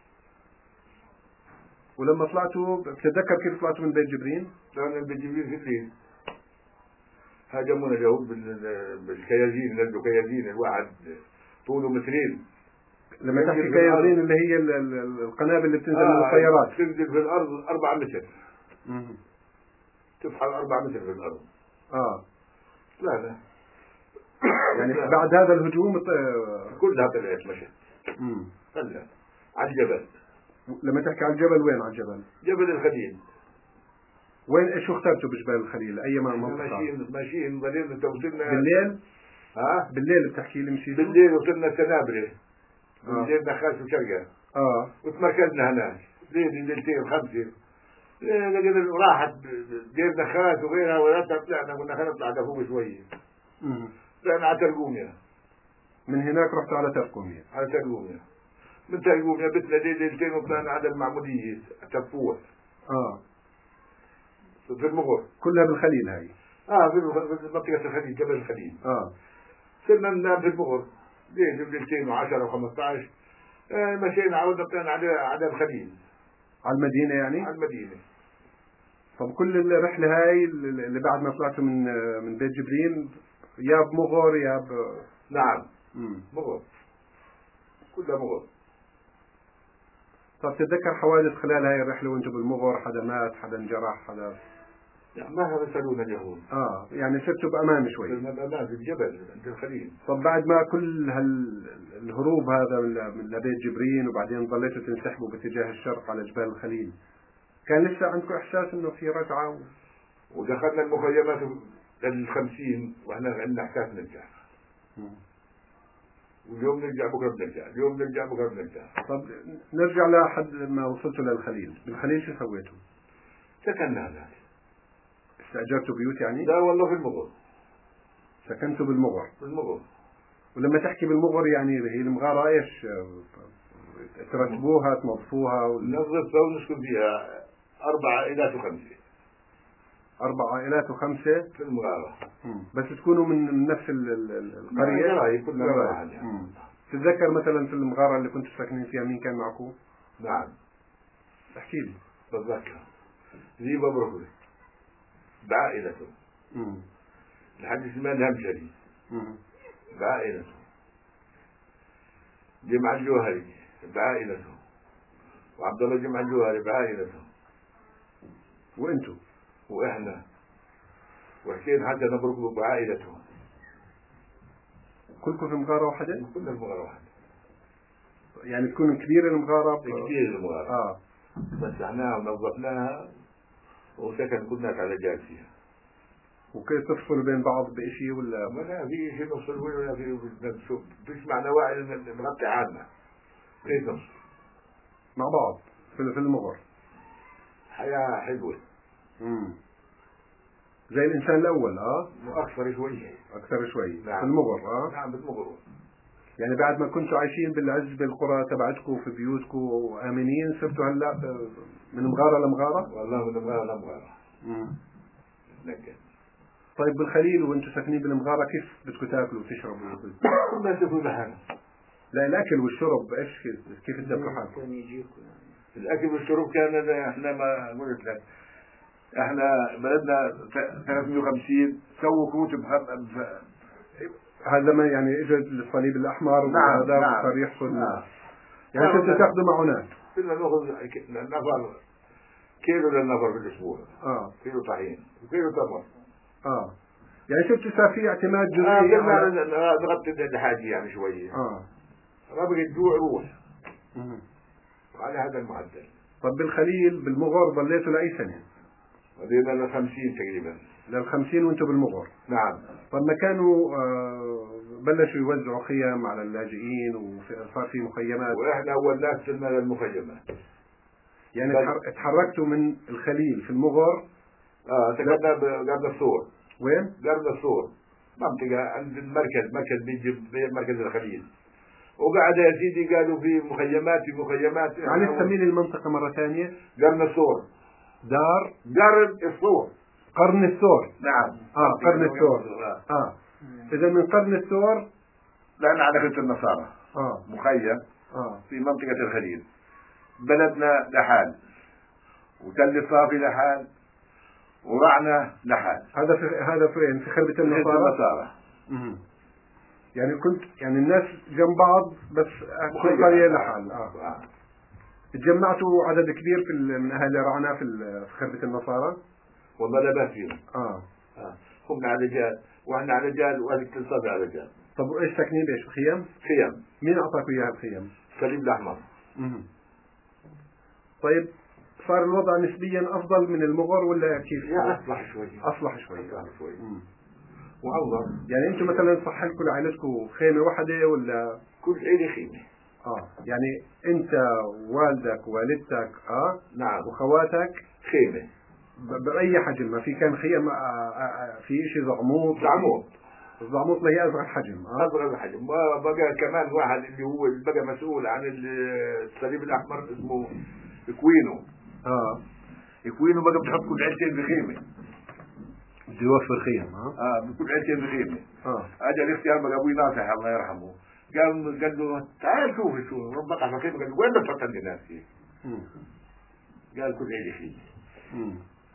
ولما طلعتوا بتتذكر كيف طلعتوا من بيت جبريل؟ طلعنا من بيت جبريل في الليل. هاجمونا اليهود بالكيازين، نزلوا كيازين الواحد طوله مترين. لما تحكي كيازين اللي هي القنابل اللي بتنزل آه من الطيارات. تنزل في الارض أربعة متر. مم. تفحل أربعة متر في الارض. اه لا لا يعني بعد هذا الهجوم كلها طلعت مشت. امم طلعت على الجبل. لما تحكي على الجبل وين على الجبل؟ جبل الخليل. وين شو اخترتوا بجبل الخليل؟ اي منطقة؟ ماشيين ماشيين ظلينا توصلنا بالليل؟ ها؟ بالليل بتحكي لي مشيتوا؟ بالليل وصلنا سنابرة. آه. بالليل نخاس وشرقة. اه وتمركزنا هناك ليلة ليلتين خمسة. لقينا راحت دير نخاس وغيرها ولا طلعنا قلنا خلينا نطلع فوق شوية. امم طلعنا على ترقوميا. من هناك رحتوا على ترقوميا. على ترقوميا. من ترقوميا بتنا ليلتين وطلعنا على المعمودية تفوح. اه في المغور. كلها بالخليل هاي. اه في منطقة الخليل جبل الخليل. اه صرنا ننام في المغور. ليلة ليلتين وعشرة وخمسة عشر. آه مشينا عودنا طلعنا على على الخليل. على المدينة يعني؟ على المدينة. طب كل الرحلة هاي اللي بعد ما طلعتوا من من بيت جبريل يا بمغور يا ب نعم. امم مغور. كلها مغور. طب تتذكر حوادث خلال هاي الرحلة وانتم بالمغور؟ حدا مات، حدا انجرح، حدا يعني ما بيسألونا اليهود. اه يعني صرتوا بأمان شوي. صرنا بأمان في الجبل عند الخليل. طب بعد ما كل هالهروب هذا من لبيت جبريل وبعدين ضليتوا تنسحبوا باتجاه الشرق على جبال الخليل، كان لسه عندكم إحساس إنه في رجعة و... ودخلنا المخيمات للخمسين وإحنا عندنا إحساس نرجع. واليوم نرجع بكرة بنرجع، اليوم نرجع بكرة بنرجع. طب نرجع لحد ما وصلتوا للخليل، بالخليل شو سويتوا؟ سكننا هناك. استأجرتوا بيوت يعني؟ لا والله في المغور. سكنتوا بالمغور؟ بالمغور. ولما تحكي بالمغور يعني هي المغارة ايش؟ ترتبوها تنظفوها ولا؟ ننظفها ونسكن فيها أربع عائلات وخمسة. أربع عائلات وخمسة؟ في المغارة. بس تكونوا من نفس القرية؟ قراية كلنا واحد يعني. تتذكر مثلا في المغارة اللي كنتوا ساكنين فيها مين كان معكم؟ نعم. احكي لي. بتذكر. ذي ببرهوي. بعائلته. الحاج سليمان الهمشري. بعائلته. جمع الجوهري بعائلته. وعبد الله جمعة الجوهري بعائلته. وانتم؟ واحنا وحسين حتى نبرك بعائلته. كلكم في مغارة واحدة؟ كلنا في مغارة واحدة. يعني تكون كبيرة المغارة؟ كبيرة المغارة. اه مسحناها ونظفناها وسكن كل الناس على جال فيها. وكيف تفصلوا بين بعض بشيء ولا؟ ما لا في شيء نفصل ولا في شوف فيش معنى واحد نغطي عنا. كيف نفصل؟ مع بعض في في المغر. حياة حلوة. امم زي الإنسان الأول اه؟ أكثر شوية. أكثر شوي. نعم. في المغر اه؟ نعم بالمغر. يعني بعد ما كنتوا عايشين بالعز بالقرى تبعتكم في بيوتكم وآمنين صرتوا هلا من مغارة لمغارة؟ والله من مغارة لمغارة. امم نكد. طيب بالخليل وانتم ساكنين بالمغارة كيف بدكم تاكلوا وتشربوا؟ ما تاكلوا لحالكم. لا الأكل والشرب ايش كيف تدبروا حالكم؟ الأكل والشرب كان احنا ما قلت لك احنا بلدنا ثلاثمئة وخمسين سووا كروت بخم... هذا ما يعني اجى الصليب الأحمر نعم وهذا نعم صار يحصل. نعم. يعني كنتوا تاخذوا معونات؟ كنا ناخذ نفر كيلو للنفر في الأسبوع. اه كيلو طحين وكيلو تمر. اه يعني شفت صار في اعتماد جزئي آه على نغطي الحاجة يعني شوية. اه رابق الجوع روح. مم. وعلى هذا المعدل. طب بالخليل بالمغر ضليتوا لأي سنة؟ ضلينا ل خمسين تقريبا. لل خمسين وانتم بالمغر؟ نعم. طب ما كانوا آه بلشوا يوزعوا خيام على اللاجئين وصار في مخيمات؟ واحنا اول ناس صرنا للمخيمات. يعني تحركتوا من الخليل في المغر؟ اه سكننا بقرن الثور. وين؟ قرن الثور. منطقة عند المركز مركز بيجي مركز الخليل. وقعد يا سيدي قالوا في مخيمات في مخيمات. يعني تسميني المنطقة مرة ثانية؟ قرن الثور. دار؟ قرن الثور. قرن الثور. نعم. اه قرن الثور. اه إذا من قرن الثور لأن على خلة النصارى. اه مخيم. اه في منطقة الخليل. بلدنا لحال. وتل صافي لحال. ورعنا لحال. هذا في هذا فين؟ في خربة النصارى؟ النصارى. امم يعني كنت يعني الناس جنب بعض بس كل قرية لحال. اه, آه. تجمعتوا عدد كبير في من اهالي رعنا في في خربة النصارى؟ والله لا باس فيهم. اه اه هم على رجال واحنا على رجال واهل التنصاب على رجال. طب وايش ساكنين بايش؟ بخيم؟ خيم. مين اعطاكم اياها الخيم؟ الصليب الاحمر. امم طيب صار الوضع نسبيا افضل من المغر ولا كيف؟ لا اصلح شوي. اصلح شوي. اصلح شوي. امم والله يعني انتم مثلا صح لكم لعائلتكم خيمه واحده ولا؟ كل عيله خيمه. اه يعني انت والدك والدتك اه نعم وخواتك خيمه باي حجم؟ ما في كان خيم آه آه في شيء زعموط؟ زعموط. الزعموط ما هي اصغر حجم. اه اصغر الحجم. بقى كمان واحد اللي هو اللي بقى مسؤول عن الصليب الاحمر اسمه كوينو. اه كوينو بقى بتحط كل عيلتين بخيمه. بده يوفر خيم. اه اه بكل عيلتين بخيمه. اه اجى الاختيار بقى ابوي ناصح الله يرحمه. قال قال له تعال شوف شو ربك على خيمه. قال له وين بتحط عندي ناس هيك؟ قال كل عيله خيمه. امم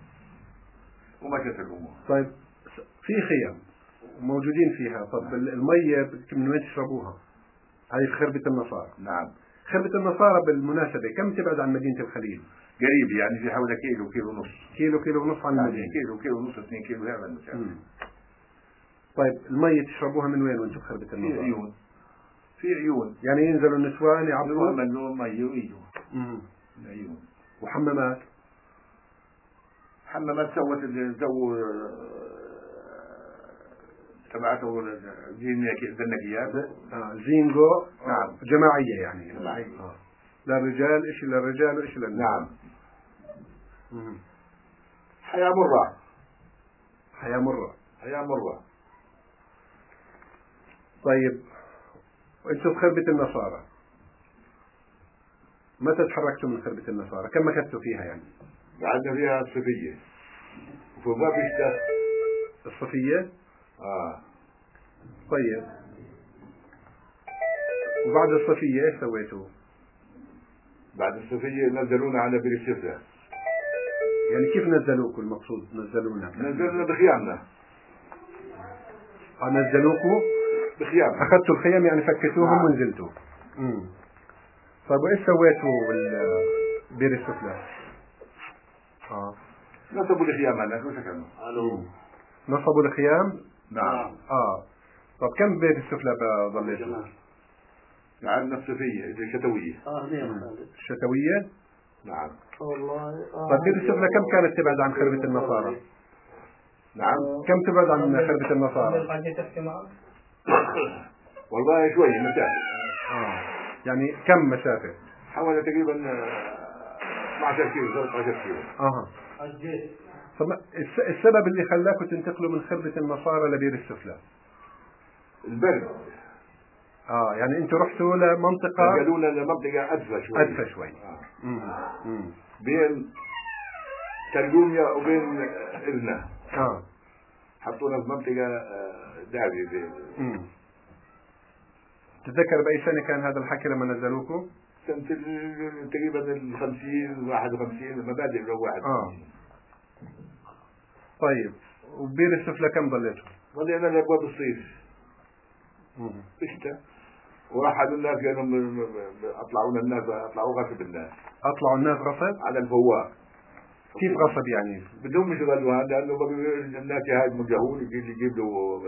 ومشت الامور. طيب في خيم موجودين فيها. طب المية من وين تشربوها؟ هاي في خربة النصارى. نعم. خربة النصارى بالمناسبة كم تبعد عن مدينة الخليل؟ قريب يعني في حوالي كيلو كيلو ونص. كيلو كيلو ونص عن يعني المدينة. كيلو كيلو ونص اثنين كيلو هذا المسافة. طيب المية تشربوها من وين وانتم في خربة النصارى؟ في عيون. في عيون. يعني ينزلوا النسوان يعبروا؟ يعملوا مية ويجوا. امم عيون. وحمامات؟ حمامات سوت سووا تبعته الزنكيات. اه زينجو. نعم. جماعية يعني. جماعية. آه. لا الرجال إيش للرجال وإيش للنساء. نعم. مم. حياة مرة. حياة مرة. حياة مرة. طيب وانتم في خربة النصارى متى تحركتوا من خربة النصارى؟ كم مكثتوا فيها يعني؟ قعدنا فيها الصفية. وفي باب الشتاء. الصفية؟ اه. طيب وبعد الصفية ايش سويتوا؟ بعد الصفية نزلونا على بير الشفا. يعني كيف نزلوكوا؟ المقصود نزلونا نزلنا بخيامنا. اه نزلوكوا بخيام. اخذتوا الخيام يعني فكتوهم. نعم. ونزلتوا. امم طيب وايش سويتوا بال بير السفلى. اه نصبوا الخيام هناك وسكنوا. الو نصبوا الخيام. نعم. اه طب كم بير السفلى ضليتوا؟ عندنا الصيفية الشتوية. اه الشتوية؟ نعم. والله اه طيب بير السفلى كم كانت تبعد عن خربة النصارى؟ نعم. كم تبعد عن خربة النصارى؟ والله شوي مسافة. اه يعني كم مسافة؟ حوالي تقريبا اثنا عشر كيلو ثلاثة عشر كيلو. اها. طب السبب اللي خلاكم تنتقلوا من خربة النصارى لبير السفلى؟ البرد. اه يعني انتوا رحتوا لمنطقة قالوا لنا لمنطقة ادفى شوي. ادفى شوي. آه. مم. بين ترجوميا وبين إذنة. اه حطونا في منطقة دافية زي. امم تتذكر بأي سنة كان هذا الحكي لما نزلوكم؟ سنة تقريبا الخمسين واحد وخمسين مبادئ لو واحد. اه طيب وبير السفلى كم ضليتوا؟ ضلينا لأبواب الصيف. امم شتاء وراحوا الناس قالوا اطلعونا الناس اطلعوا غصب الناس. اطلعوا الناس غصب؟ على الفوار. كيف غصب يعني؟ بدهم يشغلوا هذا لانه الناس يهاجموا اليهود يجي يجيب له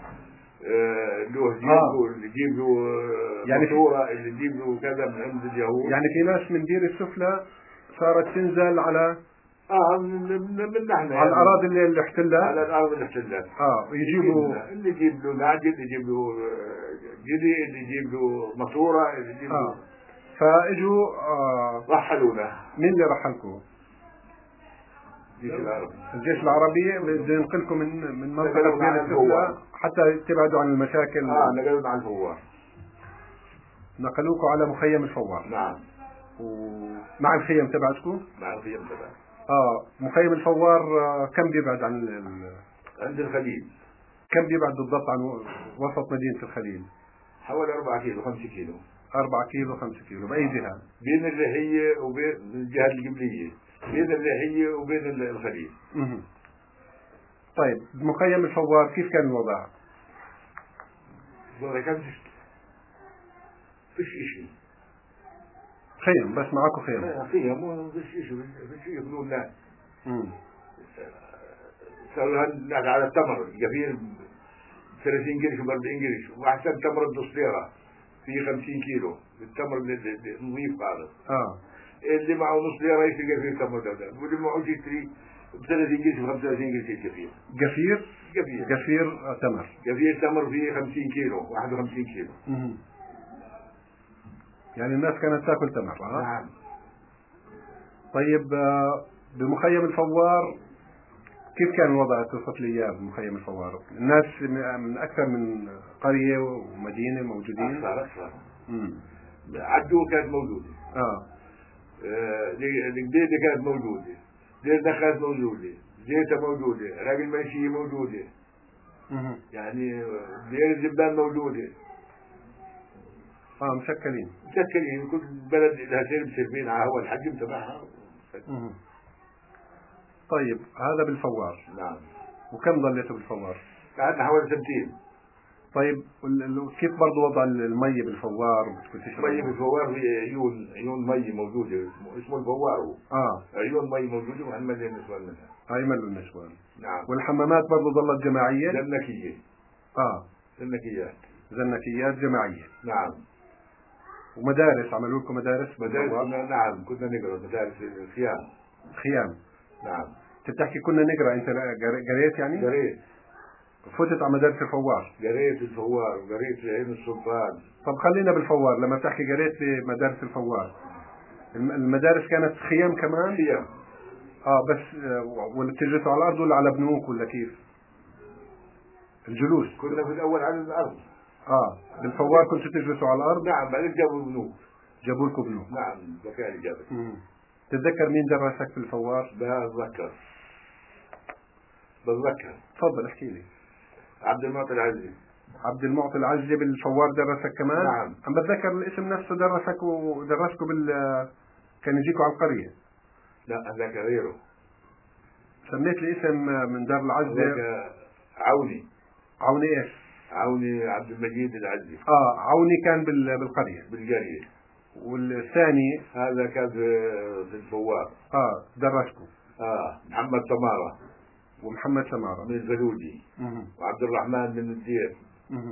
له آه. اللي يجيب له يعني ماسوره اللي يجيب له كذا من عند اليهود. يعني في ناس من بير السفلى صارت تنزل على اه من من نحن على الاراضي اللي اللي احتلت. على الاراضي اللي احتلت. اه يجيبوا اللي يجيب له ناجل اللي يجيب له جدي اللي يجيب له ماسوره اللي يجيب له. اه فاجوا آه رحلونا. مين اللي رحلكم؟ الجيش العربي. الجيش العربي بده ينقلكم من من منطقة بير السفلى حتى تبعدوا عن المشاكل. اه نقلونا على الفوار. نقلوكم على مخيم الفوار. نعم. ومع الخيم تبعتكم؟ مع الخيم تبعت. اه مخيم الفوار آه كم بيبعد عن ال... عند الخليل. كم بيبعد بالضبط عن وسط مدينة الخليل؟ حوالي أربعة كيلو خمسة كيلو. أربعة كيلو خمسة كيلو بأي جهة؟ بين الريحية وبين الجهة القبلية. بين الريحية وبين الخليل. اها. طيب مخيم الفوار كيف كان الوضع؟ والله كان فيش إشي. خيم بس معاكم خيم؟ خيم مو فيش إشي فيش إشي يقولون الناس. امم. صار الناس على التمر القفير ثلاثين قرش و أربعين قرش وأحسن تمر الدصيرة في خمسين كيلو التمر النظيف هذا. اه. اللي معه نص ليرة يشتري قفير تمر ده واللي معه يشتري ب ثلاثين قرش و خمسة وثلاثين قرش القفير. قفير؟ قفير. قفير تمر. قفير تمر فيه خمسين كيلو واحد وخمسين كيلو. امم. يعني الناس كانت تاكل تمر. اه. نعم. طيب آه بمخيم الفوار كيف كان الوضع؟ توصف لي اياه بمخيم الفوار. الناس من اكثر من قرية ومدينة موجودين. اكثر اكثر. امم. عدو كانت موجودة. اه. الجديدة كانت موجودة. زيتها كانت موجودة. زيتها موجودة. راجل منشية موجودة. امم. يعني دير الزبدان موجودة. اه مشكلين. مشكلين كل بلد لها سير مسربين على هو الحجم تبعها. امم. طيب هذا بالفوار. نعم. وكم ضليتوا بالفوار؟ قعدنا حوالي سنتين. طيب كيف برضو وضع المي بالفوار؟ بتكون تشرب مي بالفوار في عيون عيون مي موجودة اسمه اسمه الفوار هو. اه عيون مي موجودة وهنملي النسوان منها. هاي ملوا النسوان. نعم. والحمامات برضو ظلت جماعية؟ زنكية. اه زنكيات. زنكيات جماعية. نعم. ومدارس عملوا لكم مدارس؟ مدارس كنا نعم كنا نقرا مدارس الخيام. خيام. نعم. تحكي كنا نقرا انت قريت يعني؟ قريت. فتت على مدارس الفوار. قريت الفوار وقريت في عين السلطان. طب خلينا بالفوار. لما تحكي قريت في مدارس الفوار المدارس كانت خيام كمان؟ خيام. اه بس آه ولا بتجلسوا على الارض ولا على بنوك ولا كيف؟ الجلوس. كنا في الاول على الارض. اه بالفوار كنتوا تجلسوا على الارض؟ نعم بعدين جابوا بنوك. جابوا لكم بنوك. نعم بكاري جابت. تتذكر مين درسك في الفوار؟ بتذكر. بتذكر. تفضل احكي لي. عبد المعطي العزي. عبد المعطي العزي بالفوار درسك كمان؟ نعم. عم بتذكر الاسم نفسه درسك ودرسكم بال كان يجيكوا على القرية. لا هذاك غيره. سميت لي اسم من دار العزي. هذاك عوني. عوني ايش؟ عوني عبد المجيد العزي. اه عوني كان بال... بالقرية. بالقرية. والثاني هذا كان في في الفوار. اه دراجكم. اه محمد سمارة ومحمد سمارة من الفلوجي. مه. وعبد الرحمن من الدير. مه.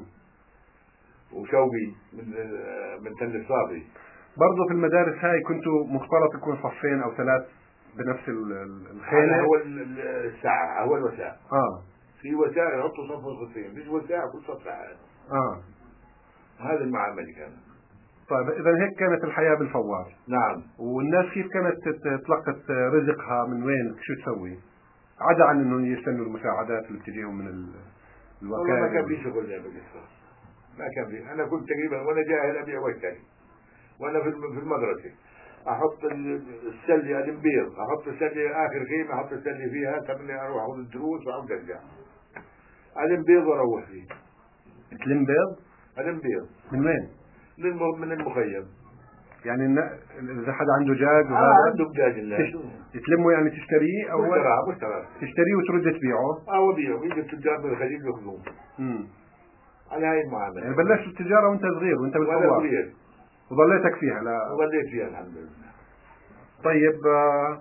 وشوقي من من تل الصافي. برضه في المدارس هاي كنتوا مختلط يكون صفين او ثلاث بنفس الخيمة؟ هو الساعة هو الوساء. اه في وساء يحطوا صف وصفين، مش وساء كل صف ساعات. اه هذا المعاملة كانت. طيب اذا هيك كانت الحياة بالفوار. نعم. والناس كيف كانت تلقت رزقها من وين؟ شو تسوي؟ عدا عن انه يستنوا المساعدات اللي بتجيهم من الوكالة. والله ما كان في شغل يا بالقصة، ما كان في. انا كنت تقريبا وانا جاهل ابيع واشتري، وانا في في المدرسة احط السلة الانبيض، احط السلة اخر خيمة احط السلة فيها تمني اروح اخذ الدروس واعود ارجع. الانبيض واروح فيه. تلم بيض؟ الانبيض من وين؟ من المخيم. يعني اذا حدا عنده دجاج وهذا آه عنده دجاج الناس تلمه يعني تشتريه او مشترى مشترى تشتريه وترد تبيعه؟ اه وبيعه يجي التجار من الخليج ياخذوه. امم على هاي المعاملة. يعني بلشت التجارة وانت صغير وانت بالفوار؟ وانا صغير وظليتك فيها؟ لا وظليت فيها الحمد لله. طيب آه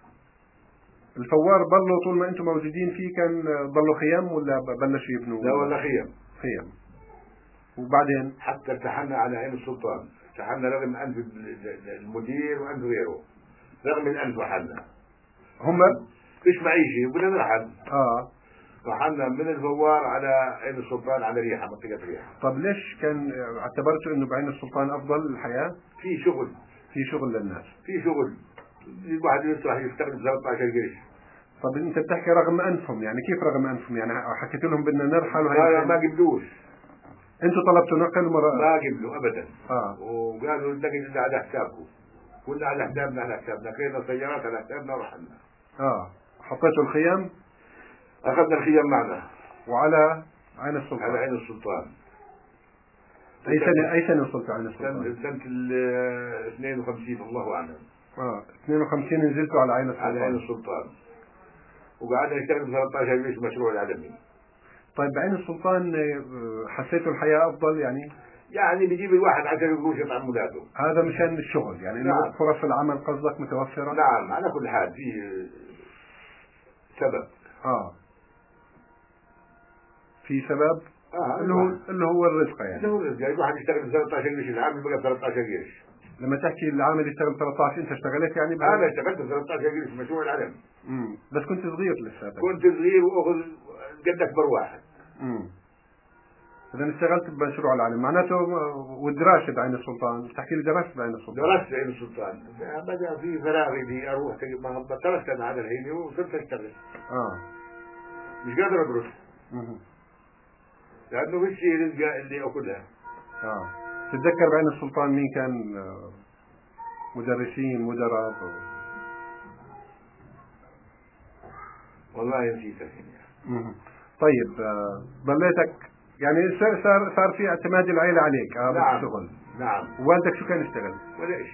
الفوار ضلوا طول ما انتم موجودين فيه كان ضلوا خيام ولا بلشوا يبنوا؟ لا ولا خيام. خيام. وبعدين حتى ارتحلنا على عين السلطان، ارتحلنا رغم انف المدير وانف غيره، رغم الانف رحلنا. هم فيش معيشة بدنا نرحل. اه رحلنا من الفوار على عين السلطان على ريحة، منطقة ريحة. طب ليش كان اعتبرتوا انه بعين السلطان افضل الحياة؟ في شغل. في شغل للناس. في شغل. الواحد يروح يستخدم ثلاثة عشر قرش. طب انت بتحكي رغم انفهم، يعني كيف رغم انفهم؟ يعني حكيت لهم بدنا نرحل وهي لا ما قبلوش. انتوا طلبتوا نقل مرة؟ ما قبلوا ابدا. اه وقالوا نقل الا على حسابكم. كنا على حسابنا على حسابنا، خيرنا سيارات على حسابنا ورحلنا. اه حطيتوا الخيام؟ اخذنا الخيام معنا. وعلى عين السلطان. على عين السلطان. اي سنة اي سنة وصلت على عين السلطان؟ سنة ال اثنين وخمسين الله اعلم. اه اثنين وخمسين نزلتوا على عين السلطان. على عين السلطان. وقعدنا نشتغل ب ثلاثة عشر قرش مشروع العالمي. طيب بعين السلطان حسيتوا الحياة افضل يعني؟ يعني بيجيب الواحد عشر قروش يطعم اولاده. هذا مشان الشغل يعني؟ نعم. فرص العمل قصدك متوفرة؟ نعم على كل حال في سبب. اه في سبب؟ آه اللي هو اللي هو الرزق يعني. اللي هو الرزق، يعني الواحد يشتغل ب ثلاثة عشر قرش العام بقى ثلاثة عشر قرش. لما تحكي العامل يشتغل ثلاثة عشر انت اشتغلت يعني؟ انا اشتغلت ب ثلاثة عشر قرش مشروع العلم. امم بس كنت صغير لسه. كنت صغير واخذ قد اكبر واحد. امم اذا اشتغلت بمشروع العلم معناته. والدراسة بعين السلطان تحكي لي درست بعين السلطان؟ درست بعين السلطان، بدا في فراغي لي اروح بطلت انا على الحين وصرت اشتغل. اه مش قادر ادرس. امم لانه فيش شيء رزق اللي اكلها. اه تتذكر بعين السلطان مين كان مدرسين مدراء؟ والله نسيت الحين. طيب آه ضليتك يعني صار صار صار في اعتماد العيلة عليك اه نعم. بالشغل. نعم. ووالدك شو كان يشتغل؟ ولا ايش؟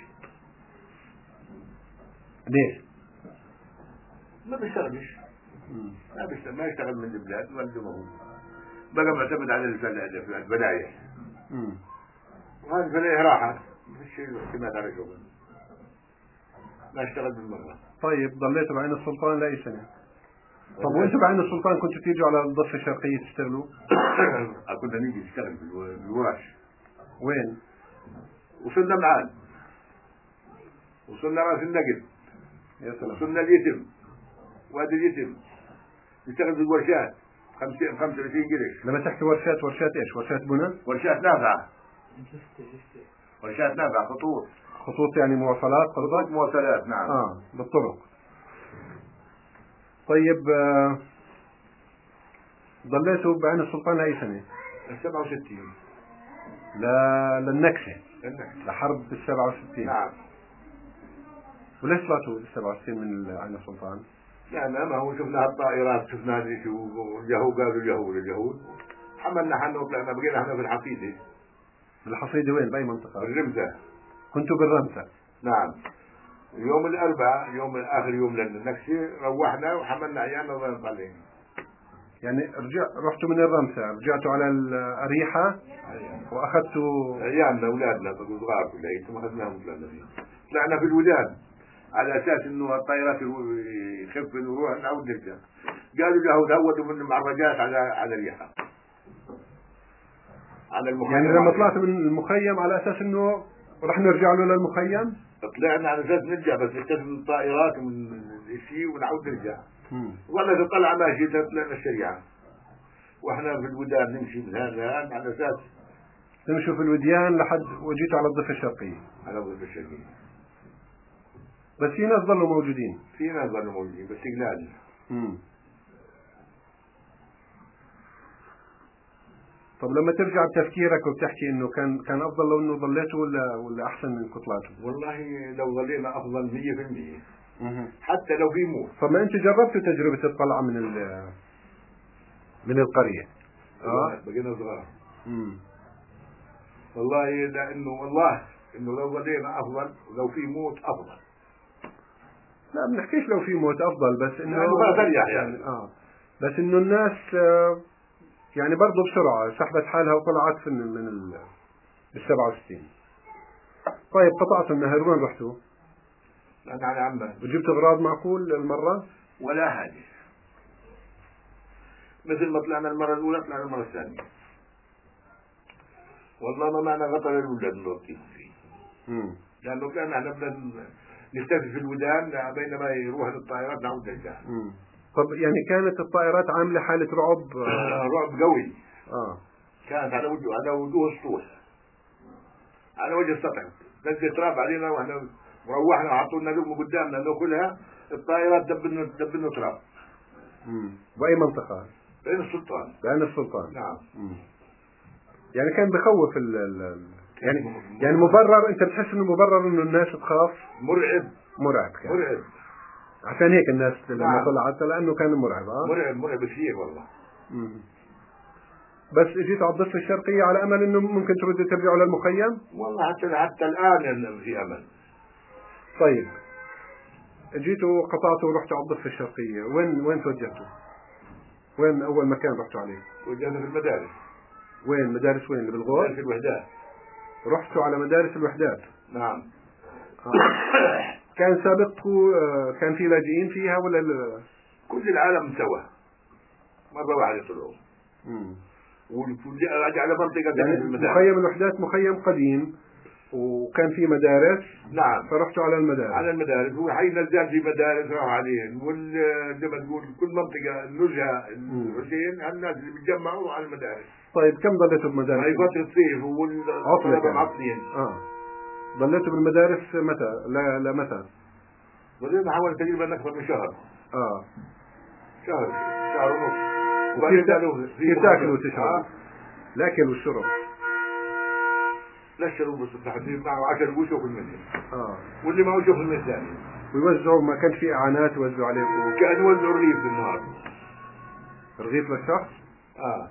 ليش؟ ما بيشتغلش. ما بيشتغل ما يشتغل من البلاد والده هو بقى معتمد على البلايح. وهذه البلايح راحت مش اعتماد على شغل، ما اشتغل بالمرة. طيب ضليتوا بعين السلطان لأي سنة؟ طب وانتوا بعين السلطان كنتوا تيجوا على الضفة الشرقية تشتغلوا؟ كنا نيجي نشتغل بالورش. وين؟ وصلنا معاد، وصلنا راس النقل، يا سلام. وصلنا اليتم وادي اليتم نشتغل بالورشات خمسين خمسة وعشرين قرش. لما تحكي ورشات ورشات ايش؟ ورشات بناء؟ ورشات نافعة. ورشات نافعة خطوط. خطوط يعني مواصلات قصدك؟ خطوط مواصلات نعم. اه بالطرق. طيب آه ضليتوا بعين السلطان لأي سنة؟ سبعة وستين. لا للنكسة. للنكسة. لحرب السبعة وستين. نعم. وليش طلعتوا بالسبعة وستين من عين السلطان؟ يعني ما هو شفنا الطائرات شفنا اليهود قالوا اليهود اليهود حملنا حنا وطلعنا بقينا احنا في الحصيدة. الحصيدة وين بأي منطقة؟ بالرمسة. كنتوا بالرمسة؟ نعم. يوم الأربعاء يوم آخر يوم للنكسة روحنا وحملنا عيالنا وظلنا طالعين. يعني رجع رحتوا من الرمسة رجعتوا على الأريحة وأخذتوا عيالنا أولادنا بقوا صغار كلهم ثم أخذناهم طلعنا فيه. طلعنا في الودان على أساس إنه الطائرات يخف ونروح نعود نرجع. قالوا له داودوا من المعرجات على على الريحة. على المخيم. يعني لما طلعت من المخيم على أساس إنه رح نرجع له للمخيم؟ طلعنا على أساس نرجع بس اكتشف من الطائرات ومن الشيء ونعود نرجع. مم. والله طلع ماشي طلعنا الشريعة. وإحنا في الودان نمشي من هذا على أساس تمشوا في الوديان لحد وجيتوا على الضفة الشرقية. على الضفة الشرقية. بس في ناس ظلوا موجودين. في ناس ظلوا موجودين بس قلال. امم. طب لما ترجع بتفكيرك وبتحكي انه كان كان افضل لو انه ظليتوا ولا ولا احسن انكم طلعتوا؟ والله لو ظلينا افضل مية بالمية. حتى لو في موت. طب ما انت جربتوا تجربة الطلعة من ال من القرية؟ اه بقينا صغار. امم. والله لانه والله انه لو ظلينا افضل ولو في موت افضل. لا بنحكيش لو في موت افضل بس انه يعني, يعني, يعني اه بس انه الناس آه يعني برضه بسرعة سحبت حالها وطلعت في من ال السبعة وستين. طيب قطعتوا النهر وين رحتوا؟ أنا على عمان. وجبت أغراض معقول المرة؟ ولا حاجة. مثل ما طلعنا المرة الأولى طلعنا المرة الثانية. والله ما معنا غطى للولاد نوقف فيه. امم. لأنه كان احنا بدنا نختفي في الودان بينما يروح الطائرات نعود نرجع. امم. طب يعني كانت الطائرات عاملة حالة رعب؟ آه رعب قوي. اه. كانت على وجه على وجوه السطوح. على وجه السطح. نزل تراب علينا واحنا روحنا وحطوا لنا لقمة قدامنا ناكلها الطائرات دبنا دبنا تراب. امم. بأي منطقة؟ بين السلطان. بين السلطان. نعم. مم. يعني كان بخوف ال ال يعني يعني مبرر انت بتحس انه مبرر انه الناس تخاف؟ مرعب. مرعب كان. مرعب. عشان هيك الناس لما نعم. طلعت لانه كان مرعب. اه. مرعب مرعب كثير والله. مم. بس اجيت على الضفة الشرقية على امل انه ممكن تردوا ترجعوا للمخيم؟ والله حتى حتى الان في امل. طيب جيتوا قطعتوا ورحتوا على الضفة الشرقية، وين وين توجهتوا؟ وين أول مكان رحتوا عليه؟ توجهنا في المدارس. وين مدارس وين اللي بالغور؟ مدارس الوحدات. رحتوا على مدارس الوحدات؟ نعم. آه. كان سابقكم كان في لاجئين فيها ولا ال... كل العالم سوا مرة واحدة طلعوا. امم. والكل على منطقة يعني مخيم الوحدات مخيم قديم وكان في مدارس. نعم. فرحتوا على المدارس. على المدارس وحي نزال في مدارس راحوا عليهم وال زي ما تقول كل منطقة النزهة الحسين الناس اللي بيتجمعوا على المدارس. طيب كم ضليتوا بالمدارس؟ هاي فترة صيف والطلبة معطلين. اه. ضليتوا بالمدارس متى؟ لا لا متى؟ ضلينا حوالي تقريبا أكثر من شهر. اه. شهر شهر ونص. وكيف كيف تاكلوا وتشربوا؟ الاكل والشرب. لا الشرب بس التحديد معه عشر وشوف المنزل. اه. واللي ما وشوف المنزل ثاني. ويوزعوا ما كان في اعانات يوزعوا عليكم؟ كان يوزعوا رغيف بالنهار. رغيف للشخص؟ اه.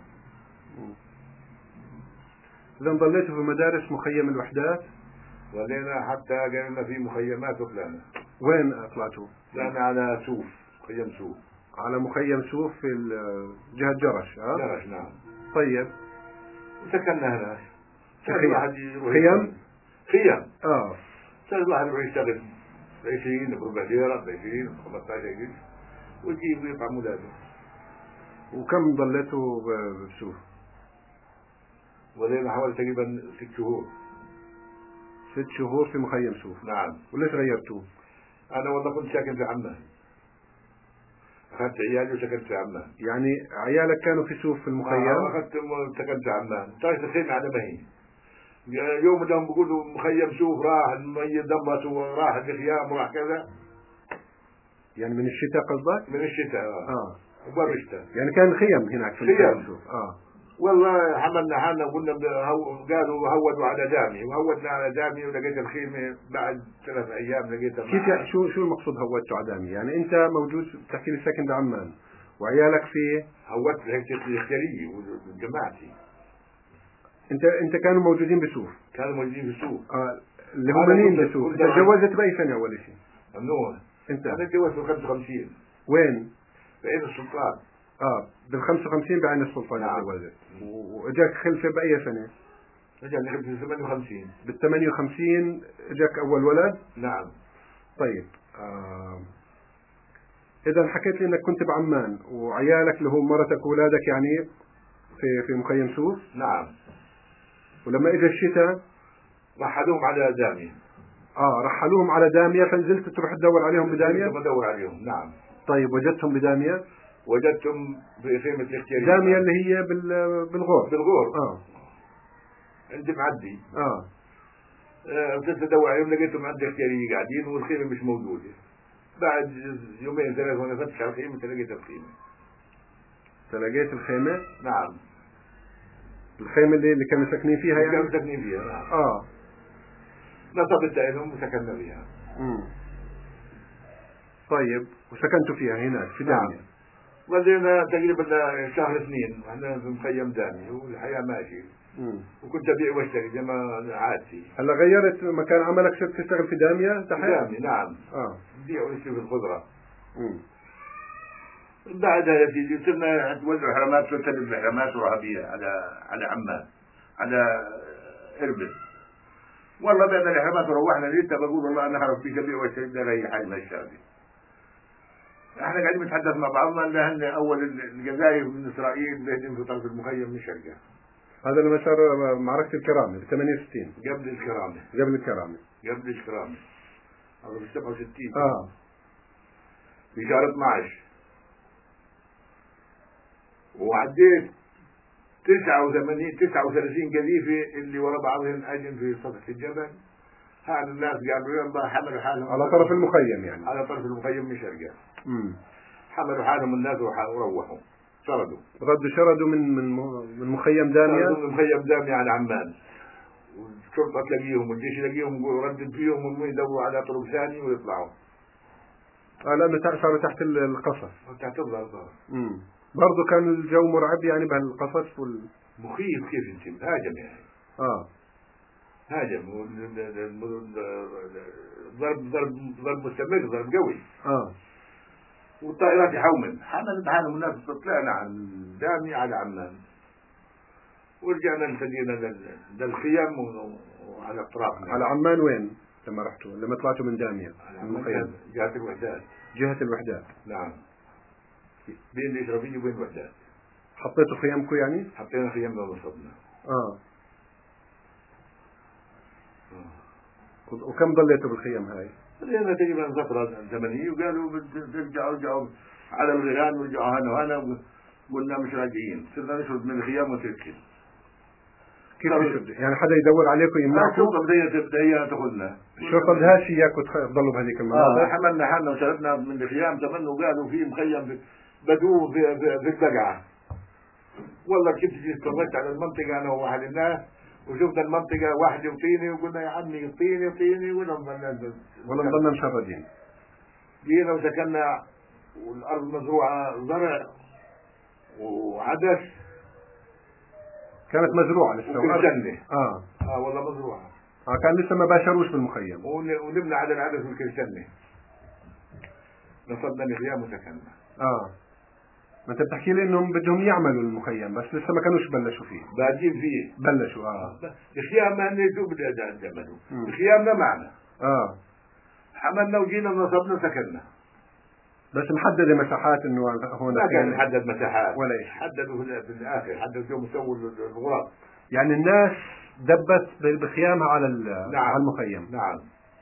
إذا ضليتوا في مدارس مخيم الوحدات؟ ولينا حتى قلنا في مخيمات وطلعنا. وين طلعتوا؟ طلعنا على سوف، مخيم سوف. على مخيم سوف في جهة جرش. اه. جرش نعم. طيب. وسكننا هناك. خيم؟ خيم؟ خيم. اه. صار الواحد يروح يشتغل بعشرين بربع ليرة بعشرين بخمسة عشر قرش ويجيب ويطعم ولاده. وكم ضليتوا بسوف؟ ولينا حوالي تقريبا ست شهور. ست شهور في مخيم سوف. نعم. وليش غيرتوه؟ أنا والله كنت ساكن في عمان. أخذت عيالي وسكنت في عمان. يعني عيالك كانوا في سوف في المخيم؟ آه أخذت سكنت في عمان. تركت الخيمة على مهي. يوم لهم بيقولوا مخيم سوف راح الميت دمت وراح الخيام وراح كذا. يعني من الشتاء قصدك؟ من الشتاء اه. اه. وبر الشتاء. يعني كان خيم هناك في خيم سوف. اه. والله حملنا حالنا وقلنا قالوا هودوا على دامي وهودنا على دامي ولقيت الخيمة بعد ثلاث أيام لقيتها. كيف يعني شو شو المقصود هودتوا على دامي؟ يعني أنت موجود بتحكي لي ساكن بعمان وعيالك في هودت هيك الاختيارية وجماعتي. أنت أنت كانوا موجودين بسوف؟ كانوا موجودين بسوف. آه اللي هم مين بسوف؟ أنت تجوزت بأي سنة أول شيء؟ ممنوع. أنت؟ أنا تجوزت بخمسة وخمسين. وين؟ في عين السلطان. اه بال خمسة وخمسين بعين السلطان نعم. تزوجت. واجاك خلفه باي سنه؟ اجاني خلفه بال ثمانية وخمسين. بال ثمانية وخمسين اجاك اول ولد؟ نعم. طيب آه. اذا حكيت لي انك كنت بعمان وعيالك اللي هو مرتك واولادك يعني في في مخيم سوس؟ نعم. ولما اجى الشتاء رحلوهم على دامية. اه رحلوهم على دامية، فنزلت تروح تدور عليهم بدامية؟ بدور عليهم نعم. طيب وجدتهم بدامية؟ وجدتهم بخيمة الاختيارية. دامية اللي هي بال بالغور. بالغور. اه عندي معدي. اه كنت آه ادور عليهم لقيتهم عندي اختيارية قاعدين والخيمة مش موجودة. بعد يومين ثلاثة وانا فتش على الخيمة لقيت الخيمة. فلقيت الخيمة؟ نعم. الخيمة اللي اللي كانوا ساكنين فيها يعني؟ كانوا ساكنين فيها نعم. اه نصبت لهم وسكننا فيها. امم طيب وسكنتوا فيها هناك في نعم. دامية؟ ولينا تقريبا شهر اثنين واحنا في مخيم دامي والحياة ماشية. امم وكنت ابيع واشتري زي ما عادتي. هلا غيرت مكان عملك، صرت تشتغل في دامية تحت؟ دامي نعم. اه بيع واشتري في الخضرة. امم بعدها يا سيدي صرنا نتوزع حرامات، نسلم الحرامات وهابية على على عمان على اربد. والله بعد الحرامات روحنا لسه بقول والله انا هرب فيك ابيع واشتري بدي اريح حالي من الشغله. احنا قاعدين نتحدث مع بعضنا لان اول الجزائر من اسرائيل بيهجم في طرف المخيم من شرقه. هذا لما صار معركة الكرامة ب ثمانية وستين. قبل الكرامة. قبل الكرامة. قبل الكرامة. هذا في سبعة وستين. اه في شهر اثنعش. وعديت تسعة وثمانين تسعة وثلاثين قذيفة اللي ورا بعضهم أجن في سطح الجبل. هذا الناس قالوا يلا حملوا حالهم على طرف المخيم يعني؟ على طرف المخيم من شرقه. امم حملوا حالهم الناس وروحوا شردوا. ردوا شردوا من من من مخيم دامية؟ من مخيم دامية على عمان. والشرطة تلاقيهم والجيش يلاقيهم ويردد فيهم وهم يدوروا على طرق ثانية ويطلعوا. اه لأنه صاروا تحت القصف. تحت الظهر صار. امم برضه كان الجو مرعب يعني بهالقصف وال مخيف كيف انت هاجم يعني. اه هاجم ضرب ضرب ضرب مستمر ضرب قوي. اه والطائرات يحومن حملت حالهم الناس. طلعنا عن دامي على عمان ورجعنا التقينا للخيام وعلى اطرافنا. على عمان وين لما رحتوا لما طلعتوا من دامية؟ من المخيم جهة الوحدات. جهة الوحدات. نعم. بين الإشرافية وبين الوحدات. حطيتوا خيامكم يعني؟ حطينا خيامنا ونصبنا. اه وكم ضليتوا بالخيام هاي؟ لأن تقريبا فترة زمنية وقالوا ترجعوا رجعوا على الغيران ورجعوا هنا وهنا. قلنا مش راجعين صرنا نشرد من الخيام وتركن. كيف تشرد؟ يعني حدا يدور عليكم يمنعكم؟ الشرطة بدها بدها تاخذنا. الشرطة بدهاش اياكم تضلوا بهذيك المناطق؟ اه حملنا حالنا وشردنا من الخيام تمنوا وقالوا في مخيم بدو في, في, في البقعة. والله كنت اتفرجت على المنطقة انا وواحد الناس وشفنا المنطقة واحدة وطيني وقلنا يا عمي طيني طيني ولا نضلنا ولا نضلنا مشردين. جينا وسكننا والأرض مزروعة زرع وعدس. كانت مزروعة لسه وكرشنة. اه اه والله مزروعة. اه كان لسه ما باشروش بالمخيم. ونبنى على العدس والكرشنة. نصبنا الخيام وسكننا. اه ما انت بتحكي لي انهم بدهم يعملوا المخيم بس لسه ما كانوش بلشوا فيه. بادين فيه. بلشوا اه. الخيام ما نجوا بدنا نعملوا. خيامنا معنا. اه حملنا وجينا نصبنا سكننا. بس محددة مساحات انه هون ما كان محدد مساحات ولا شيء. حددوا في الاخر حددوا يوم يسووا الغراب. يعني الناس دبت بخيامها على نعم. على المخيم. نعم.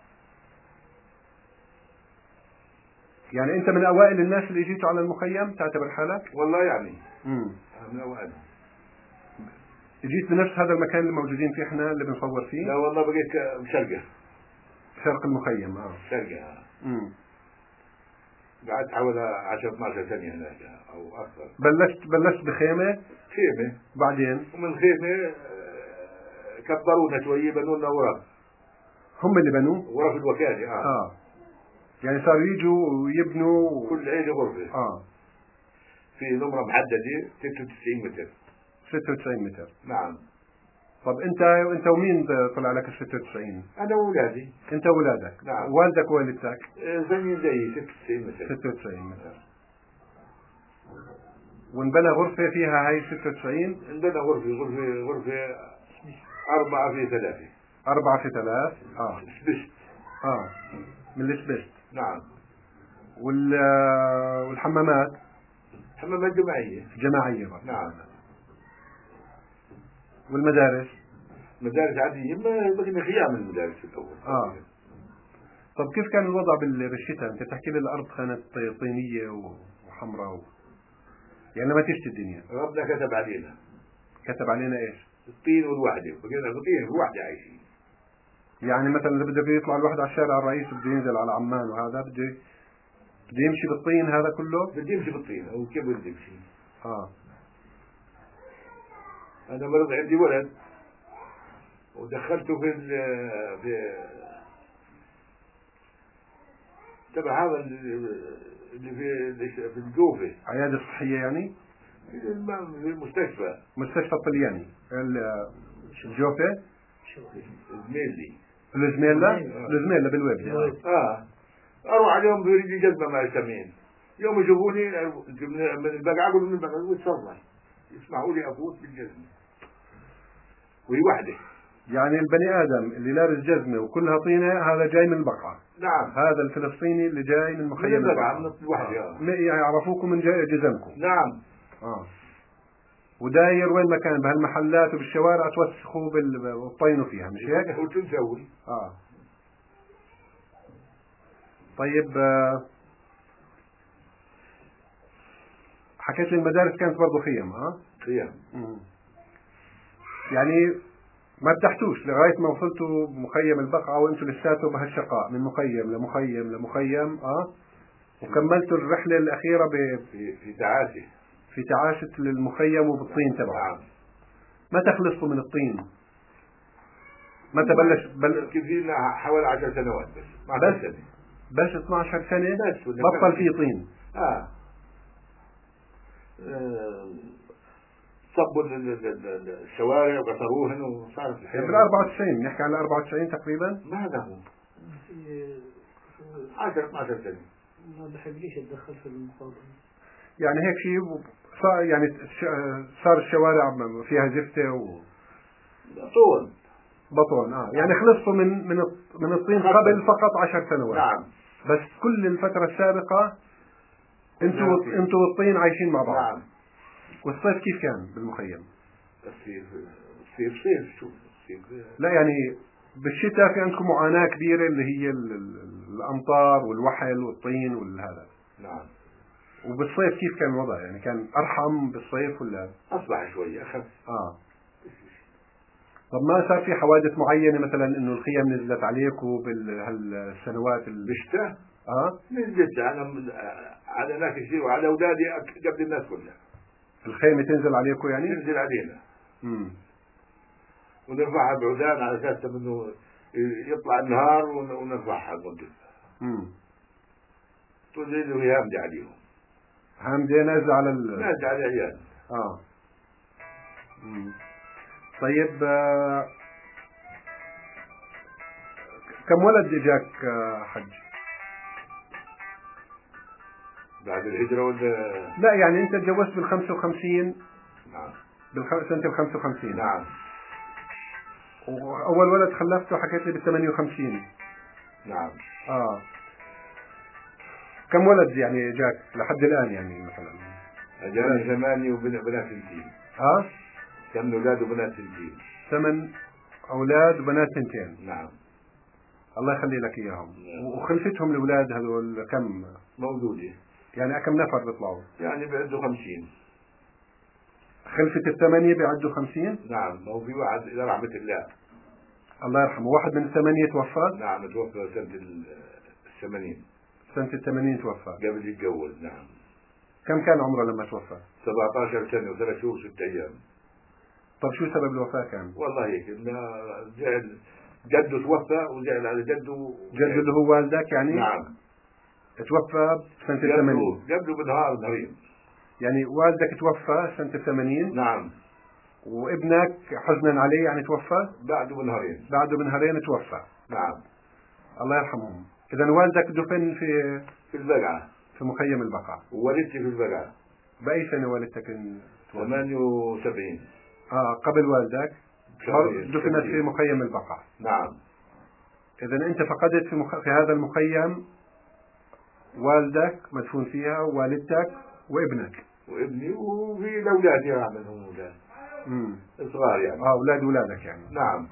يعني انت من اوائل الناس اللي جيتوا على المخيم تعتبر حالك؟ والله يعني. امم من اوائل. جيت بنفس هذا المكان اللي موجودين فيه احنا اللي بنصور فيه؟ لا والله بقيت بشرقه. شرق المخيم اه. شرقه. امم قعدت حوالي عشرة اثناشر سنة هناك او اكثر. بلشت بلشت بخيمة؟ خيمة. بعدين؟ ومن خيمة كبرونا شوية بنوا لنا غرف. هم اللي بنوا؟ غرف الوكالة اه. اه يعني صاروا يجوا ويبنوا كل عيلة غرفة. اه في نمرة محددة ستة وتسعين متر. ستة وتسعين متر. نعم. طب انت انت ومين طلع لك ال ستة وتسعين؟ انا واولادي. انت واولادك؟ نعم. والدك ووالدتك؟ زين زي ستة وتسعين متر. ستة وتسعين متر. وانبنى غرفة فيها هاي ستة وتسعين. عندنا غرفة غرفة غرفة أربعة في ثلاثة. أربعة في ثلاث. آه. سبست. آه. من السبست. نعم. وال والحمامات. حمامات جماعية. جماعية بقى. نعم. والمدارس. مدارس عادية، ما بقينا خيام المدارس في الأول. آه. طب كيف كان الوضع بالشتاء؟ أنت تحكي لي الأرض كانت طينية وحمراء و... يعني لما تشتي الدنيا. ربنا كتب علينا. كتب علينا إيش؟ الطين والوحدة، بقينا الطين والوحدة عايشين. يعني مثلا إذا بده يطلع الواحد على الشارع الرئيس بده ينزل على عمان وهذا بده بده يمشي بالطين هذا كله؟ بده يمشي بالطين، أو كيف بده يمشي؟ آه. أنا مرض عندي ولد ودخلته في ال في تبع هذا اللي في في الجوفة. عيادة صحية يعني؟ في المستشفى. مستشفى الطلياني الجوفة؟ زميلي. الزميلة؟ الزميلة بالويب. اه اروح عليهم بريدي جزمة مع السمين، يوم يشوفوني من البقعة اقول من البقعة ويتصرف يسمعوا لي افوت بالجزمة وهي وحدة. يعني البني ادم اللي لابس جزمة وكلها طينة هذا جاي من البقعة. نعم. هذا الفلسطيني اللي جاي من مخيم البقعة من الوحدة. آه. يعني يعرفوكم من جزمكم. نعم. اه. وداير وين ما كان بهالمحلات وبالشوارع توسخوا بالطينوا فيها مش هيك؟ وشو نسوي؟ اه. طيب آه. حكيت لي المدارس كانت برضو خيم. ها؟ خيم. مم. يعني ما ارتحتوش لغاية ما وصلتوا مخيم البقعة وانتوا لساتوا بهالشقاء من مخيم لمخيم لمخيم. اه. وكملتوا الرحلة الأخيرة ب في في تعاسة. في تعاشة للمخيم وبالطين تبعه. نعم. متى خلصتوا من الطين؟ متى بلش بل... كفينا حوالي عشر سنوات بس. بس سنة. بس اثني عشر سنة بس بطل فيه طين. اه, آه. صبوا الشوارع وقصروهن وصارت الحياة. بال أربعة وتسعين نحكي عن أربعة وتسعين تقريبا. ما له عشر اثناشر سنة. ما بحبليش اتدخل في المقابلة. يعني هيك شيء صار يعني صار الشوارع فيها زفتة و طول بطون. اه يعني خلصتوا من من من الطين قبل فقط عشر سنوات. نعم. بس كل الفترة السابقة انتوا انتوا والطين عايشين مع بعض. نعم. والصيف كيف كان بالمخيم؟ الصيف الصيف صيف شو الصيف؟ لا يعني بالشتاء في عندكم معاناة كبيرة اللي هي ال ال الأمطار والوحل والطين والهذا. نعم. وبالصيف كيف كان الوضع؟ يعني كان أرحم بالصيف ولا؟ أصبح شوي أخف. آه. طب ما صار في حوادث معينة مثلا إنه الخيم نزلت عليكم بهالسنوات بالشتاء؟ آه. نزلت على على ناس كثير وعلى أولادي قبل الناس كلها. الخيمة تنزل عليكم يعني؟ تنزل علينا. امم. ونرفعها بعودان على أساس إنه يطلع النهار ونرفعها المدة. امم. تنزل وهامدة عليهم. هامدة نازلة على ال نازلة على العيال. آه. امم. طيب آه. كم ولد اجاك آه حج؟ بعد الهجرة ولا؟ لا يعني انت تجوزت بالخمسة وخمسين. نعم. بالسنة الخمسة وخمسين. نعم. وأول ولد خلفته حكيت لي بالثمانية وخمسين. نعم. آه. كم ولد يعني جاك لحد الآن يعني مثلا؟ أجاني ثمانية وبنات سنتين. ها؟ ثمان أولاد وبنات سنتين. ثمان أولاد وبنات سنتين. نعم. الله يخلي لك إياهم. وخلفتهم الأولاد هذول كم؟ موجودة. يعني كم نفر بيطلعوا؟ يعني بيعدوا خمسين. خلفة الثمانية بيعدوا خمسين؟ نعم. ما هو في واحد إلى رحمة الله. الله يرحمه. واحد من الثمانية توفى؟ نعم توفى سنة الثمانين. سنة الثمانين توفى. قبل يتجوز. نعم. كم كان عمره لما توفى؟ سبعة عشر سنة وثلاث شهور وست أيام. طب شو سبب الوفاة كان؟ والله هيك إنه زعل جده توفى وزعل على جده. جده اللي هو والدك يعني؟ نعم. توفى سنة الثمانين. قبله بنهار نهارين. يعني والدك توفى سنة الثمانين. نعم. وابنك حزنا عليه يعني توفى؟ بعده بنهارين. بعده بنهارين توفى. نعم. الله يرحمهم. إذا والدك دفن في في البقعة. في مخيم البقعة. ووالدتي في البقعة. بأي سنة والدتك ان- توفت؟ ثمانية وسبعين. اه قبل والدك. شهرين. دفنت في مخيم البقع. نعم. إذا أنت فقدت في, مخ... في هذا المخيم والدك مدفون فيها، ووالدتك وابنك وابني وفي الأولاد يا منهم أولاد امم صغار يعني. اه أولاد أولادك يعني. نعم.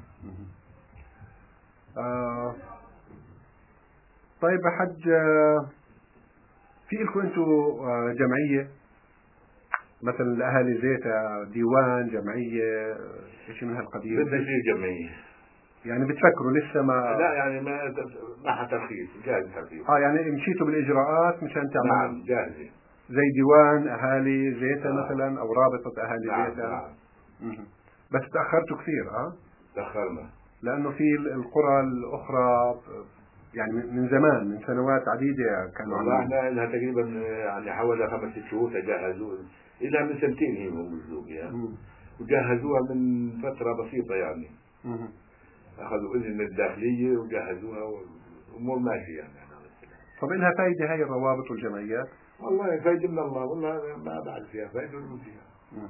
آه طيب يا حج، آه في لكم أنتم آه جمعية مثلا الأهالي زيتا، ديوان، جمعية، شيء من هالقبيل؟ بدنا شيء جمعية يعني بتفكروا لسه ما؟ لا يعني ما ما ترخيص، جاهز ترخيص. اه يعني مشيتوا بالإجراءات مشان تعملوا؟ نعم جاهزة. زي ديوان أهالي زيتا آه. مثلا، أو رابطة أهالي نعم. زيتا؟ نعم. مهم. بس تأخرتوا كثير اه؟ تأخرنا. لأنه في القرى الأخرى يعني من زمان، من سنوات عديدة كانوا والله عاملين. احنا لها تقريبا يعني حوالي خمس ست شهور تجهزوا، إلى من سنتين هي موجودة يعني. مم. وجهزوها من فترة بسيطة يعني. مم. أخذوا إذن من الداخلية وجهزوها والأمور ماشية يعني. طب إلها فايدة هاي الروابط والجمعيات؟ والله فايدة من الله، والله ما بعد فيها فايدة ولا فيها. مم.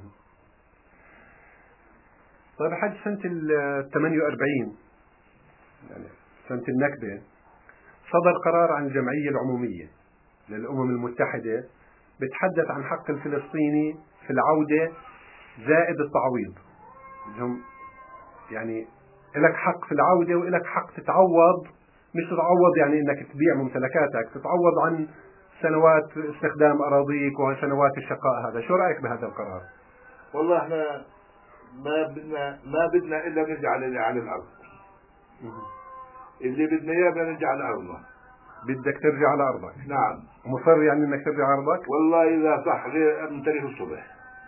طيب حج سنة ال ثمانية وأربعين يعني سنة النكبة، صدر قرار عن الجمعية العمومية للأمم المتحدة بتحدث عن حق الفلسطيني في العودة زائد التعويض. هم يعني لك حق في العودة ولك حق تتعوض، مش تتعوض يعني انك تبيع ممتلكاتك، تتعوض عن سنوات استخدام اراضيك وسنوات الشقاء. هذا شو رايك بهذا القرار؟ والله احنا ما بدنا ما بدنا الا نرجع على على الارض. اللي بدنا اياه بدنا نرجع على ارضنا. بدك ترجع على ارضك؟ نعم. مصر يعني انك ترجع على ارضك؟ والله اذا صح غير من تاريخ الصبح.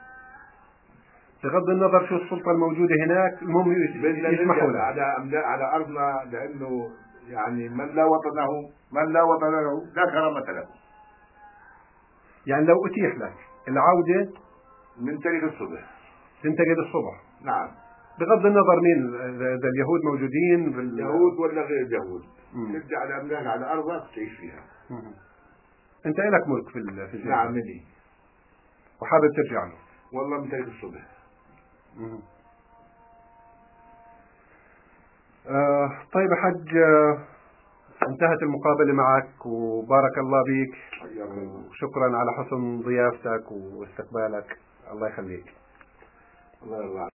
بغض النظر شو السلطة الموجودة هناك، المهم بدنا يسمحوا نرجع لك على على ارضنا، لانه يعني من لا وطن له من لا وطن له لا كرامة له. يعني لو اتيح لك العودة من تاريخ الصبح تنتقل الصبح؟ نعم. بغض النظر مين، اذا اليهود موجودين بال... اليهود ولا غير اليهود، مم. ترجع على املاك على ارضك تعيش فيها. مم. انت لك ملك في ال- في الجيش؟ نعم مني. وحابب ترجع له؟ والله من تاريخ الصبح. مم. آه طيب يا حج، آه انتهت المقابلة معك وبارك الله بك، وشكرا على حسن ضيافتك واستقبالك. الله يخليك. الله يرضى.